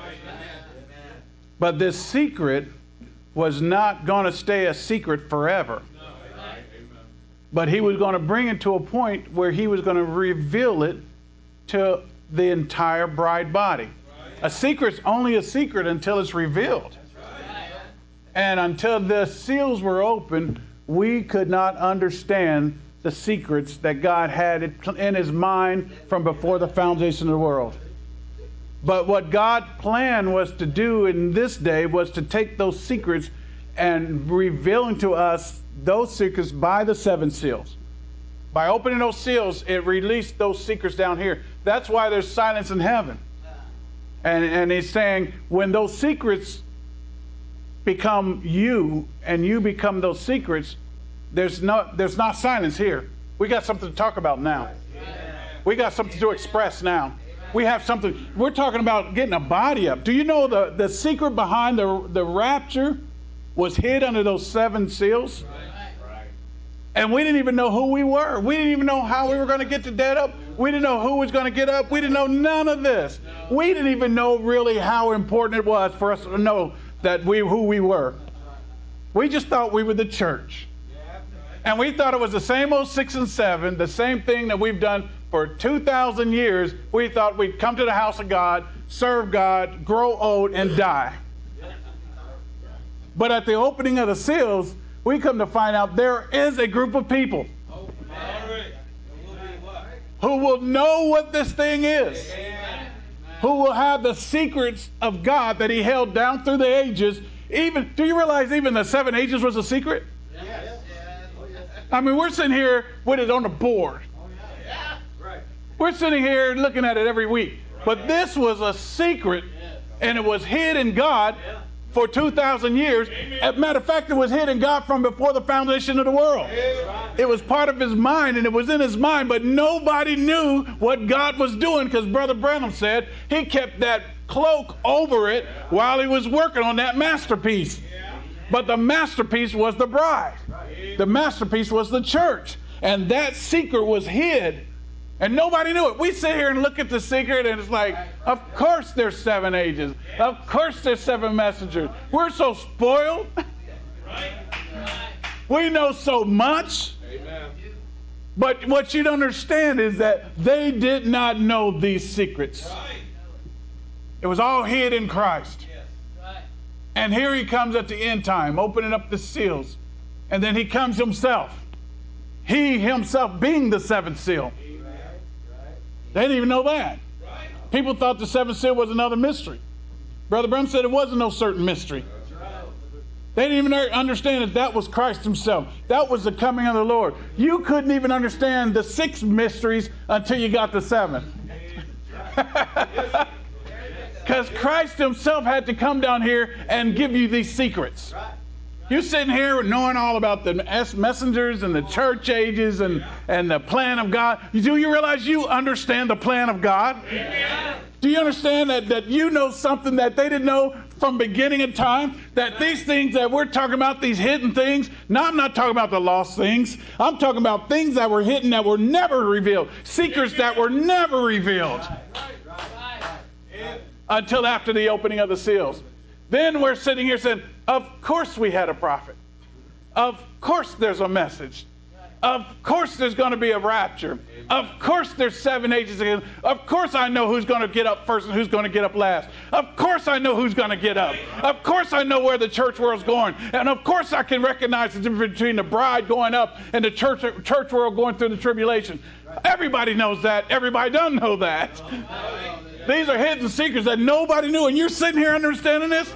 But this secret was not going to stay a secret forever. But he was going to bring it to a point where he was going to reveal it to the entire bride body. A secret's only a secret until it's revealed. And until the seals were opened, we could not understand the secrets that God had in his mind from before the foundation of the world. But what God planned was to do in this day was to take those secrets and revealing to us those secrets by the seven seals. By opening those seals, it released those secrets down here. That's why there's silence in heaven. And, and he's saying, when those secrets become you and you become those secrets, there's not, there's not silence here. We got something to talk about now. We got something to express now. We have something. We're talking about getting a body up. Do you know the, the secret behind the, the rapture was hid under those seven seals? And we didn't even know who we were. We didn't even know how we were going to get the dead up. We didn't know who was going to get up. We didn't know none of this. We didn't even know really how important it was for us to know that we who we were. We just thought we were the church. And we thought it was the same old six and seven, the same thing that we've done for two thousand years. We thought we'd come to the house of God, serve God, grow old, and die. But at the opening of the seals, we come to find out there is a group of people who will know what this thing is, who will have the secrets of God that he held down through the ages. Even, do you realize even the seven ages was a secret? I mean, we're sitting here with it on the board. We're sitting here looking at it every week. But this was a secret, and it was hid in God for two thousand years. As a matter of fact, it was hidden God from before the foundation of the world. It was part of his mind, and it was in his mind, but nobody knew what God was doing because Brother Branham said he kept that cloak over it while he was working on that masterpiece. But the masterpiece was the bride. The masterpiece was the church. And that secret was hid. And nobody knew it. We sit here and look at the secret and it's like, of course there's seven ages. Of course there's seven messengers. We're so spoiled. We know so much. But what you don't understand is that they did not know these secrets. It was all hid in Christ. And here he comes at the end time, opening up the seals. And then he comes himself. He himself being the seventh seal. They didn't even know that. People thought the seventh seal was another mystery. Brother Branham said it wasn't no certain mystery. They didn't even understand that that was Christ himself. That was the coming of the Lord. You couldn't even understand the six mysteries until you got the seventh. Because Christ himself had to come down here and give you these secrets. You're sitting here knowing all about the messengers and the church ages and, and the plan of God. Do you realize you understand the plan of God? Amen. Do you understand that, that you know something that they didn't know from beginning of time? That these things that we're talking about, these hidden things, no, I'm not talking about the lost things. I'm talking about things that were hidden that were never revealed. Secrets that were never revealed. Until after the opening of the seals. Then we're sitting here saying, of course we had a prophet. Of course there's a message. Of course there's going to be a rapture. Of course there's seven ages again. Of course I know who's going to get up first and who's going to get up last. Of course I know who's going to get up. Of course I know where the church world's going. And of course I can recognize the difference between the bride going up and the church, church world going through the tribulation. Everybody knows that. Everybody doesn't know that. These are hidden secrets that nobody knew, and you're sitting here understanding this?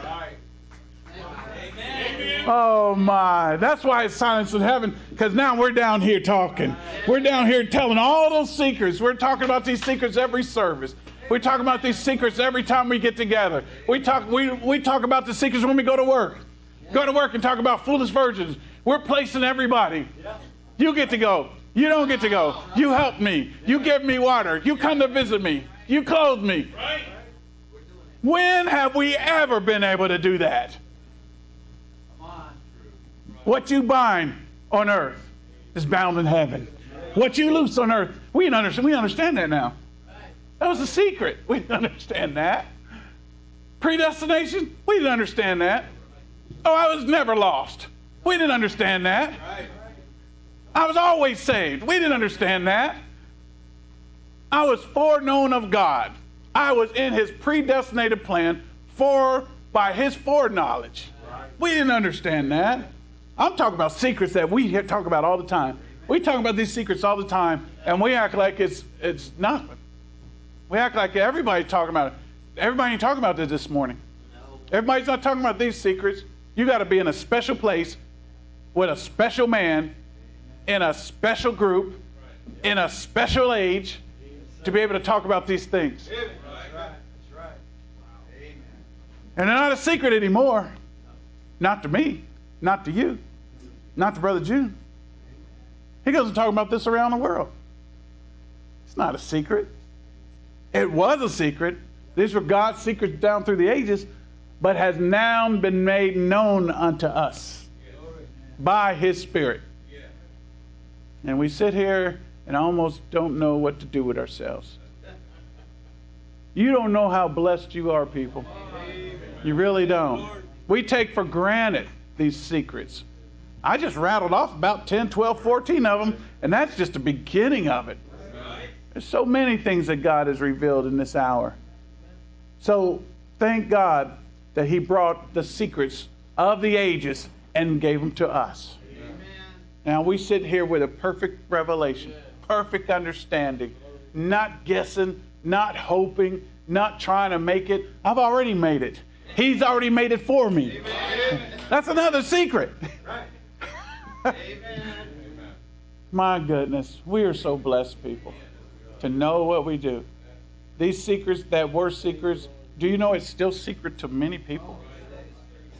Oh my, that's why it's silence in heaven, because now we're down here talking. We're down here telling all those secrets. We're talking about these secrets every service. We talk about these secrets every time we get together. We talk, we, we talk about the secrets when we go to work. Go to work and talk about foolish virgins. We're placing everybody. You get to go. You don't get to go. You help me. You give me water. You come to visit me. You clothe me. When have we ever been able to do that? What you bind on earth is bound in heaven. What you loose on earth, we understand, we understand that now. That was a secret. We didn't understand that. Predestination, we didn't understand that. Oh, I was never lost. We didn't understand that. I was always saved. We didn't understand that. I was foreknown of God. I was in his predestinated plan for by his foreknowledge. We didn't understand that. I'm talking about secrets that we talk about all the time. We talk about these secrets all the time, and we act like it's it's nothing. We act like everybody's talking about it. Everybody ain't talking about this this morning. Everybody's not talking about these secrets. You got to be in a special place with a special man in a special group in a special age to be able to talk about these things. And they're not a secret anymore. Not to me. Not to you. Not to Brother June. He goes and talk about this around the world. It's not a secret. It was a secret. These were God's secrets down through the ages, but has now been made known unto us by his Spirit. And we sit here and almost don't know what to do with ourselves. You don't know how blessed you are, people. You really don't. We take for granted these secrets. I just rattled off about ten, twelve, fourteen of them, and that's just the beginning of it. There's so many things that God has revealed in this hour. So thank God that he brought the secrets of the ages and gave them to us. Now we sit here with a perfect revelation, perfect understanding, not guessing, not hoping, not trying to make it. I've already made it. He's already made it for me. Amen. That's another secret. Right. My goodness, we are so blessed, people, to know what we do. These secrets that were secrets, do you know it's still secret to many people?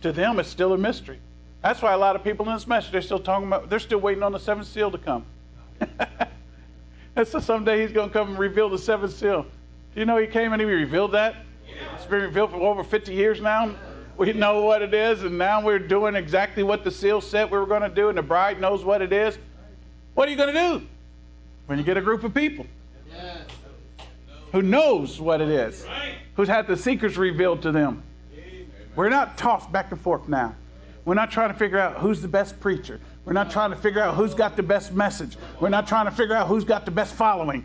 To them, it's still a mystery. That's why a lot of people in this message, they're still talking about, they're still waiting on the seventh seal to come. And so someday he's going to come and reveal the seventh seal. Do you know he came and he revealed that? It's been revealed for over fifty years now. We know what it is, and now we're doing exactly what the seal said we were going to do, and the bride knows what it is. What are you going to do when you get a group of people who knows what it is, who's had the secrets revealed to them? We're not tossed back and forth now. We're not trying to figure out who's the best preacher. We're not trying to figure out who's got the best message. We're not trying to figure out who's got the best following.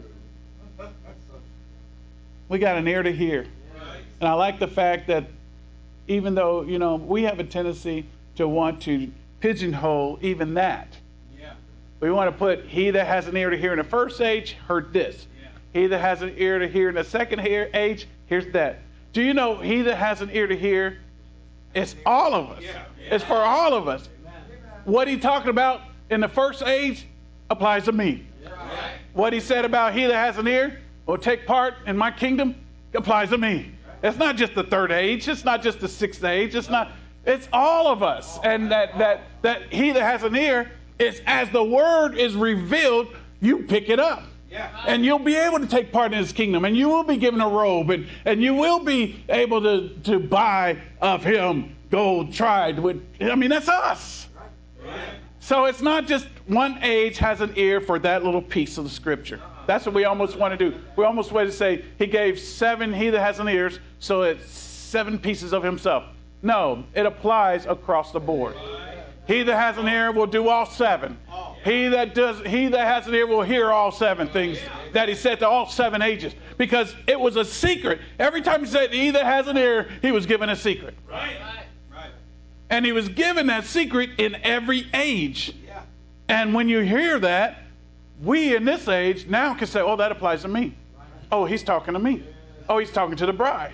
We got an ear to hear. And I like the fact that even though, you know, we have a tendency to want to pigeonhole even that. Yeah. We want to put he that has an ear to hear in the first age heard this. Yeah. He that has an ear to hear in the second age hears that. Do you know he that has an ear to hear, it's all of us. Yeah. Yeah. It's for all of us. What he's talking about in the first age applies to me. Yeah. Right. What he said about he that has an ear will take part in my kingdom applies to me. It's not just the third age. It's not just the sixth age. It's not. It's all of us. And that that that he that has an ear is, as the word is revealed, you pick it up. Yeah. And you'll be able to take part in his kingdom. And you will be given a robe. And, and you will be able to, to buy of him gold tried with. I mean, that's us. Right. So it's not just one age has an ear for that little piece of the scripture. That's what we almost want to do. We almost want to say he gave seven, he that has an ears, so it's seven pieces of himself. No, it applies across the board. He that has an ear will do all seven. He that does, he that has an ear will hear all seven things that he said to all seven ages. Because it was a secret. Every time he said he that has an ear, he was given a secret. Right. Right. And he was given that secret in every age. Yeah. And when you hear that, we in this age now can say, oh, that applies to me. Oh, he's talking to me. Oh, he's talking to the bride.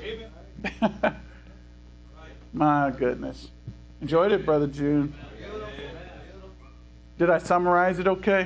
My goodness. Enjoyed it, Brother June. Did I summarize it okay?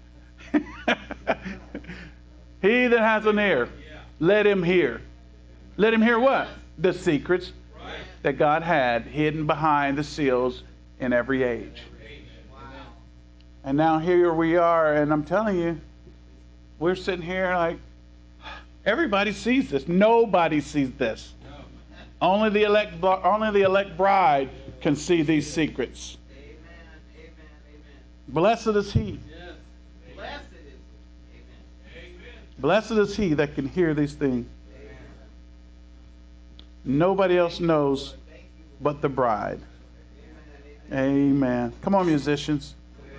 He that has an ear, let him hear. Let him hear what? The secrets that God had hidden behind the seals in every age. And now here we are, and I'm telling you, we're sitting here like, everybody sees this. Nobody sees this. No. Only the elect, only the elect bride can see these secrets. Amen. Amen. Amen. Blessed is he. Yes. Blessed is he. Amen. Blessed is he that can hear these things. Amen. Nobody else knows but the bride. Amen. Amen. Come on, musicians.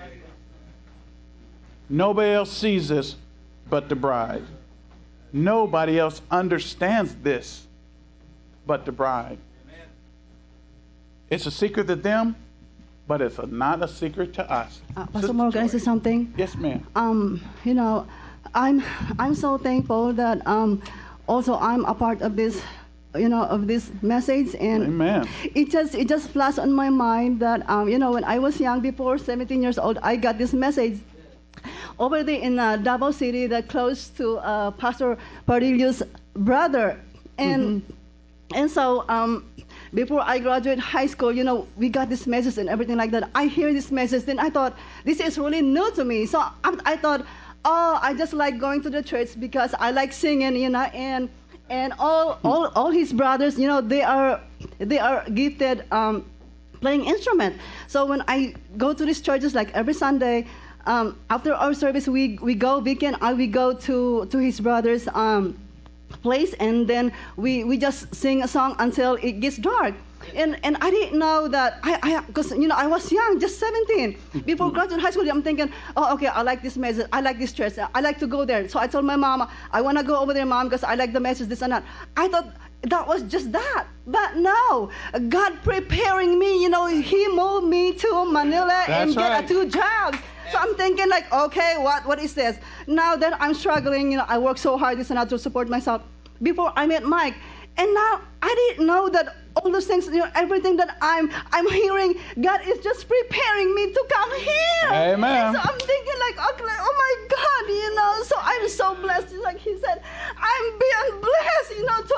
Nobody else sees this but the bride. Nobody else understands this but the bride. Amen. It's a secret to them, but it's a, not a secret to us. Uh, Pastor Moore, can I say something? Yes, ma'am. Um, you know, I'm I'm so thankful that um, also I'm a part of this, you know, of this message, and Amen. it just it just flashed on my mind that um, you know, when I was young, before seventeen years old, I got this message. Over there in uh, Davao City, that close to uh, Pastor Pardilio's brother, and mm-hmm. and so um, before I graduated high school, you know, we got this message and everything like that. I hear this message, then I thought this is really new to me. So I, I thought, oh, I just like going to the church because I like singing, you know, and and all all all his brothers, you know, they are they are gifted um, playing instrument. So when I go to these churches, like every Sunday. Um, after our service, we we go weekend. I we go to to his brother's um, place, and then we, we just sing a song until it gets dark. And and I didn't know that I I because you know I was young, just seventeen. Before graduating high school, I'm thinking, oh okay, I like this message, I like this church, I like to go there. So I told my mom, I want to go over there, mom, because I like the message, this and that. I thought that was just that, but no, God preparing me. You know, He moved me to Manila That's and get right. two jobs. So I'm thinking like, okay, what what is this? Now that I'm struggling, you know, I work so hard this and that to support myself. Before I met Mike, and now I didn't know that all those things, you know, everything that I'm I'm hearing, God is just preparing me to come here. Amen. And so I'm thinking like, okay, oh my God, you know. So I'm so blessed, like he said, I'm beyond blessed, you know, to have this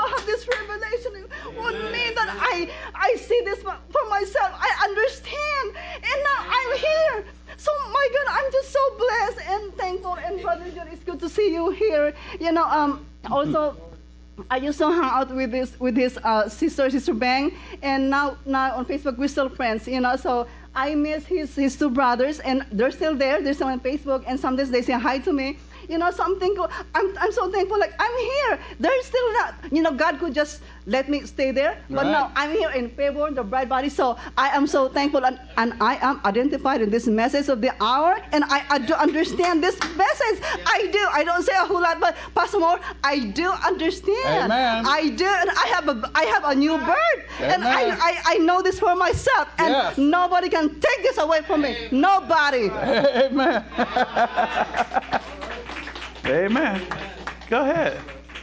this revelation would mean that I, I see this for myself. I understand. And now I'm here. So, my God, I'm just so blessed and thankful. And Brother John, it's good to see you here. You know, um, also, I used to hang out with this with his uh, sister, Sister Bang, and now now on Facebook we're still friends. You know, so I miss his his two brothers, and they're still there. They're still on Facebook, and sometimes they say hi to me. You know, so I'm thankful. I'm I'm so thankful. Like I'm here. They're still not. You know, God could just let me stay there, but Right. now I'm here in favor, the bright body. So I am so thankful, and, and I am identified in this message of the hour, and I, I do understand this message. I do. I don't say a whole lot, but Pastor Moore, I do understand. Amen. I do, and I have a I have a new birth, and I, Amen. I I know this for myself, and Yes. nobody can take this away from me. Nobody. Amen. Amen. Go ahead.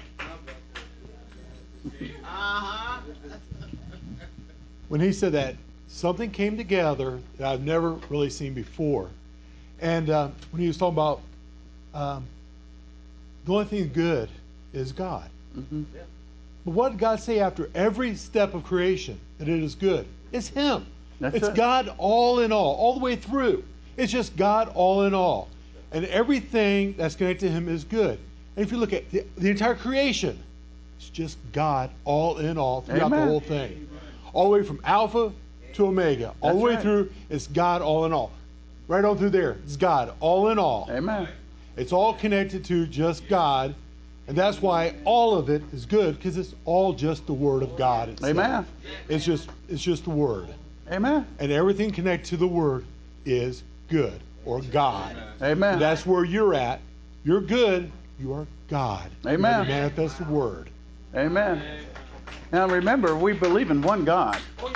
When he said that, something came together that I've never really seen before. And uh, when he was talking about um, the only thing good is God. Mm-hmm. But what did God say after every step of creation? That it is good. It's Him. That's it's it. God all in all, all the way through. It's just God all in all. And everything that's connected to Him is good. And if you look at the, the entire creation, it's just God all in all throughout Amen. the whole thing. All the way from Alpha to Omega. All That's the way right. through, it's God all in all. Right on through there, it's God all in all. Amen. It's all connected to just God. And that's why all of it is good, because it's all just the Word of God itself. Amen. It's just it's just the Word. Amen. And everything connected to the Word is good, or God. Amen. And that's where you're at. You're good. You are God. Amen. You are the manifested Word. Amen. Now remember, we believe in one God.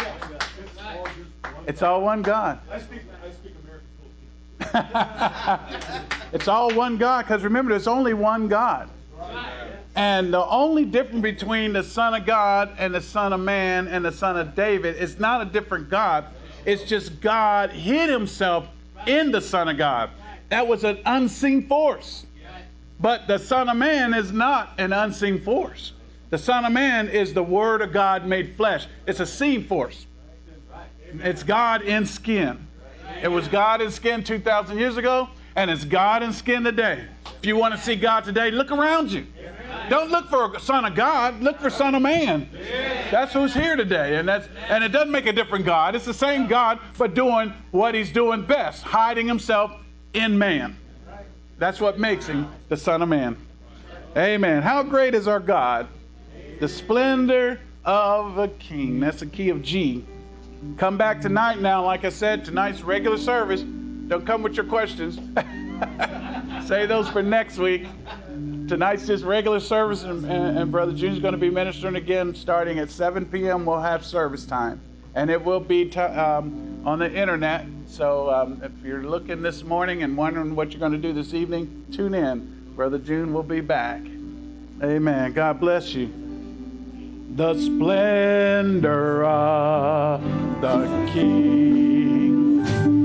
It's all one God. I speak, I speak American. It's all one God, because remember, there's only one God. And the only difference between the Son of God and the Son of Man and the Son of David is not a different God. It's just God hid himself in the Son of God. That was an unseen force. But the Son of Man is not an unseen force. The Son of Man is the Word of God made flesh. It's a seen force. It's God in skin. It was God in skin two thousand years ago, and it's God in skin today. If you want to see God today, look around you. Don't look for a Son of God. Look for Son of Man. That's who's here today. And that's and it doesn't make a different God. It's the same God, but doing what He's doing best, hiding Himself in man. That's what makes Him the Son of Man. Amen. How great is our God? The splendor of a king. That's the key of G. Come back tonight now. Like I said, tonight's regular service. Don't come with your questions. Say those for next week. Tonight's just regular service, and, and, and Brother June's going to be ministering again starting at seven p.m. We'll have service time. And it will be t- um, on the internet. So um, if you're looking this morning and wondering what you're going to do this evening, tune in. Brother June will be back. Amen. God bless you. The splendor of the King,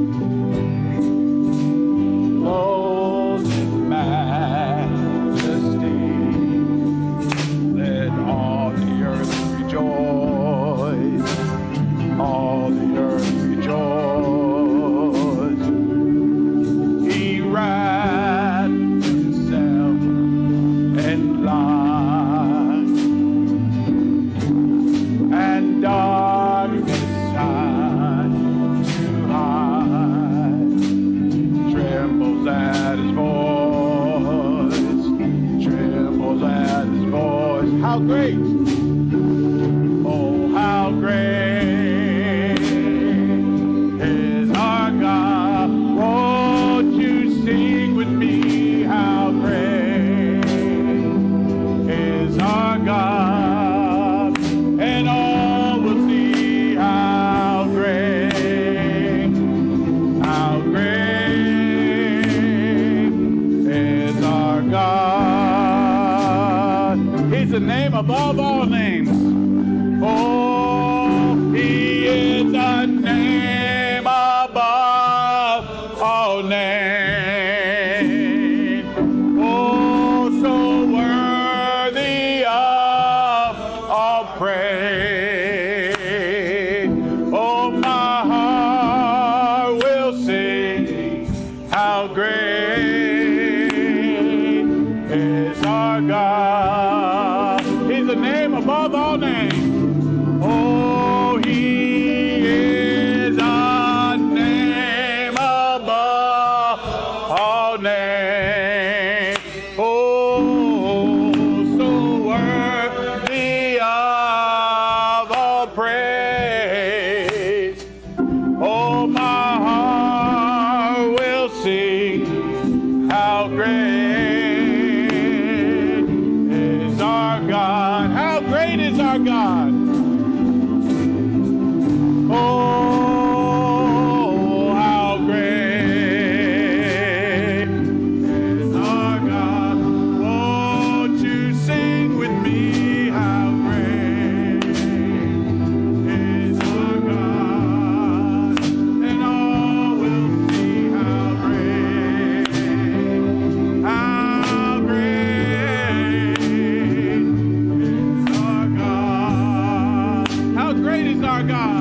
clothed in majesty, let all the earth rejoice, all the earth rejoice. He wrapped himself in light, and darkness high to high trembles at his voice, trembles at his voice. How great! Oh, how great is our God! Won't you sing with me? How great is our God! And all will see how great, how great is our God. He's the name above all names. Oh, He is the name above all names. Oh, so worthy of all all names. Oh, he is a name above all names. Oh, so worthy of all praise. Oh, my heart will sing how great is our God. How great is our God. Oh, how great is our God. Won't you sing with me? How great is our God. And all will see how great, how great is our God. How great is our God.